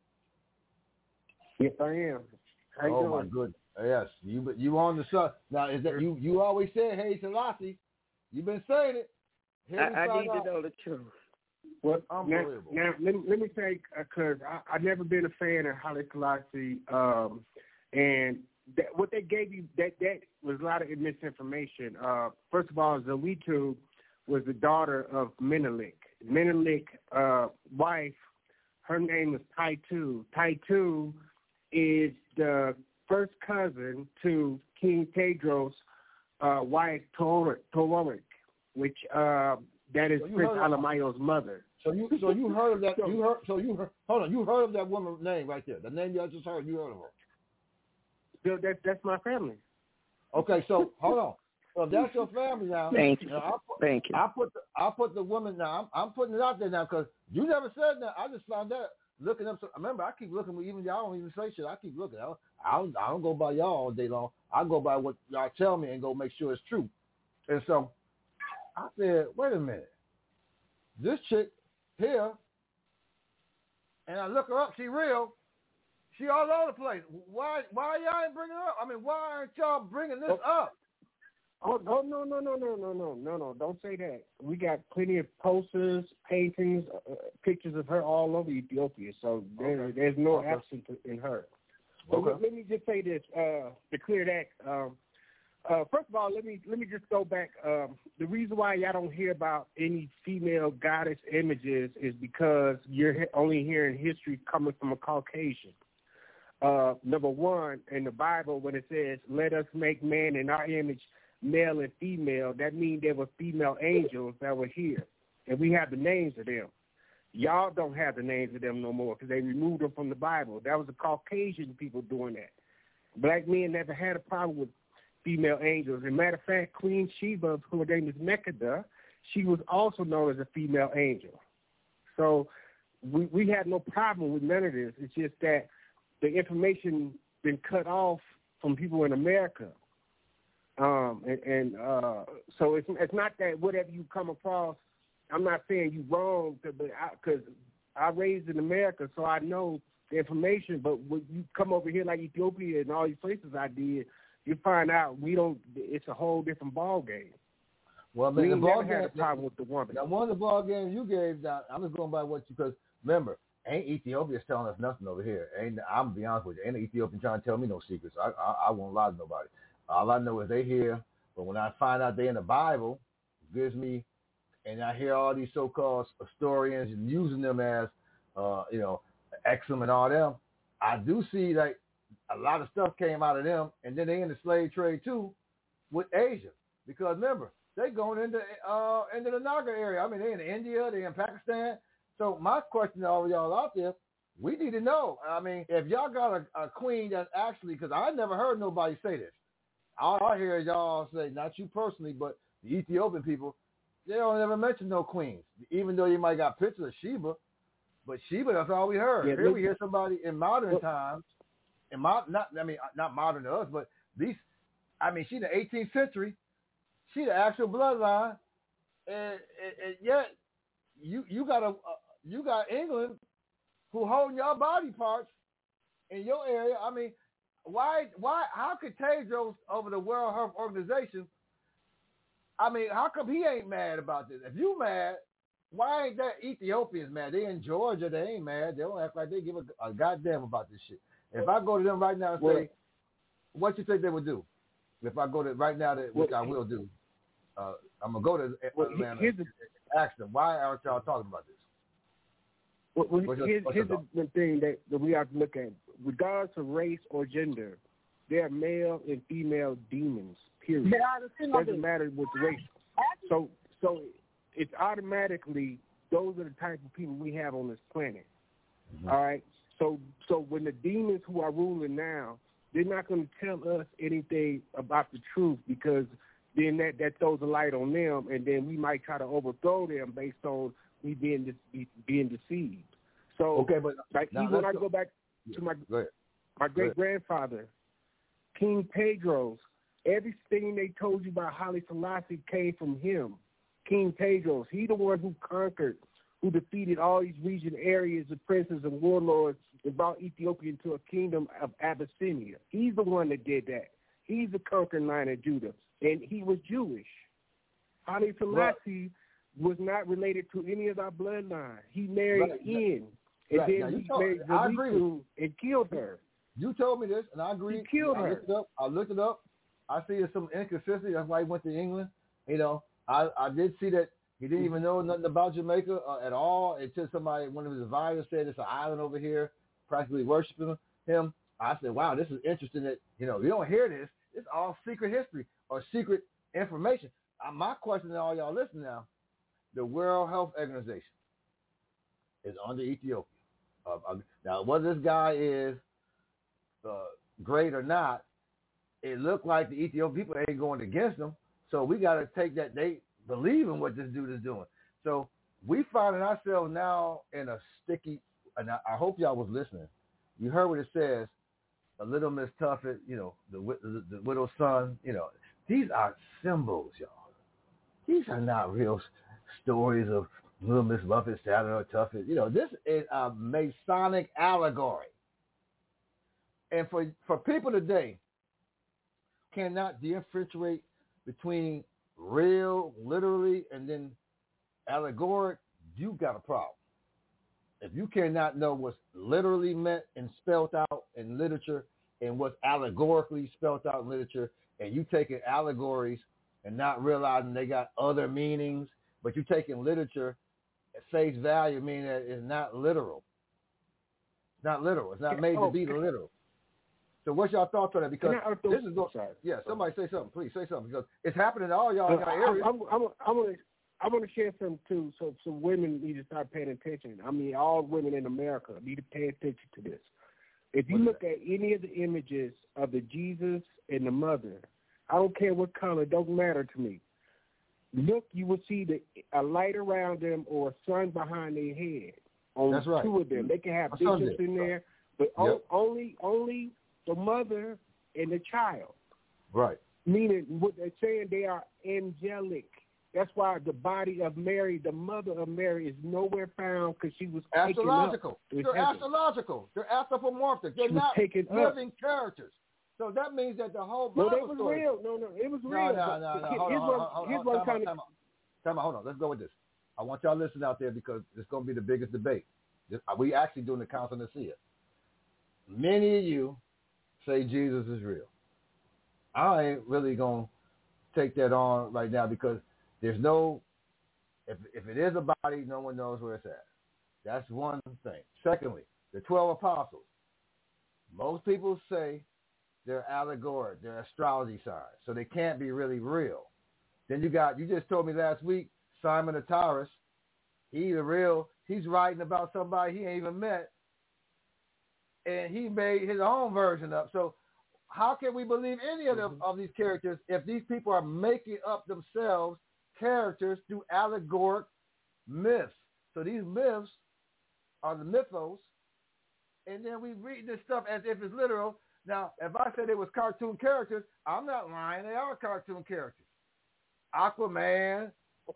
Yes, I am. How you doing? My goodness. Yes, you on the sun now? Is that you always said, "Hey, Selassie"? You've been saying it. I need to know the truth. Well, now let me say, because I've never been a fan of Haile Selassie, and what they gave you, that was a lot of misinformation. First of all, Zuditu was the daughter of Menelik. Menelik's wife, her name was Taitu. Taitu is the first cousin to King Tedros' wife, Tororik, which that is Prince Alamayo's mother. So you heard of that? Hold on. You heard of that woman's name right there? The name you just heard. You heard of her? That's my family. Okay, so hold on. So if that's your family now. Thank you. I put the woman now. I'm putting it out there now because you never said that. I just found out looking up. Remember, I keep looking. Even y'all don't even say shit. I keep looking. I don't go by y'all all day long. I go by what y'all tell me and go make sure it's true. And so I said, wait a minute. This chick here, and I look her up, she real. She all over the place. Why y'all ain't bringing her up? I mean, why aren't y'all bringing this up? Oh no! Don't say that. We got plenty of posters, paintings, pictures of her all over Ethiopia. So there's no absence in her. But let me just say this to clear that. First of all, let me just go back. The reason why y'all don't hear about any female goddess images is because you're only hearing history coming from a Caucasian. Number one, in the Bible, when it says, "Let us make man in our image, male and female," that means there were female angels that were here, and we have the names of them. Y'all don't have the names of them no more because they removed them from the Bible. That was the Caucasian people doing that. Black men never had a problem with female angels. As a matter of fact, Queen Sheba, who her name is Mekada, she was also known as a female angel. So we had no problem with none of this. It's just that the information been cut off from people in America. So it's not that whatever you come across, I'm not saying you wrong, because I raised in America, so I know the information. But when you come over here like Ethiopia and all these places I did, you find out we don't. It's a whole different ball game. Well, man, we the ball never had a game, problem with the woman. Now, one of the ball games you gave, I'm just going by what you, because remember, ain't Ethiopia telling us nothing over here. I'm gonna be honest with you, ain't Ethiopian trying to tell me no secrets. I won't lie to nobody. All I know is they here, but when I find out they in the Bible, it gives me, and I hear all these so-called historians using them as, Exum and all them. I do see like a lot of stuff came out of them, and then they in the slave trade too, with Asia, because remember they going into the Naga area. I mean, they in India, they in Pakistan. So my question to all of y'all out there, we need to know. I mean, if y'all got a queen that's actually, because I never heard nobody say this. All I hear is y'all say, not you personally, but the Ethiopian people, they don't ever mention no queens, even though you might got pictures of Sheba. But Sheba, that's all we heard. Yeah, here we hear somebody in modern times, not modern to us, but these, I mean, she in the 18th century, she the actual bloodline, and yet you got England who holding your body parts in your area. I mean, why? How could Tedros over the World Health Organization? I mean, how come he ain't mad about this? If you mad, why ain't that Ethiopians mad? They in Georgia, they ain't mad. They don't act like they give a goddamn about this shit. If I go to them right now and say, what you think they would do? If I go to right now, which I will do, I'm gonna go to Atlanta and ask them, why aren't y'all talking about this? Here's the thing that we have to look at. Regardless of race or gender, there are male and female demons, period. It doesn't matter which race. So it's automatically, those are the type of people we have on this planet. Mm-hmm. All right? So when the demons who are ruling now, they're not going to tell us anything about the truth, because then that throws a light on them, and then we might try to overthrow them based on we being deceived. So, okay, but like even when I go back to my great-grandfather, King Tedros, everything they told you about Haile Selassie came from him. King Tedros, he the one who conquered, who defeated all these region areas of princes and warlords and brought Ethiopia into a kingdom of Abyssinia. He's the one that did that. He's the conquering line of Judah, and he was Jewish. Haile Selassie was not related to any of our bloodline. He married in, and then he married Zaliku and killed her. You told me this, and I agree. He killed her. I looked it up. I see there's some inconsistency. That's why he went to England. I did see that he didn't even know nothing about Jamaica at all until somebody, one of his advisors, said it's an island over here, practically worshiping him. I said, wow, this is interesting that, you don't hear this. It's all secret history or secret information. My question to all y'all listening now, the World Health Organization is under Ethiopia. Now, whether this guy is great or not, it looked like the Ethiopian people ain't going against him. So we got to take that they believe in what this dude is doing. So we finding ourselves now in a sticky, and I hope y'all was listening. You heard what it says, a little Miss Tuffet, the widow's son, these are symbols, y'all. these are not real stories of Little Miss Muffet, Saturn or Tuffet. You know, this is a Masonic allegory. And for people today cannot differentiate between real, literally, and then allegoric, you got a problem. If you cannot know what's literally meant and spelled out in literature and what's allegorically spelled out in literature, and you taking allegories and not realizing they got other meanings, but you taking literature at face value, meaning that it's not literal. It's not literal. It's not made to be literal. So what's your thoughts on that? Because this is going. Yeah, somebody say something, please say something, because it's happening in all y'all areas. I'm gonna share something too. So women need to start paying attention. I mean, all women in America need to pay attention to this. If you look at any of the images of the Jesus and the mother, I don't care what color, it don't matter to me. Look, you will see a light around them or a sun behind their head. On That's right. two of them, they can have bishops in there, but only the mother and the child. Right. Meaning, what they're saying, they are angelic. That's why the body of Mary, the mother of Mary, is nowhere found because she was astrological. Taken up. They're astrological. They're anthropomorphic. They're not living characters. So that means that the whole Bible they was story. real. No, it was real. No. Here's one kind of. Time out. Hold on. Let's go with this. I want y'all to listen out there because it's going to be the biggest debate. We actually doing the Council of Nicaea. Many of you say Jesus is real. I ain't really going to take that on right now because there's no, if it is a body, no one knows where it's at. That's one thing. Secondly, the 12 apostles. Most people say they're allegoric, they're astrology signs, so they can't be really real. Then you just told me last week, Simon of Tyrus, he's writing about somebody he ain't even met, and he made his own version up. So how can we believe any of these characters if these people are making up themselves characters through allegoric myths? So these myths are the mythos, and then we read this stuff as if it's literal. Now, if I said it was cartoon characters, I'm not lying. They are cartoon characters. Aquaman.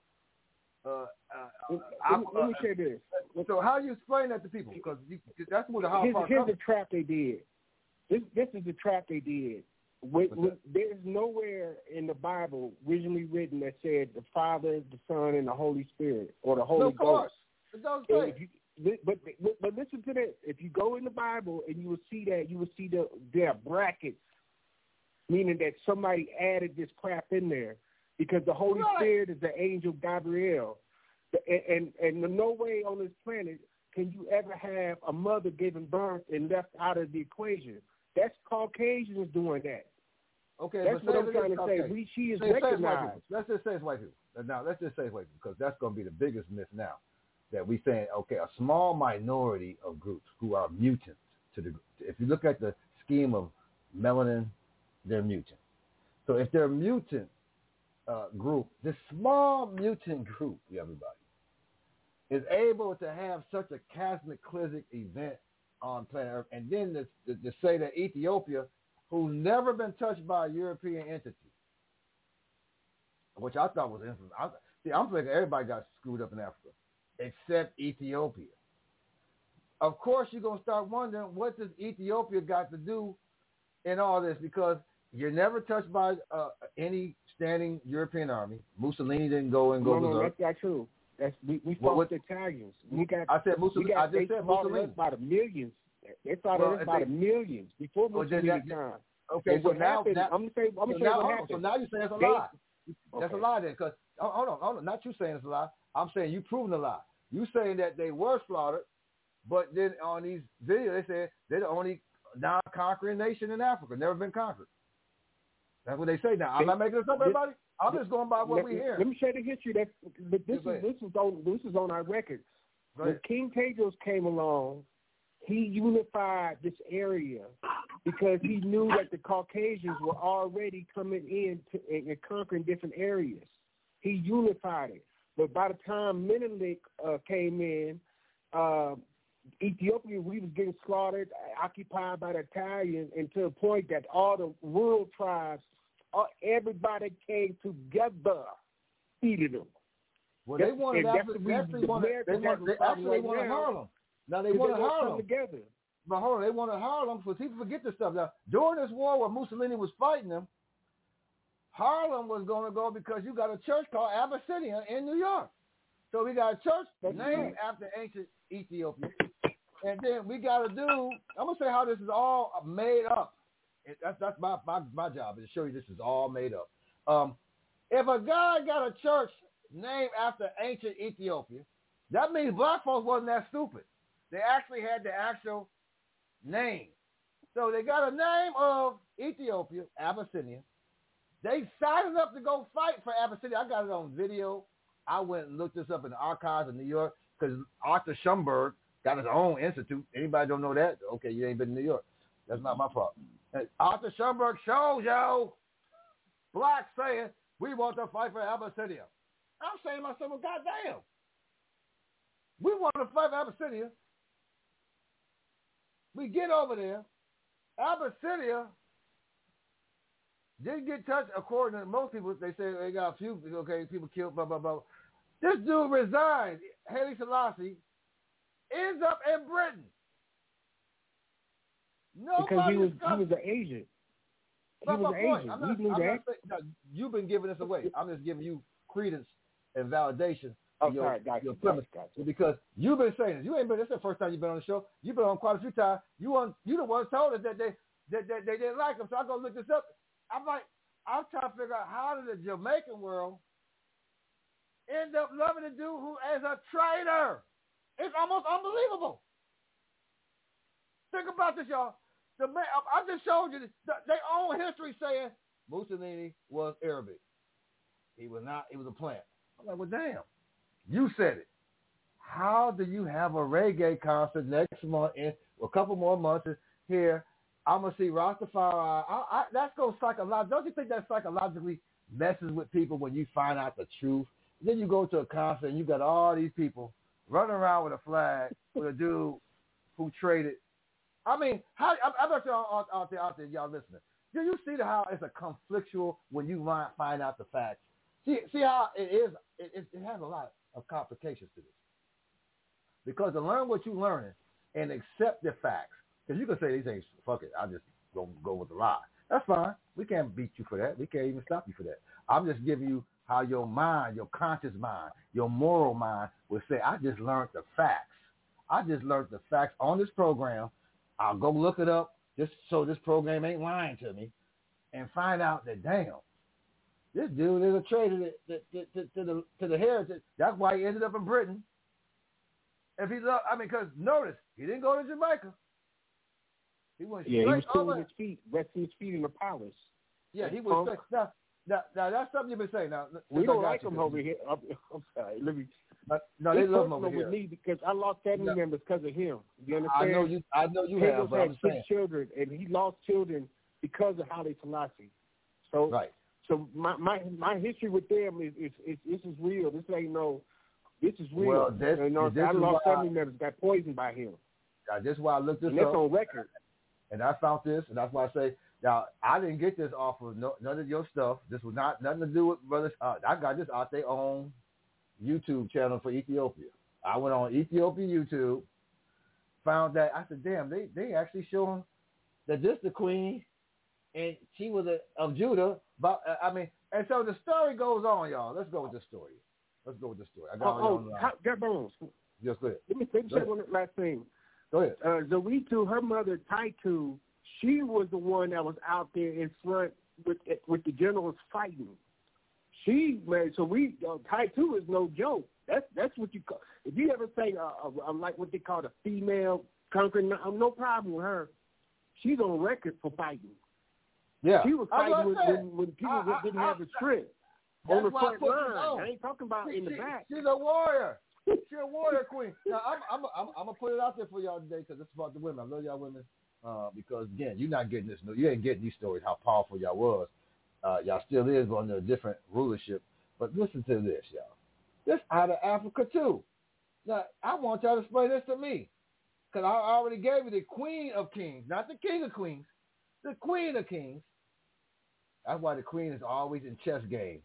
Let me say this. So how do you explain that to people? Because that's what the hard part Here's the trap they did. This is the trap they did. There's nowhere in the Bible originally written that said the Father, the Son, and the Holy Spirit, or the Holy Ghost. It does say. But listen to this. If you go in the Bible and you will see that, you will see their brackets, meaning that somebody added this crap in there because the Holy Spirit is the angel Gabriel. And no way on this planet can you ever have a mother giving birth and left out of the equation. That's Caucasians doing that. Okay, that's what I'm trying to say. She is recognized. Let's just say it's white people. Now, let's just say it's white people because that's going to be the biggest myth now. That we saying, okay, a small minority of groups who are mutants if you look at the scheme of melanin, they're mutant. So if they're a mutant group, this small mutant group, everybody, is able to have such a cataclysmic event on planet Earth, and then to say that Ethiopia, who's never been touched by a European entity, which I thought was infamous. I'm thinking everybody got screwed up in Africa, except Ethiopia. Of course, you're going to start wondering, what does Ethiopia got to do in all this? Because you're never touched by any standing European army. Mussolini didn't go and go. No, that's not true. We fought the Italians. I said Mussolini. I just said Mussolini. By the millions. They fought us by the millions before Mussolini time. Okay, so now I'm gonna say what happened. So now you're saying it's a lie. That's a lie then, because hold on, not you saying it's a lie. I'm saying you proving a lie. You saying that they were slaughtered, but then on these videos they said they're the only non-conquering nation in Africa, never been conquered. That's what they say now. I'm not making this up, everybody. I'm just going by what we hear. Let me share the history. But this is on our record. When King Tedros came along, he unified this area because he knew that the Caucasians were already coming in and conquering different areas. He unified it. But by the time Menelik came in, Ethiopia, we was getting slaughtered, occupied by the Italians, and to the point that all the rural tribes, everybody came together feeding them. Well, they wanted actually wanted Harlem. Now they wanted Harlem together. But hold on, they wanted Harlem, because people forget this stuff. Now, during this war where Mussolini was fighting them, Harlem was going to go because you got a church called Abyssinia in New York. So we got a church named after ancient Ethiopia. And then we got to do, I'm going to say how this is all made up. That's my job, is to show you this is all made up. If a guy got a church named after ancient Ethiopia, that means black folks wasn't that stupid. They actually had the actual name. So they got a name of Ethiopia, Abyssinia. They signed up to go fight for Abyssinia. I got it on video. I went and looked this up in the archives of New York, because Arthur Schomburg got his own institute. Anybody don't know that? Okay, you ain't been in New York. That's not my problem. And Arthur Schomburg shows, blacks saying, we want to fight for Abyssinia. I'm saying to myself, well, goddamn. We want to fight for Abyssinia. We get over there. Abyssinia didn't get touched, according to most people. They say they got a few, people killed, blah, blah, blah. This dude resigned. Haile Selassie ends up in Britain. Because he was an agent. He was an agent. We knew that. You've been giving this away. I'm just giving you credence and validation. Your premise. Because you've been saying this. You ain't been. This is the first time you've been on the show. You've been on quite a few times. You the one told us that they didn't like him. So I go look this up. I'm trying to figure out, how did the Jamaican world end up loving a dude who is a traitor? It's almost unbelievable. Think about this, y'all. I just showed you their own history saying Mussolini was Arabic. He was not. He was a plant. I'm like, well, damn. You said it. How do you have a reggae concert next month, in a couple more months here? I'm going to see Rastafari. That's going to psychologically. Don't you think that psychologically messes with people when you find out the truth? Then you go to a concert and you got all these people running around with a flag with a dude who traded. I mean, I'm not sure out there, y'all listening. Do you see how it's a conflictual when you find out the facts? See how it is. It has a lot of complications to this. Because to learn what you're learning and accept the facts, because you can say these things, fuck it, I'll just go with the lie. That's fine. We can't beat you for that. We can't even stop you for that. I'm just giving you how your mind, your conscious mind, your moral mind will say, I just learned the facts. I just learned the facts on this program. I'll go look it up just so this program ain't lying to me, and find out that, damn, this dude is a traitor to the heritage. That's why he ended up in Britain. Because notice, he didn't go to Jamaica. He went straight he was over. His feet, resting his feet in the palace. Yeah, he was straight. Now, that's something you've been saying. Now, we don't like him over here. I'm sorry. Let me. No, they love him over here. With me because I lost family members because of him. You understand? I know you have. But had 6 children, and he lost children because of Haile Selassie. So, right. So my history with them is this is real. This ain't no. This is real. Well, I lost family members got poisoned by him. That's why I looked this up. That's on record. And I found this, and that's why I say, now, I didn't get this off of none of your stuff. This was nothing to do with brothers. I got this out their own YouTube channel for Ethiopia. I went on Ethiopia YouTube, found that. I said, damn, they actually showing that this the queen, and she was of Judah. But and so the story goes on, y'all. Let's go with this story. I got Get Bones. Yes, go ahead. Let me say one last thing. Go ahead. Zeritu, her mother, Taitu, she was the one that was out there in front with the generals fighting. Taitu is no joke. That's what you call. If you ever say like what they call a female conquering, no problem with her. She's on record for fighting. Yeah, she was fighting when people didn't have the strength on the front line. I ain't talking about in the back. She's a warrior. She's a warrior queen. Now I'm gonna put it out there for y'all today because it's about the women. I love y'all women. Because again, you're not getting this. You ain't getting these stories how powerful y'all was. Y'all still is under a different rulership. But listen to this, y'all. This out of Africa too. Now I want y'all to explain this to me, because I already gave you the Queen of Kings, not the King of Queens, the Queen of Kings. That's why the Queen is always in chess game.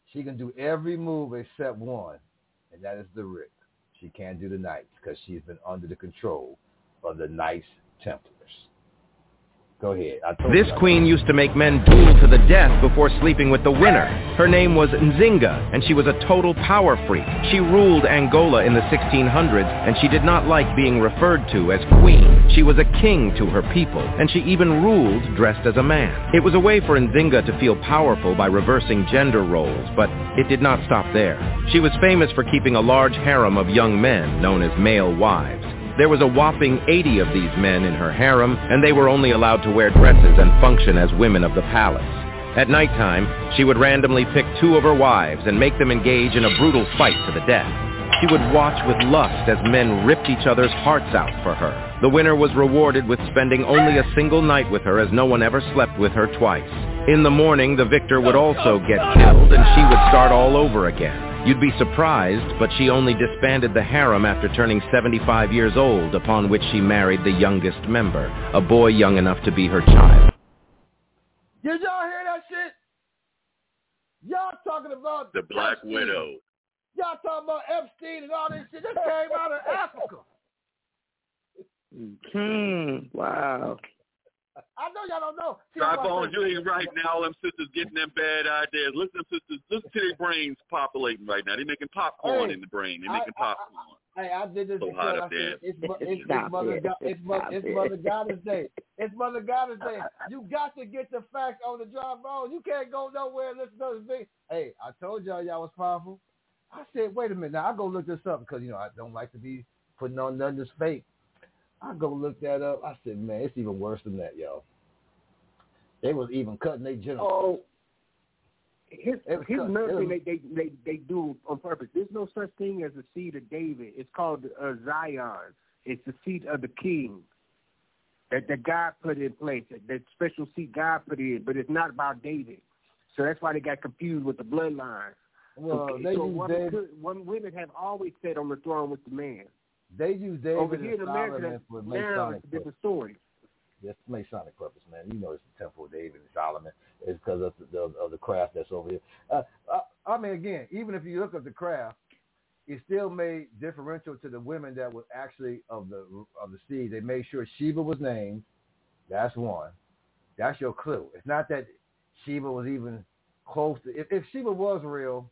She can do every move except one, and that is the Rick. She can't do the Knights because she's been under the control of the Knights Templars. Go ahead. This queen used to make men duel to the death before sleeping with the winner. Her name was Nzinga, and she was a total power freak. She ruled Angola in the 1600s, and she did not like being referred to as queen. She was a king to her people, and she even ruled dressed as a man. It was a way for Nzinga to feel powerful by reversing gender roles, but it did not stop there. She was famous for keeping a large harem of young men known as male wives. There was a whopping 80 of these men in her harem, and they were only allowed to wear dresses and function as women of the palace. At nighttime, she would randomly pick 2 of her wives and make them engage in a brutal fight to the death. She would watch with lust as men ripped each other's hearts out for her. The winner was rewarded with spending only a single night with her, as no one ever slept with her twice. In the morning, the victor would also get killed, and she would start all over again. You'd be surprised, but she only disbanded the harem after turning 75 years old, upon which she married the youngest member, a boy young enough to be her child. Did y'all hear that shit? Y'all talking about the Black Epstein. Widow. Y'all talking about Epstein and all this shit. This came out of Africa. Wow. I know y'all don't know. Triphones, you ain't right now. All them sisters getting them bad ideas. Listen, sisters, listen to their brains populating right now. They're making popcorn in the brain. They're making popcorn. I did this so hot up there. It's Mother Goddess Day. It's Mother Goddess Day. You got to get the facts on the Triphones. You can't go nowhere and listen to this thing. Hey, I told y'all was powerful. I said, wait a minute. Now, I go look this up because, I don't like to be putting on nothing that's fake. I go look that up. I said, man, it's even worse than that, y'all. They was even cutting their generals. Oh, here's another thing they do on purpose. There's no such thing as the seed of David. It's called Zion. It's the seed of the king that God put in place, that special seed God put in, but it's not about David. So that's why they got confused with the bloodlines. Well, okay. So women have always sat on the throne with the man. They use David over here in America. For now it's a different story. Yes, Masonic purpose, man. You know it's the Temple of David and Solomon. It's because of the craft that's over here. I mean, again, even if you look at the craft, it still made differential to the women that were actually of the seed. They made sure Sheba was named. That's one. That's your clue. It's not that Sheba was even close to. If Sheba was real,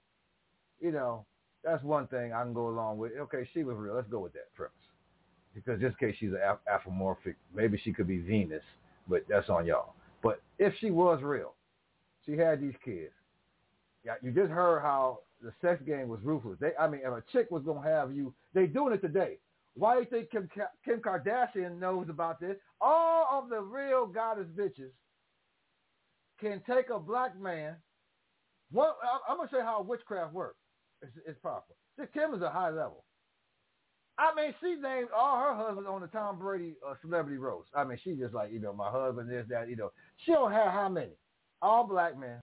that's one thing I can go along with. Okay, she was real. Let's go with that premise. Because just in case she's an anthropomorphic, maybe she could be Venus, but that's on y'all. But if she was real, she had these kids. Yeah, you just heard how the sex game was ruthless. If a chick was going to have you, they doing it today. Why do you think Kim Kardashian knows about this? All of the real goddess bitches can take a black man. I'm going to show you how witchcraft works. It's powerful. Kim is a high level. She named all her husbands on the Tom Brady celebrity roast. She just like, my husband, this, that, She don't have how many? All black men.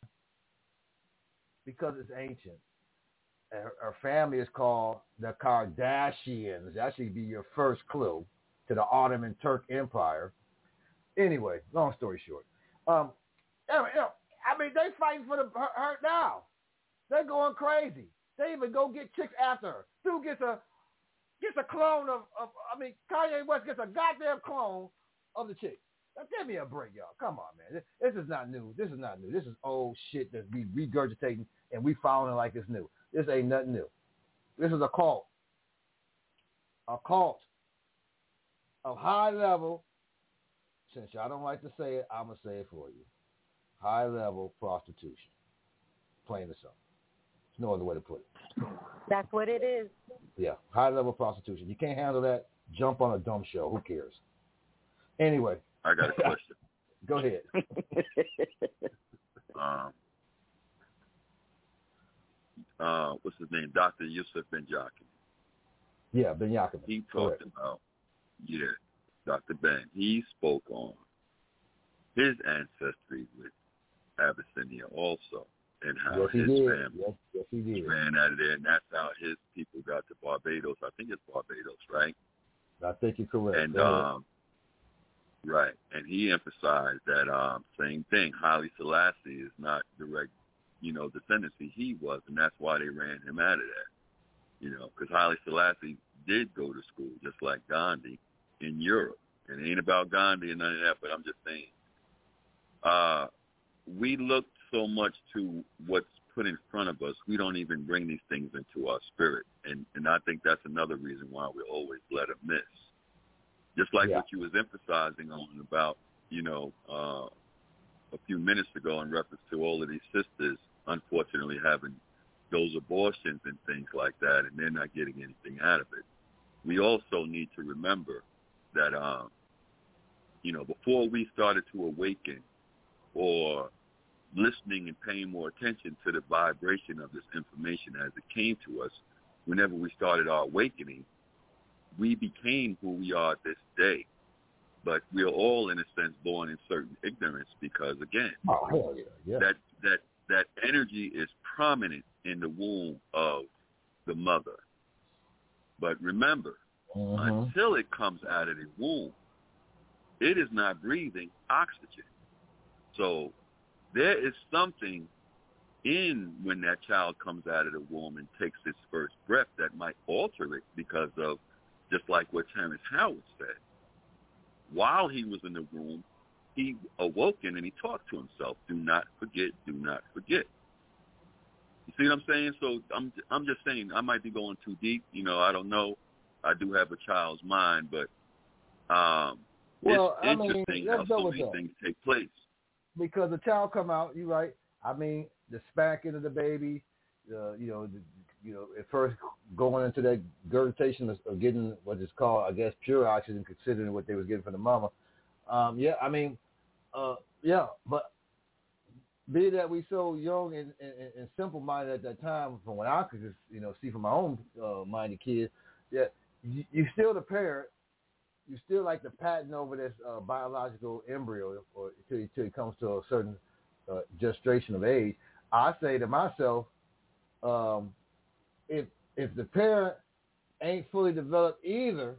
Because it's ancient. And her family is called the Kardashians. That should be your first clue to the Ottoman Turk Empire. Anyway, long story short. They fighting for her now. They're going crazy. They even go get chicks after her. Dude gets a clone of Kanye West gets a goddamn clone of the chick. Now, give me a break, y'all. Come on, man. This is not new. This is old shit that we regurgitating and we following like it's new. This ain't nothing new. This is a cult. A cult of high level, since y'all don't like to say it, I'm going to say it for you. High level prostitution. Plain and simple. There's no other way to put it. That's what it is. Yeah, high-level prostitution. You can't handle that, jump on a dumb show. Who cares? Anyway. I got a question. Go ahead. What's his name? Dr. Yusuf Ben-Jachin. Yeah, Ben-Jachin. He talked about, Dr. Ben. He spoke on his ancestry with Abyssinia also. And how his family ran out of there, and that's how his people got to Barbados. I think it's Barbados, right? I think you're correct. And right, and he emphasized that same thing. Haile Selassie is not direct, descendancy he was, and that's why they ran him out of that. Because Haile Selassie did go to school, just like Gandhi, in Europe. And it ain't about Gandhi and none of that, but I'm just saying. We look so much to what's put in front of us, we don't even bring these things into our spirit. And I think that's another reason why we're always led amiss. Just like what you was emphasizing on about, a few minutes ago in reference to all of these sisters unfortunately having those abortions and things like that, and they're not getting anything out of it. We also need to remember that, before we started to awaken or listening and paying more attention to the vibration of this information as it came to us, whenever we started our awakening, we became who we are this day. But we're all, in a sense, born in certain ignorance because, again, that energy is prominent in the womb of the mother. But remember, until it comes out of the womb, it is not breathing oxygen. So there is something in when that child comes out of the womb and takes its first breath that might alter it because of, just like what Terrence Howard said. While he was in the womb, he awoken and he talked to himself. Do not forget, do not forget. You see what I'm saying? So I'm just saying, I might be going too deep. I don't know. I do have a child's mind, but it's interesting how so many things take place. Because the child come out, you're right. I mean, the spanking of the baby, at first going into that gurgitation of getting what is called, I guess, pure oxygen, considering what they was getting from the mama. But be that we so young and simple-minded at that time, from what I could just, see from my own minded kids, that you still the parent, you still like the patent over this biological embryo or until it comes to a certain gestation of age. I say to myself, if the parent ain't fully developed either,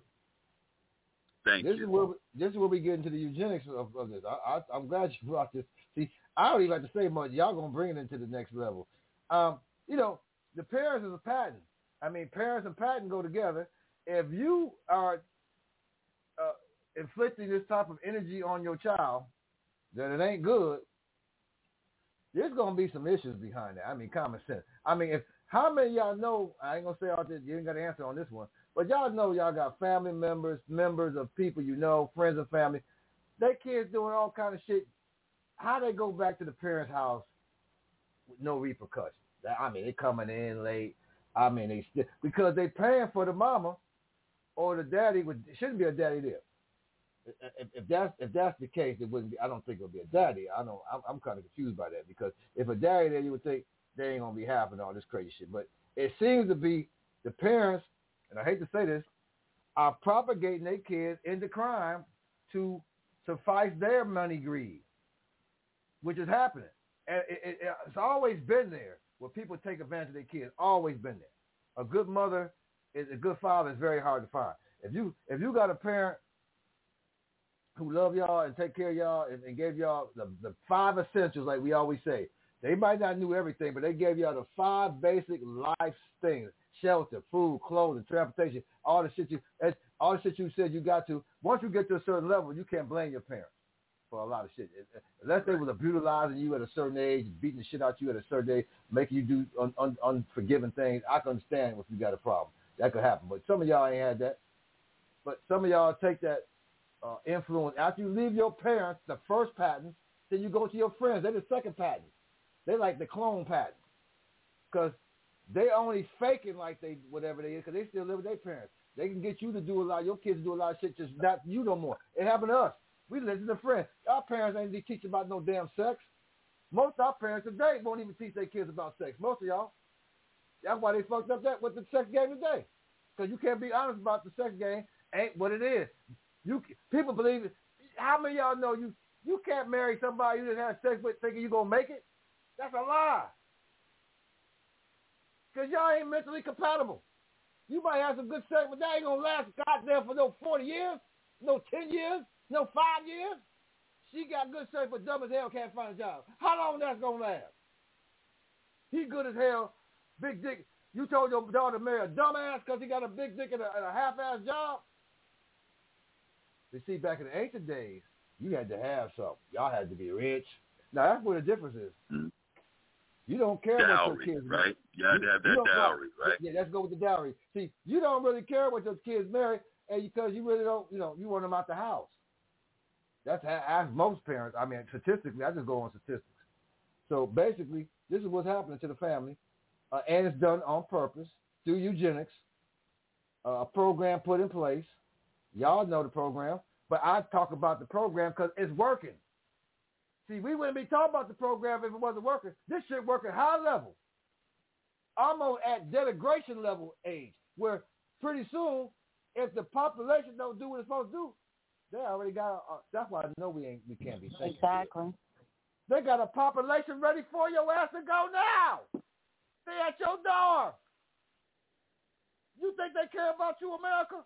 this is where we get into the eugenics of this. I'm glad you brought this. See, I don't even have to say much. Y'all gonna bring it into the next level. The parents is a patent. I mean, parents and patent go together. If you are inflicting this type of energy on your child, that it ain't good, there's going to be some issues behind that. I mean, common sense. I mean, how many of y'all know, I ain't going to say all this, you ain't got to answer on this one, but y'all know y'all got family members of people friends of family, their kids doing all kind of shit. How they go back to the parents' house with no repercussions? I mean, they coming in late. I mean, they still, because they paying for the mama or the daddy. It shouldn't be a daddy there. If that's the case, it wouldn't be. I don't think it'll be a daddy. I'm kind of confused by that, because if a daddy there, you would think they ain't gonna be having all this crazy shit. But it seems to be the parents, and I hate to say this, are propagating their kids into crime to suffice their money greed, which is happening. And it's always been there where people take advantage of their kids. Always been there. A good mother, a good father is very hard to find. If you got a parent who love y'all and take care of y'all and gave y'all the 5 essentials, like we always say. They might not know everything, but they gave y'all the 5 basic life things: shelter, food, clothing, transportation, all the shit you said you got to. Once you get to a certain level, you can't blame your parents for a lot of shit. Unless they was brutalizing you at a certain age, beating the shit out you at a certain age, making you do unforgiving things, I can understand if you got a problem. That could happen. But some of y'all ain't had that. But some of y'all take that influence. After you leave your parents, the first patent, then you go to your friends. They're the second patent. They like the clone patent, because they only faking like they whatever they is, because they still live with their parents. They can get you to do a lot. Your kids do a lot of shit, just not you no more. It happened to us. We listen to friends. Our parents ain't teach about no damn sex. Most of our parents today won't even teach their kids about sex. Most of y'all. That's why they fucked up that with the sex game today, because you can't be honest about the sex game. Ain't what it is. People believe it. How many of y'all know you can't marry somebody you didn't have sex with thinking you're going to make it? That's a lie. Because y'all ain't mentally compatible. You might have some good sex, but that ain't going to last goddamn for no 40 years, no 10 years, no 5 years. She got good sex, but dumb as hell can't find a job. How long that's going to last? He good as hell, big dick. You told your daughter to marry a dumbass because he got a big dick and a half-ass job? You see, back in the ancient days, you had to have something. Y'all had to be rich. Now, that's where the difference is. Mm-hmm. You don't care dowry, what your kids right? marry. You had to have that dowry, right? Yeah, let's go with the dowry. See, you don't really care what your kids marry and because you really don't, you want them out the house. That's as most parents. I mean, statistically, I just go on statistics. So basically, this is what's happening to the family, and it's done on purpose through eugenics, a program put in place. Y'all know the program, but I talk about the program because it's working. See, we wouldn't be talking about the program if it wasn't working. This shit working high level, almost at denigration level age, where pretty soon, if the population don't do what it's supposed to do, they already got. That's why I know we can't be thinking. Exactly. They got a population ready for your ass to go now. They at your door. You think they care about you, America?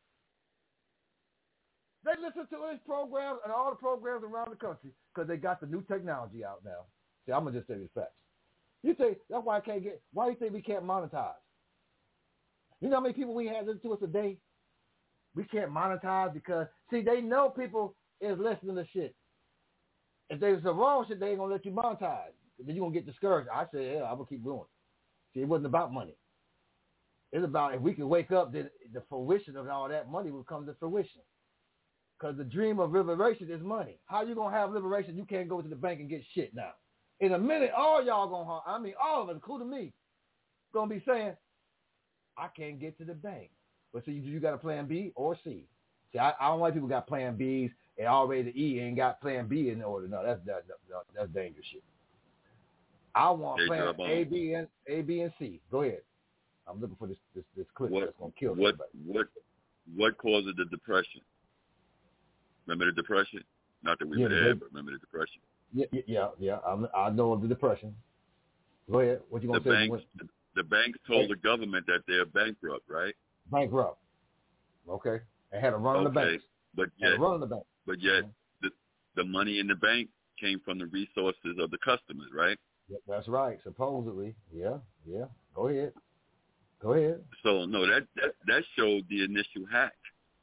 They listen to these programs and all the programs around the country because they got the new technology out now. See, I'm gonna just say the facts. You think that's why I can't get? Why do you think we can't monetize? You know how many people we have listen to us a day? We can't monetize because see, they know people is listening to shit. If there's some wrong shit, they ain't gonna let you monetize. Then you're gonna get discouraged. I said, yeah, I'm gonna keep going. See, it wasn't about money. It's about if we can wake up, then the fruition of all that money will come to fruition. Because the dream of liberation is money. How you going to have liberation? You can't go to the bank and get shit now. In a minute, all y'all going to, I mean, all of us, including me, going to be saying, I can't get to the bank. But see, you got a plan B or C. See, I don't like people got plan Bs and already the E ain't got plan B in order. No, that's dangerous shit. I want plan A, B, and C. Go ahead. I'm looking for this clip that's going to kill somebody. What causes the depression? Remember the depression? Not that we were there, but remember the depression. Yeah. I know of the depression. Go ahead. What you going to say? The banks told the government that they're bankrupt, right? Bankrupt. Okay. And had a run on the bank. But yet, the money in the bank came from the resources of the customers, right? Yeah, that's right. Supposedly. Yeah. Go ahead. So no, that showed the initial hack.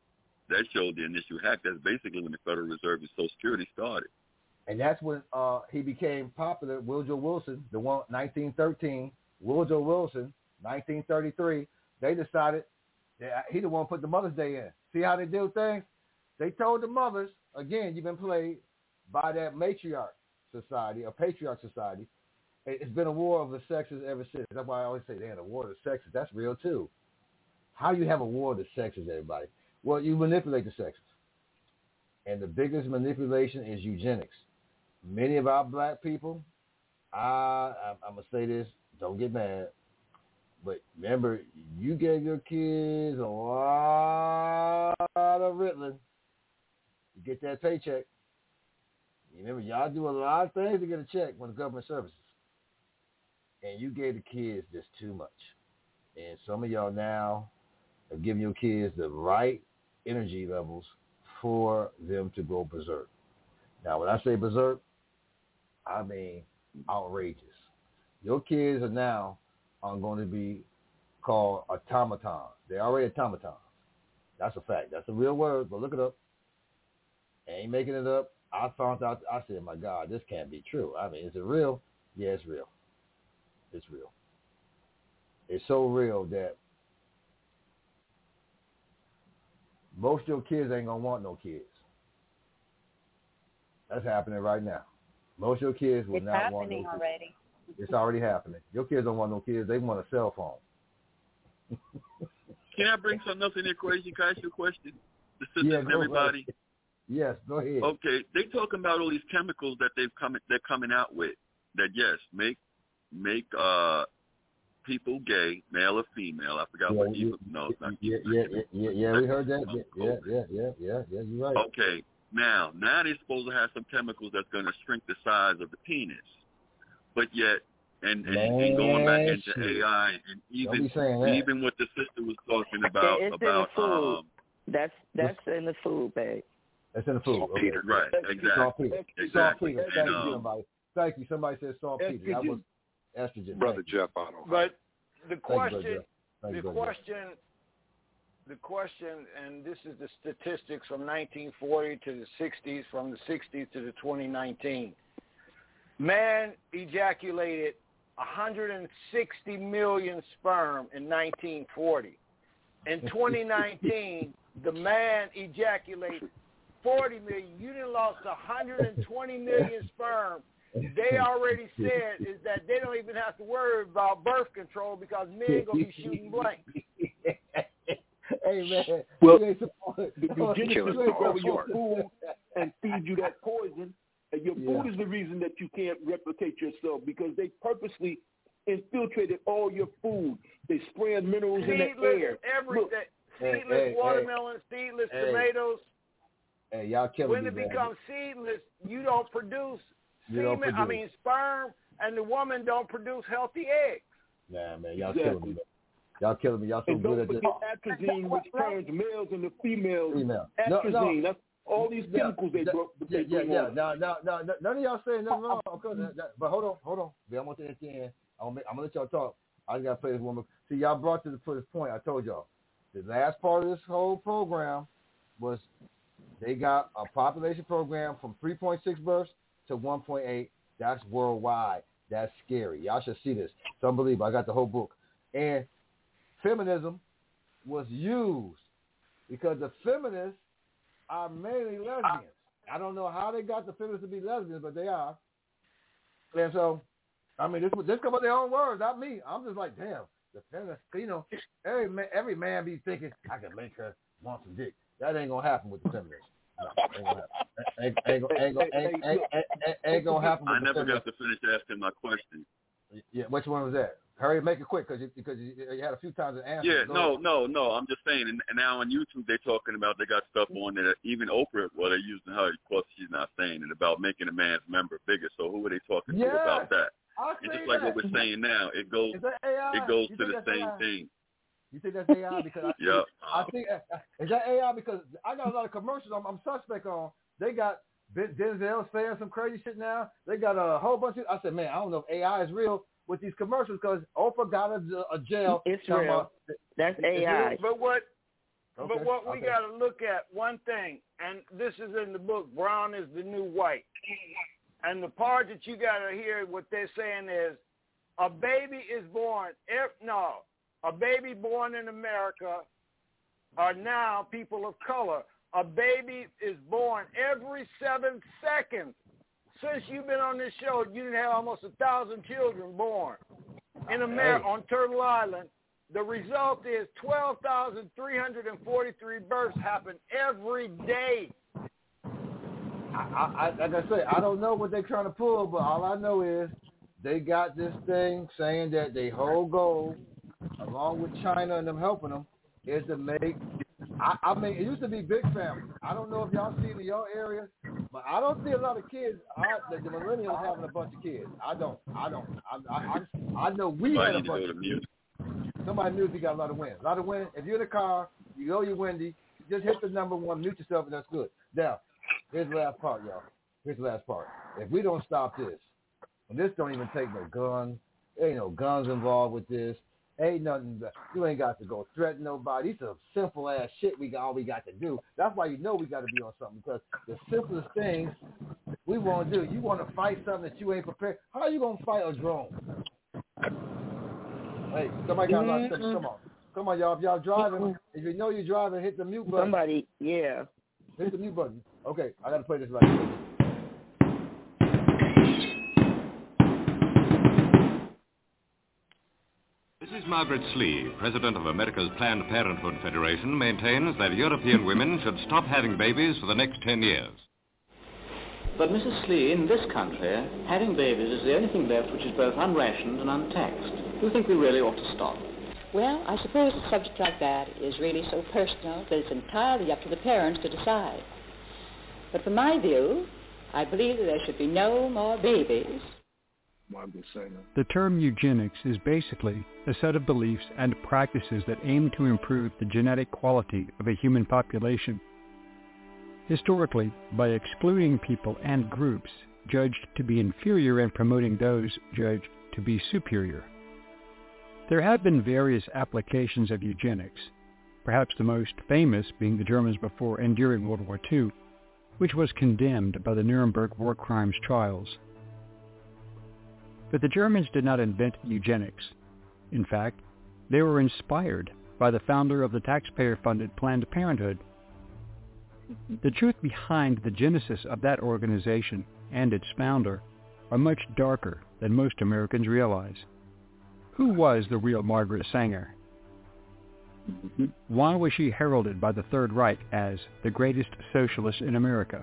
That's basically when the Federal Reserve and Social Security started. And that's when he became popular, Woodrow Wilson, the one 1913, Woodrow Wilson, 1933. They decided that he the one put the Mother's Day in. See how they do things? They told the mothers, again, you've been played by that matriarch society, a patriarch society. It's been a war of the sexes ever since. That's why I always say, a war of the sexes. That's real, too. How do you have a war of the sexes, everybody? Well, you manipulate the sexes. And the biggest manipulation is eugenics. Many of our black people, I'm going to say this, don't get mad, but remember, you gave your kids a lot of Ritalin. You get that paycheck. Remember, y'all do a lot of things to get a check when the government services. And you gave the kids just too much. And some of y'all now are giving your kids the right energy levels for them to go berserk. Now, when I say berserk, I mean outrageous. Your kids are now going to be called automatons. They're already automatons. That's a fact. That's a real word, but look it up. I ain't making it up. I found out, I said, my God, this can't be true. I mean, is it real? Yeah, it's real. It's real. It's so real that most of your kids ain't going to want no kids. That's happening right now. Most of your kids will not want no kids. It's happening already. It's already happening. Your kids don't want no kids. They want a cell phone. Can I bring something else in the equation? Can I ask you a question? The sisters and everybody. Right. Yes, go ahead. Okay, they talking about all these chemicals that they're coming out with that make people gay, male or female. I forgot what you know. Yeah, we heard that. Yeah, you're right. Okay, now they're supposed to have some chemicals that's going to shrink the size of the penis, but yet, and going back into AI, and even what the sister was talking about that's in the food bag. That's in the food. Okay. Right, exactly. Saltpeter. Thank you, somebody. Thank you. Somebody said saltpeter. Estrogen. Brother Jeff, I don't. But the question, and this is the statistics from 1940 to the 60s, from the 60s to the 2019. Man ejaculated 160 million sperm in 1940. In 2019, the man ejaculated 40 million. You done lost 120 million sperm. They already said is that they don't even have to worry about birth control because men gonna be shooting blanks. Hey man, well, the eugenics take over your food and feed you that poison, and your food is the reason that you can't replicate yourself because they purposely infiltrated all your food. They spraying minerals in the air. Everything. Seedless watermelon, seedless tomatoes. Hey, y'all killing when me, it man. becomes seedless, you don't produce sperm, and the woman don't produce healthy eggs. Nah, man, y'all killing me. Y'all killing me. Y'all so good at this. Atrazine, which turns males into females. Atrazine, no. That's all these chemicals they bring on. No, none of y'all saying nothing wrong. But hold on. I'm going to at the end. I'm going to let y'all talk. I just got to play this woman. See, y'all brought to this point. I told y'all. The last part of this whole program was they got a population program from 3.6 births to 1.8. That's worldwide. That's scary. Y'all should see this. It's unbelievable. I got the whole book. And feminism was used because the feminists are mainly lesbians. I don't know how they got the feminists to be lesbians, but they are. And so, I mean, this come with their own words, not me. I'm just like, damn, the feminists, every man be thinking, I can make her want some dick. That ain't going to happen with the feminists. No, ain't gonna happen. I never got to finish asking my question. Yeah, which one was that? Hurry, make it quick because you had a few times to answer. Yeah, no. I'm just saying. And now on YouTube they're talking about they got stuff on there. Even Oprah, well, they're using her. Of course, she's not saying it about making a man's member bigger. So who are they talking to about that? And just like what we're saying now, it goes to the same thing. You think that's AI? Because I think is that AI because I got a lot of commercials I'm suspect on. They got Denzel saying some crazy shit now. They got a whole bunch of. I said, man, I don't know if AI is real with these commercials because Oprah got a jail. It's real. That's AI. But what we got to look at one thing, and this is in the book. Brown is the new white. And the part that you got to hear what they're saying is, a baby is born. A baby born in America are now people of color. A baby is born every 7 seconds. Since you've been on this show, you didn't have almost 1,000 children born. In America, on Turtle Island, the result is 12,343 births happen every day. Like I say, I don't know what they're trying to pull, but all I know is they got this thing saying that their whole goal, along with China and them helping them, is to make, I mean, it used to be big family. I don't know if y'all see it in your area, but I don't see a lot of kids, the millennials having a bunch of kids. I don't. I know we had a bunch of kids. Somebody music got a lot of wind. If you're in the car, you go, you're windy, just hit the number one, mute yourself, and that's good. Now, here's the last part, y'all. Here's the last part. If we don't stop this, and this don't even take no guns, there ain't no guns involved with this. Ain't nothing. You ain't got to go threaten nobody. These are simple ass shit. All we got to do. That's why you know we got to be on something because the simplest things we want to do. You want to fight something that you ain't prepared. How are you gonna fight a drone? Hey, somebody got a lot of sense. Come on, y'all. If y'all driving, if you know you're driving, hit the mute button. Hit the mute button. Okay, I got to play this right here. Mrs. Margaret Slee, president of America's Planned Parenthood Federation, maintains that European women should stop having babies for the next 10 years. But Mrs. Slee, in this country, having babies is the only thing left which is both unrationed and untaxed. Do you think we really ought to stop? Well, I suppose a subject like that is really so personal that it's entirely up to the parents to decide. But from my view, I believe that there should be no more babies. The term eugenics is basically a set of beliefs and practices that aim to improve the genetic quality of a human population. Historically, by excluding people and groups judged to be inferior and promoting those judged to be superior. There have been various applications of eugenics, perhaps the most famous being the Germans before and during World War II, which was condemned by the Nuremberg war crimes trials. But the Germans did not invent eugenics. In fact, they were inspired by the founder of the taxpayer-funded Planned Parenthood. The truth behind the genesis of that organization and its founder are much darker than most Americans realize. Who was the real Margaret Sanger? Why was she heralded by the Third Reich as the greatest socialist in America?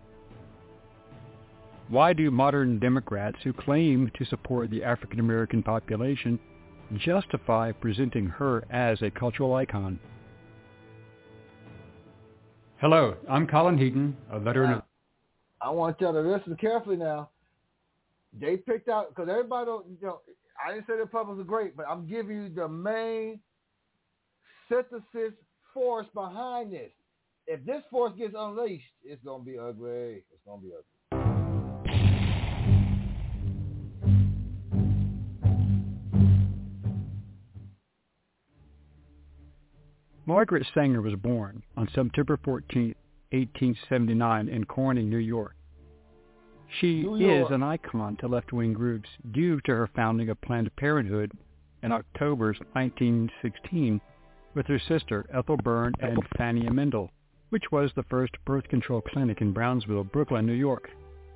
Why do modern Democrats who claim to support the African American population justify presenting her as a cultural icon? Hello, I'm Colin Heaton, a veteran of... I want y'all to listen carefully now. They picked out, because everybody don't, I didn't say the Republicans are great, but I'm giving you the main synthesis force behind this. If this force gets unleashed, it's going to be ugly. It's going to be ugly. Margaret Sanger was born on September 14, 1879 in Corning, New York. She is an icon to left-wing groups due to her founding of Planned Parenthood in October 1916 with her sister Ethel Byrne and Fanny Mendel, which was the first birth control clinic in Brownsville, Brooklyn, New York.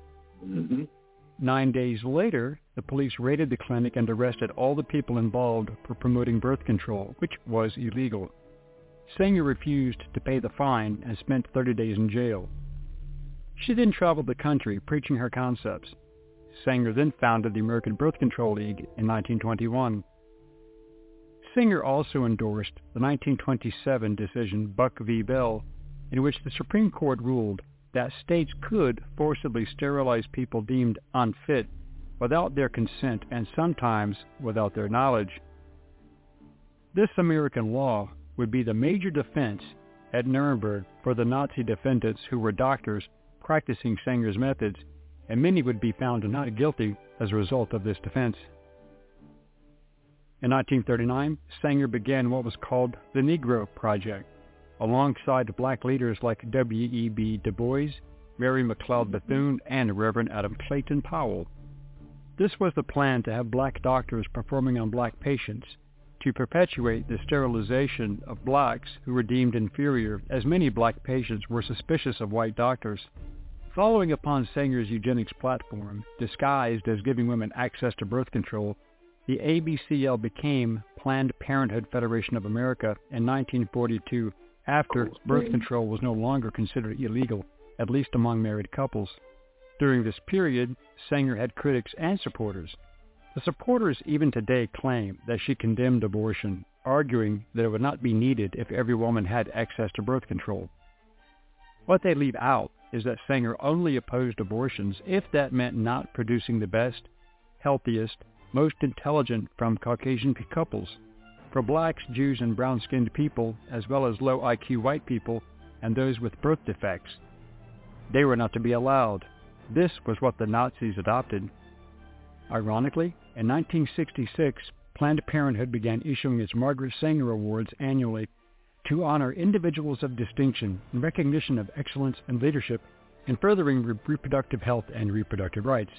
9 days later, the police raided the clinic and arrested all the people involved for promoting birth control, which was illegal. Sanger refused to pay the fine and spent 30 days in jail. She then traveled the country preaching her concepts. Sanger then founded the American Birth Control League in 1921. Sanger also endorsed the 1927 decision Buck v. Bell, in which the Supreme Court ruled that states could forcibly sterilize people deemed unfit without their consent and sometimes without their knowledge. This American law would be the major defense at Nuremberg for the Nazi defendants who were doctors practicing Sanger's methods, and many would be found not guilty as a result of this defense. In 1939, Sanger began what was called the Negro Project, alongside black leaders like W.E.B. Du Bois, Mary McLeod Bethune, and Reverend Adam Clayton Powell. This was the plan to have black doctors performing on black patients, to perpetuate the sterilization of blacks who were deemed inferior, as many black patients were suspicious of white doctors. Following upon Sanger's eugenics platform, disguised as giving women access to birth control, the ABCL became Planned Parenthood Federation of America in 1942 after birth control was no longer considered illegal, at least among married couples. During this period, Sanger had critics and supporters. The supporters even today claim that she condemned abortion, arguing that it would not be needed if every woman had access to birth control. What they leave out is that Sanger only opposed abortions if that meant not producing the best, healthiest, most intelligent from Caucasian couples. For blacks, Jews, and brown-skinned people, as well as low IQ white people and those with birth defects, they were not to be allowed. This was what the Nazis adopted. Ironically, in 1966, Planned Parenthood began issuing its Margaret Sanger Awards annually to honor individuals of distinction in recognition of excellence and leadership in furthering reproductive health and reproductive rights.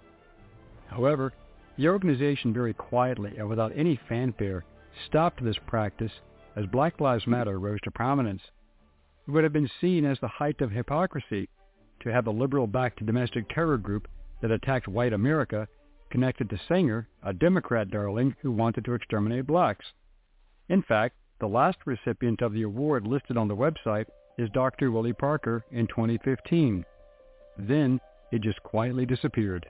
However, the organization very quietly and without any fanfare stopped this practice as Black Lives Matter rose to prominence. It would have been seen as the height of hypocrisy to have the liberal-backed domestic terror group that attacked white America connected to Sanger, a Democrat darling who wanted to exterminate blacks. In fact, the last recipient of the award listed on the website is Dr. Willie Parker in 2015. Then it just quietly disappeared.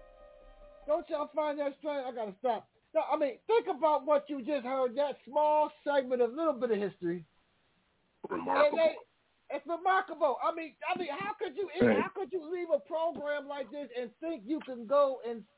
Don't y'all find that strange? I gotta stop. No, I mean, think about what you just heard, that small segment of little bit of history. Remarkable. It's remarkable. I mean, how could you leave a program like this and think you can go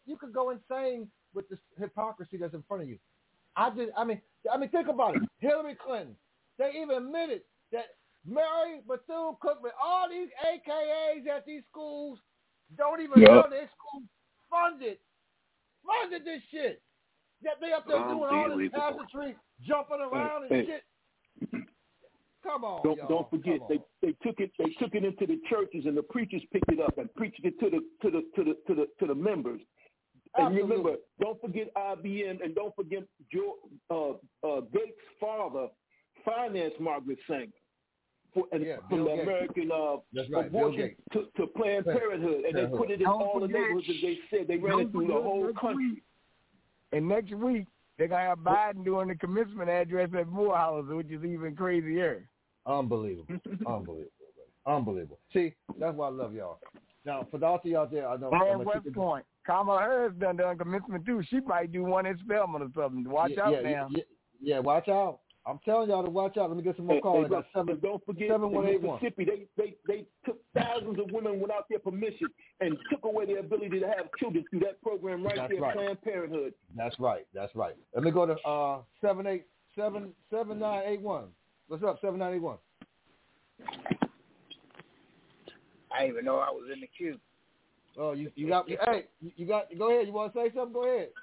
insane with the hypocrisy that's in front of you? I mean, think about it. Hillary Clinton. They even admitted that Mary Bethune-Cookman, all these AKAs at these schools don't even know their school funded funded this shit. Yet they up there doing all this pageantry, jumping around and shit. Come on, don't forget they took it into the churches, and the preachers picked it up and preached it to the members. And remember, don't forget IBM, and don't forget Gates' father financed Margaret Sanger from the American abortion to Planned Parenthood, and they put it in all the neighborhoods, as they said. They ran it through the whole country. And next week, they're going to have Biden doing the commencement address at Morehouse, which is even crazier. Unbelievable. Unbelievable. See, that's why I love y'all. Now, for those of y'all there, I know. And West Point. Kamala Harris done commencement, too. She might do one in Spelman or something. Watch out now. Yeah, watch out. I'm telling y'all to watch out. Let me get some more calls. Don't forget, in Mississippi, they took thousands of women without their permission and took away their ability to have children through that program Planned Parenthood. That's right. Let me go to 7981. What's up, 7981? I didn't even know I was in the queue. Oh, you got me. Hey, you got. Go ahead. You want to say something? Go ahead.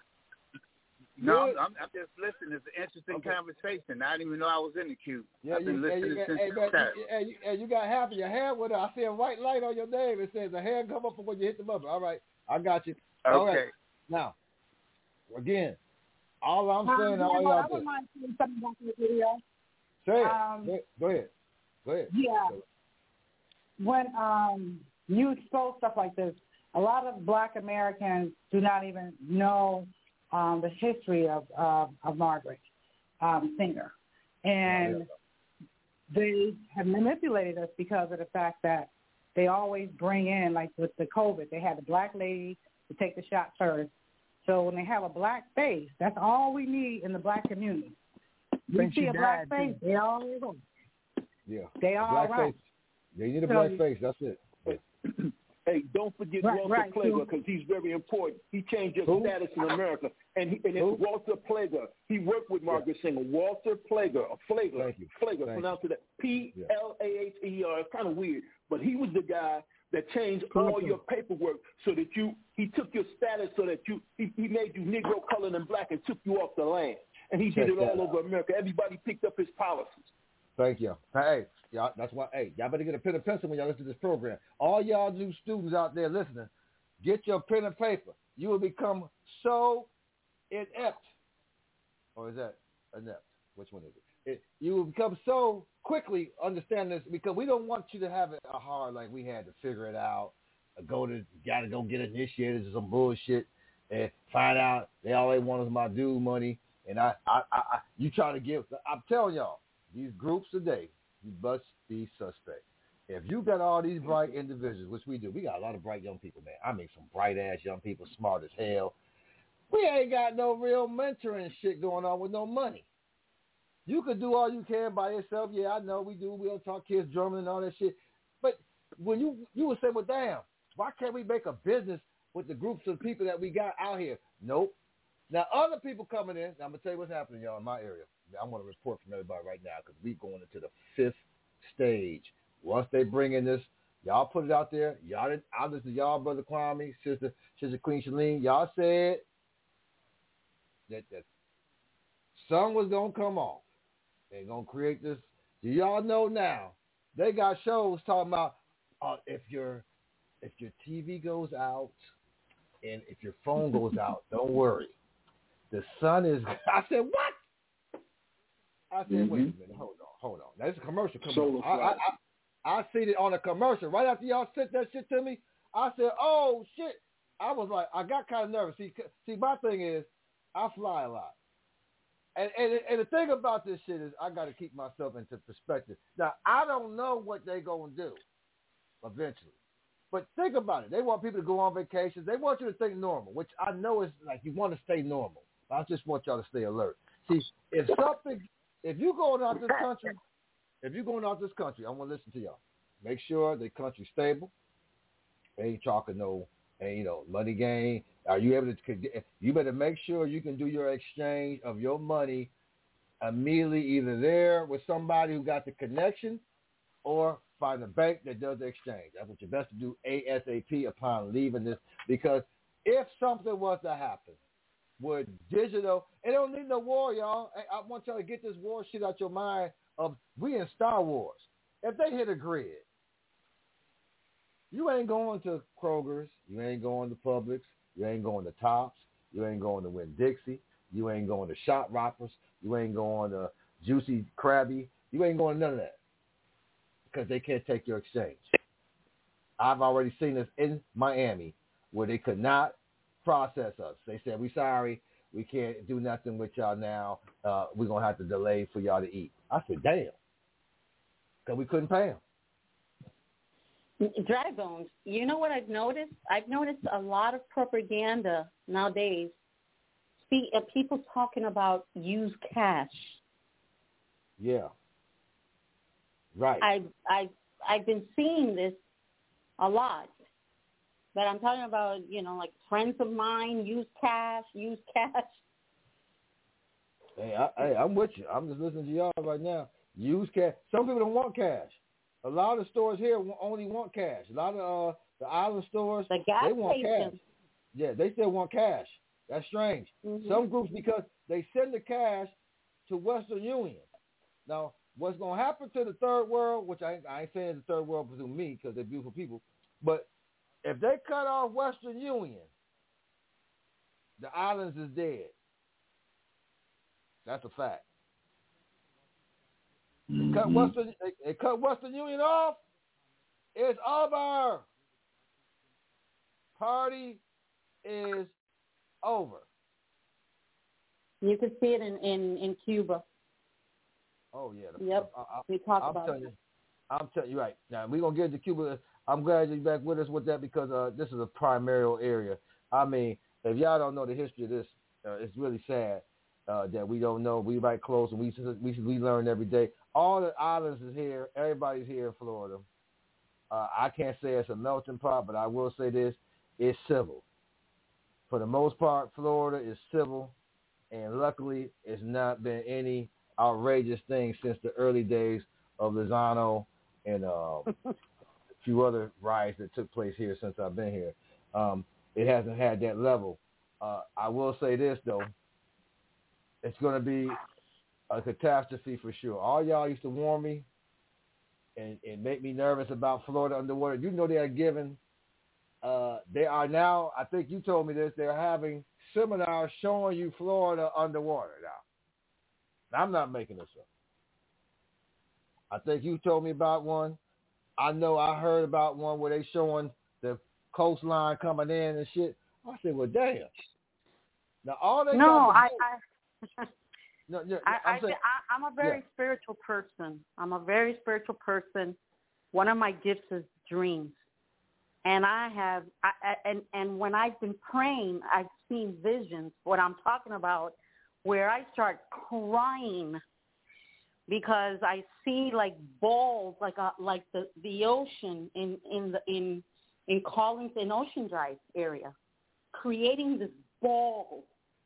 No, I'm just listening. It's an interesting conversation. I didn't even know I was in the queue. Yeah, I've been listening since the start. You got half of your hair with it. I see a white light on your name. It says the hair come up when you hit the button. All right, I got you. Okay. All right. Now, again, all I'm saying, all y'all do. I would mind saying something about the video. Say it. Go ahead. Yeah. When you expose stuff like this, a lot of Black Americans do not even know the history of Margaret Sanger. And they have manipulated us because of the fact that they always bring in, like with the COVID, they had the Black lady to take the shot first. So when they have a Black face, that's all we need in the Black community. You see a Black face, they all go. Yeah. They all right. They need a Black face, that's it. Hey, don't forget Walter Plager, because he's very important. He changed your status in America. And it's Walter Plager. He worked with Margaret Sanger. Walter Plager, Plager, pronounced it Plaher. It's kind of weird. But he was the guy that changed all your paperwork so that he took your status so that he made you Negro, colored, and Black and took you off the land. And he did it all over America. Everybody picked up his policies. Thank you. Hey, y'all, that's why, y'all better get a pen and pencil when y'all listen to this program. All y'all new students out there listening, get your pen and paper. You will become so inept. Or is that inept? Which one is it? You will become so quickly understand this, because we don't want you to have it hard like we had to figure it out, gotta go get initiated to some bullshit and find out all they want is my due money. And you try to give, I'm telling y'all, these groups today, you must be suspect. If you got all these bright individuals, which we do, we got a lot of bright young people, man. I mean, some bright-ass young people, smart as hell. We ain't got no real mentoring shit going on with no money. You could do all you can by yourself. Yeah, I know we do. We'll talk kids German and all that shit. But when you would say, well, damn, why can't we make a business with the groups of people that we got out here? Nope. Now, other people coming in, now I'm going to tell you what's happening, y'all, in my area. I want to report from everybody right now because we're going into the 5th stage. Once they bring in this, y'all put it out there. Y'all didn't. I listen to y'all, Brother Kwame, Sister Queen Shalene. Y'all said that sun was going to come off. They're going to create this. Do y'all know now? They got shows talking about if your TV goes out and if your phone goes out, don't worry. The sun is. I said, what? I said, wait a minute, hold on. Now, this is a commercial coming on. I seen it on a commercial. Right after y'all sent that shit to me, I said, oh, shit. I was like, I got kind of nervous. See, my thing is, I fly a lot. And the thing about this shit is I got to keep myself into perspective. Now, I don't know what they going to do eventually. But think about it. They want people to go on vacations. They want you to think normal, which I know is like you want to stay normal. I just want y'all to stay alert. See, if you're going out this country, I want to listen to y'all. Make sure the country's stable. They ain't talking money gain. Are you able to? You better make sure you can do your exchange of your money immediately, either there with somebody who got the connection, or find a bank that does the exchange. That's what you best to do ASAP upon leaving this, because if something was to happen, with digital. It don't need no war, y'all. I want y'all to get this war shit out your mind of we in Star Wars. If they hit a grid, you ain't going to Kroger's, you ain't going to Publix, you ain't going to Tops, you ain't going to Winn-Dixie, you ain't going to Shop Rockers, you ain't going to Juicy Krabby, you ain't going to none of that because they can't take your exchange. I've already seen this in Miami where they could not process us. They said, we sorry, we can't do nothing with y'all now. We're going to have to delay for y'all to eat. I said, damn, because we couldn't pay them. Dry bones. You know what I've noticed? I've noticed a lot of propaganda nowadays. People talking about use cash. Yeah. Right. I've been seeing this a lot. But I'm talking about, like friends of mine use cash. Hey, I'm with you. I'm just listening to y'all right now. Use cash. Some people don't want cash. A lot of stores here only want cash. A lot of the island stores, they want cash. Yeah, they still want cash. That's strange. Mm-hmm. Some groups, because they send the cash to Western Union. Now, what's going to happen to the third world, which I ain't saying the third world presume me because they're beautiful people, but if they cut off Western Union, the islands is dead. That's a fact. They cut Western Union off. It's over. Party is over. You can see it in Cuba. Oh yeah. Yep. We talked about it. I'm telling you right now. We're gonna get to Cuba. I'm glad you're back with us with that because this is a primary area. I mean, if y'all don't know the history of this, it's really sad that we don't know. We right close and we learn every day. All the islands is here. Everybody's here in Florida. I can't say it's a melting pot, but I will say this: it's civil. For the most part, Florida is civil, and luckily, it's not been any outrageous things since the early days of Lozano and a few other riots that took place here since I've been here. It hasn't had that level. I will say this, though. It's going to be a catastrophe for sure. All y'all used to warn me and make me nervous about Florida underwater. You know they are giving, they are now, I think you told me this, they're having seminars showing you Florida underwater now. I'm not making this up. I think you told me about one. I know I heard about one where they showing the coastline coming in and shit. I said, well, damn. Now all they I'm a very spiritual person. One of my gifts is dreams. And and when I've been praying, I've seen visions, what I'm talking about, where I start crying because I see like balls, like the ocean in Collins and Ocean Drive area, creating this ball.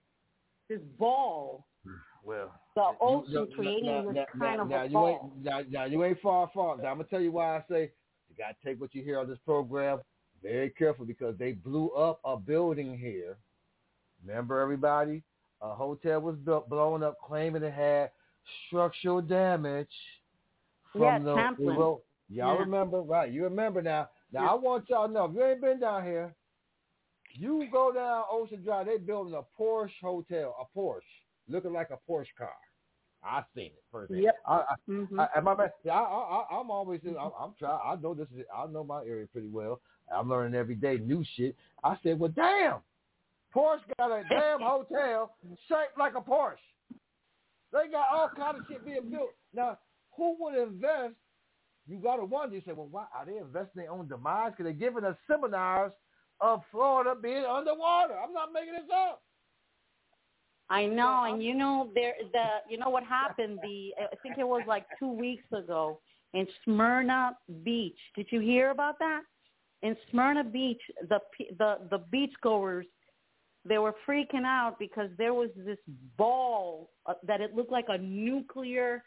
Well, the ocean creating this kind of a ball. Now you ain't far. Now I'm gonna tell you why I say you gotta take what you hear on this program very careful because they blew up a building here. Remember, everybody, a hotel was blown up, claiming it had structural damage from the. Y'all remember, right? You remember now. Now I want y'all to know if you ain't been down here, you go down Ocean Drive. They building a Porsche hotel, a Porsche. Looking like a Porsche car. I've seen it firsthand. Yep. I'm always. I'm trying. I know this is. I know my area pretty well. I'm learning every day new shit. I said, well, damn, Porsche got a damn hotel shaped like a Porsche. They got all kind of shit being built. Now, who would invest? You got to wonder. You say, well, why are they investing in their own demise? Because they're giving us seminars of Florida being underwater. I'm not making this up. I know, and you know what happened? I think it was like 2 weeks ago in Smyrna Beach. Did you hear about that? In Smyrna Beach, the beachgoers, they were freaking out because there was this ball that it looked like a nuclear,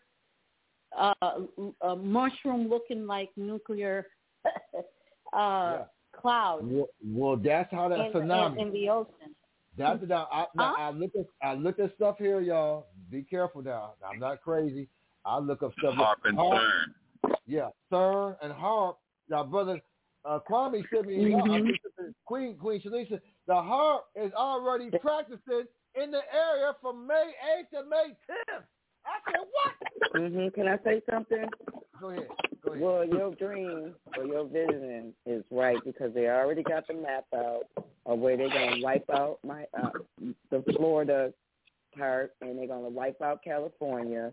mushroom-looking like nuclear cloud. Well, that's how that tsunami in the ocean. I look at stuff here, y'all. Be careful now. I'm not crazy. I look up stuff. HAARP and CERN. Yeah, CERN and HAARP. Now, brother Kwame sent me Queen Shalisa. The HAARP is already practicing in the area from May 8th to May 10th. I said, what? Can I say something? Go ahead. Well, your dream or your vision is right because they already got the map out of where they're going to wipe out the Florida part, and they're going to wipe out California.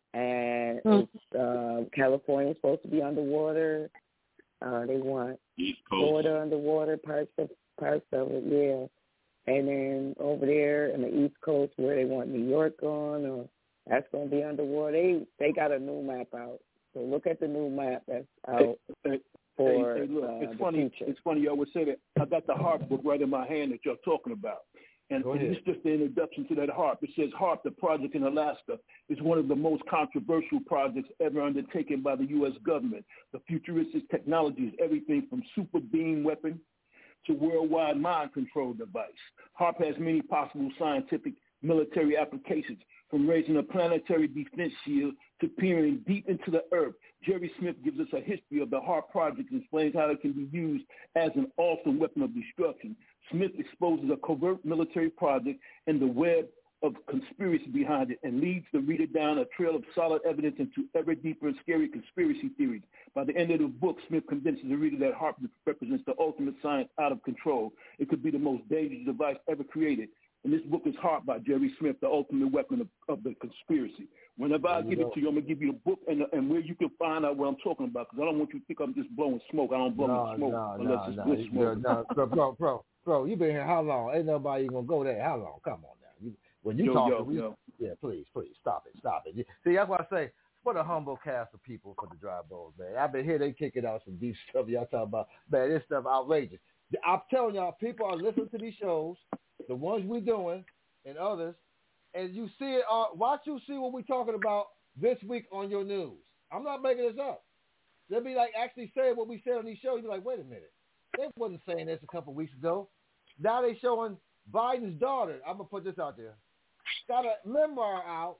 And California's supposed to be underwater. They want East Coast. Florida underwater, parts of it, yeah. And then over there in the East Coast where they want New York on, that's going to be underwater. They got a new map out. So look at the new map that's out for look, it's funny. future. It's funny y'all would say that. I got the HAARP book right in my hand that y'all talking about. And it's just the introduction to that HAARP. It says HAARP, the project in Alaska, is one of the most controversial projects ever undertaken by the U.S. government. The futuristic technology is everything from super beam weapon to worldwide mind control device. HAARP has many possible scientific military applications, from raising a planetary defense shield to peering deep into the earth. Jerry Smith gives us a history of the HAARP project and explains how it can be used as an awesome weapon of destruction. Smith exposes a covert military project and the web of conspiracy behind it and leads the reader down a trail of solid evidence into ever deeper and scary conspiracy theories. By the end of the book, Smith convinces the reader that HAARP represents the ultimate science out of control. It could be the most dangerous device ever created. And this book is HAARP by Jerry Smith, the ultimate weapon of the conspiracy. Whenever I give it to you, I'm going to give you the book and where you can find out what I'm talking about, because I don't want you to think I'm just blowing smoke. I don't blow smoke unless it's good smoke. Bro, you been here how long? Ain't nobody going to go there. How long? Come on now. When you talk, yeah, please, stop it. See, that's why I say, what a humble cast of people for the Dry Bones, man. I've been here, they kicking out some deep stuff y'all talking about. Man, this stuff outrageous. I'm telling y'all, people are listening to these shows, the ones we doing and others, and you see it. Watch you see what we talking about this week on your news. I'm not making this up. They'll be like actually saying what we said on these shows. You'll be like, wait a minute. They wasn't saying this a couple weeks ago. Now they showing Biden's daughter. I'm going to put this out there. Got a memoir out.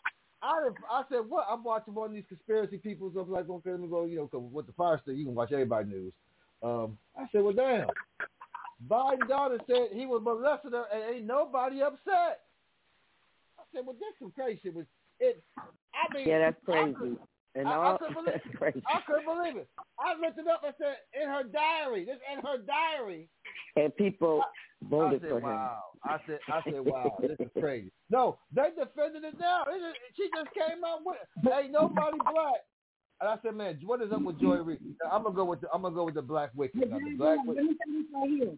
I said, what? I'm watching one of these conspiracy people. So I'm like, okay, let me go, with the fire stick, you can watch everybody's news. I said, well, damn. Biden's daughter said he was molesting her and ain't nobody upset. I said, well, that's some crazy shit. Yeah, that's crazy. I couldn't believe it. I looked it up and said, in her diary. This in her diary. And people voted for him. I said, wow, this is crazy. No, they defended it now. She just came out with it. Ain't nobody black. And I said, man, what is up with Joy Reid? I'm gonna go with the Black Witches. Let me say this right here.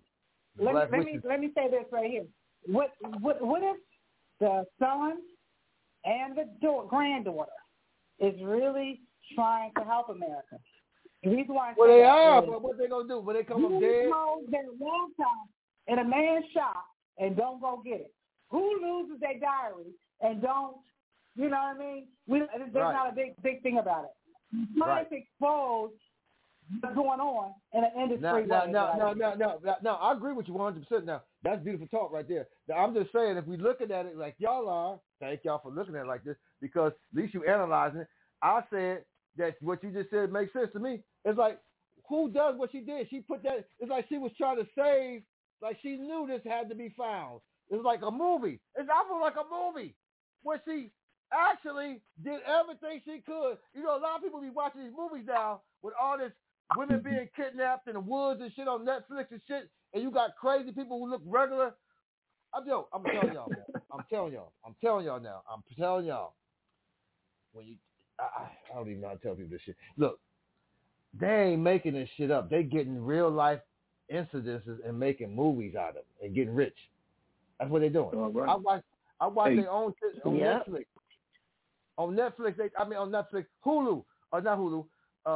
Let me say this right here. What if the son and the granddaughter is really trying to help America? The reason why they are, but what they gonna do? When they come up dead? Their long time in a man's shop and don't go get it. Who loses their diary and don't? You know what I mean? There's not a big thing about it. Trying to expose what's going on in an industry. No, I agree with you 100%. Now, that's beautiful talk right there. Now, I'm just saying, if we looking at it like y'all are, thank y'all for looking at it like this, because at least you analyzing it. I said that what you just said makes sense to me. It's like, who does what she did? She put that, it's like she was trying to save, like she knew this had to be found. It's like a movie. It's almost like a movie where she actually did everything she could. A lot of people be watching these movies now with all this women being kidnapped in the woods and shit on Netflix and shit, and you got crazy people who look regular. I'm telling y'all, man. I'm telling y'all now. When you, I don't even know how to tell people this shit. Look, they ain't making this shit up. They getting real life incidences and making movies out of them and getting rich. That's what they're doing. Right. I watch their own shit on Netflix. On Netflix, Hulu, or not Hulu,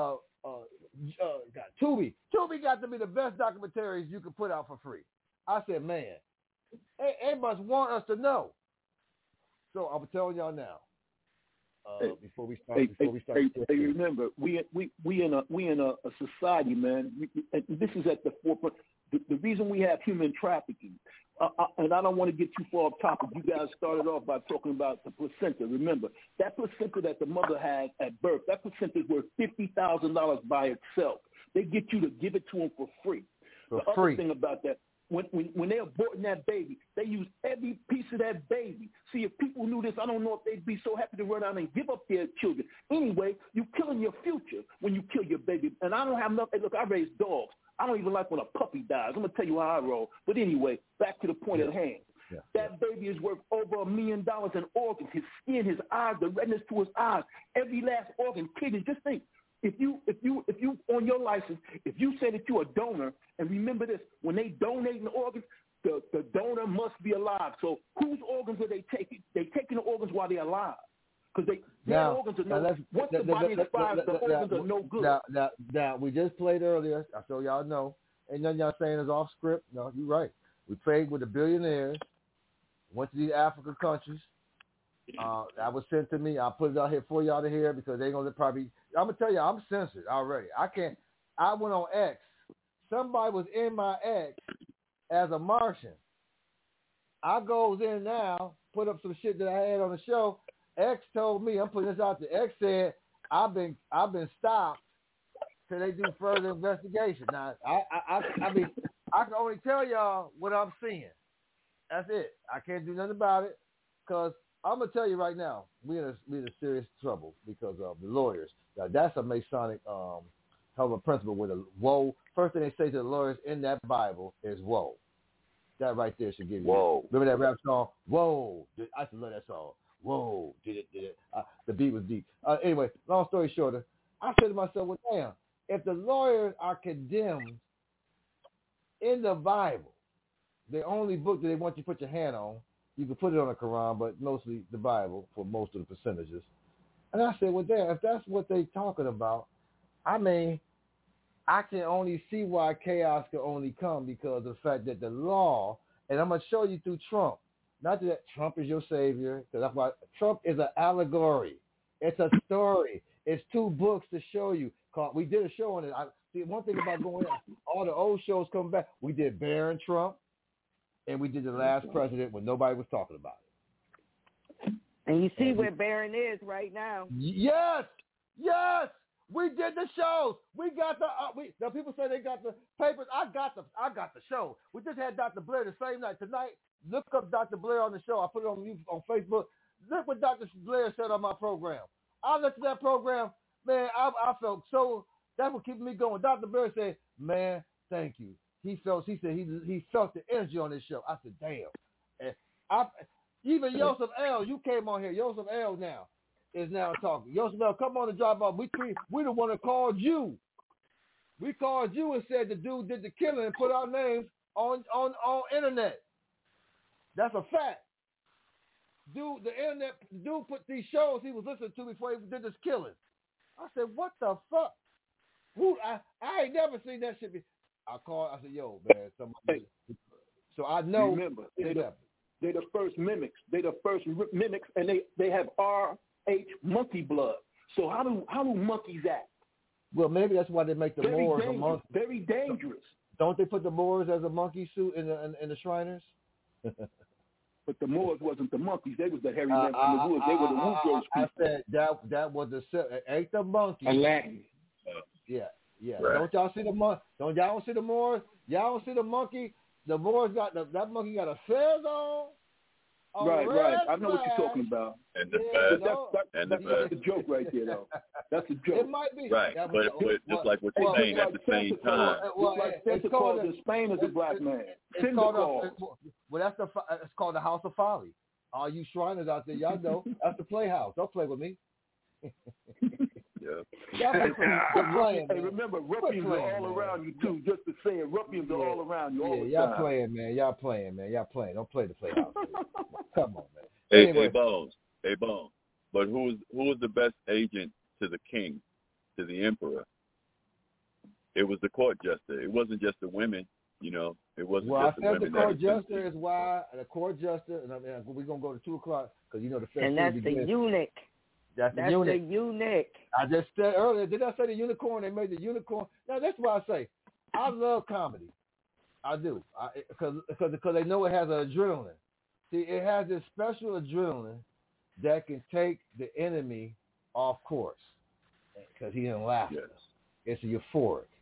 Tubi. Tubi got to be the best documentaries you can put out for free. I said, man, they must want us to know. So I'm telling y'all now. Before we start. Remember, we in a society, man. And this is at the forefront. The reason we have human trafficking, and I don't want to get too far off topic. You guys started off by talking about the placenta. Remember, that placenta that the mother had at birth, that placenta is worth $50,000 by itself. They get you to give it to them for free. The other thing about that, when they're aborting that baby, they use every piece of that baby. See, if people knew this, I don't know if they'd be so happy to run out and give up their children. Anyway, you're killing your future when you kill your baby. And I don't have nothing. Look, I raise dogs. I don't even like when a puppy dies. I'm going to tell you how I roll. But anyway, back to the point at hand. Yeah. That baby is worth over $1 million in organs, his skin, his eyes, the redness to his eyes, every last organ, kidneys. Just think, if you on your license, if you say that you're a donor, and remember this, when they donate an organ, the donor must be alive. So whose organs are they taking? They're taking the organs while they're alive. Because their organs are once the body expires, the organs are no good. Now, we just played earlier, so y'all know, ain't nothing y'all saying is off script. No, you're right. We played with the billionaires, went to these African countries. That was sent to me. I'll put it out here for y'all to hear because they're going to probably, I'm going to tell you, I'm censored already. I went on X. Somebody was in my X as a Martian. I goes in now, put up some shit that I had on the show. X told me, I'm putting this out there. X said, I've been stopped till they do further investigation. Now, I mean, I can only tell y'all what I'm seeing. That's it. I can't do nothing about it because I'm gonna tell you right now, we're in serious trouble because of the lawyers. Now, that's a Masonic hell of a principle with a woe. First thing they say to the lawyers in that Bible is woe. That right there should give you. Whoa. Remember that rap song? Whoa. I used to love that song. Whoa. Did it. The beat was deep. Anyway, long story shorter, I said to myself, well, damn, if the lawyers are condemned in the Bible, the only book that they want you to put your hand on, you can put it on the Quran, but mostly the Bible for most of the percentages. And I said, well, damn, if that's what they're talking about, I mean, I can only see why chaos can only come because of the fact that the law, and I'm going to show you through Trump, not that Trump is your savior, because that's why Trump is an allegory. It's a story. It's two books to show you. We did a show on it. See, one thing about going in, all the old shows come back. We did Barron Trump, and we did The Last President when nobody was talking about it. And you see where Barron is right now. Yes. We did the shows. We got the people say they got the papers. I got the show. We just had Dr. Blair the same night. Tonight, look up Dr. Blair on the show. I put it on Facebook. Look what Dr. Blair said on my program. I looked at that program, man. I felt so. That's what keeps me going. Dr. Blair said, "Man, thank you." He felt the energy on this show. I said, "Damn." And even Yosef L. You came on here. Yosef L. now is now talking. Yosef L. come on and drop off. We the one that called you. We called you and said the dude did the killing and put our names on internet. That's a fact. Dude, the internet dude put these shows he was listening to before he did this killing. I said, what the fuck? I ain't never seen that shit. I called. I said, yo, man, somebody. So I know. Remember, they're the first mimics. They're the first mimics, and they have RH monkey blood. So how do monkeys act? Well, maybe that's why they make the Moors a monkey. Very dangerous. Don't they put the Moors as a monkey suit in the Shriners? But the Moors wasn't the monkeys. They was the hairy men from the woods. They were the Woodrows people. I said that was ain't the monkeys. Aladdin. Yeah. Right. Don't y'all see the Moors? Y'all don't see the Moors? Y'all don't see the monkey? The Moors got that monkey got a fez on. Right. I know what you're talking about. And that's a joke right there, though. That's a joke. It might be. Right, but just like what you're saying at the same time. Like Santa Claus in Spain is a black man. It's called the House of Folly. All you Shriners out there, y'all know that's the Playhouse. Don't play with me. Yeah. Hey, remember, ruffians are all around you too. Just to say it, ruffians are all around you all the time. Y'all playing, man. Y'all playing. Don't play the Playhouse. Come on, man. Hey, Bones. But who was the best agent to the king, to the emperor? It was the court jester. It wasn't just the women. You know, it wasn't just the women. The court jester is why the court jester. And we're gonna go to 2:00 because you know the. And that's the eunuch. That's the eunuch. I just said earlier, did I say the unicorn? They made the unicorn. Now, that's why I say I love comedy. I do. Because they know it has an adrenaline. See, it has this special adrenaline that can take the enemy off course because he didn't laugh. Yes. It's euphoric.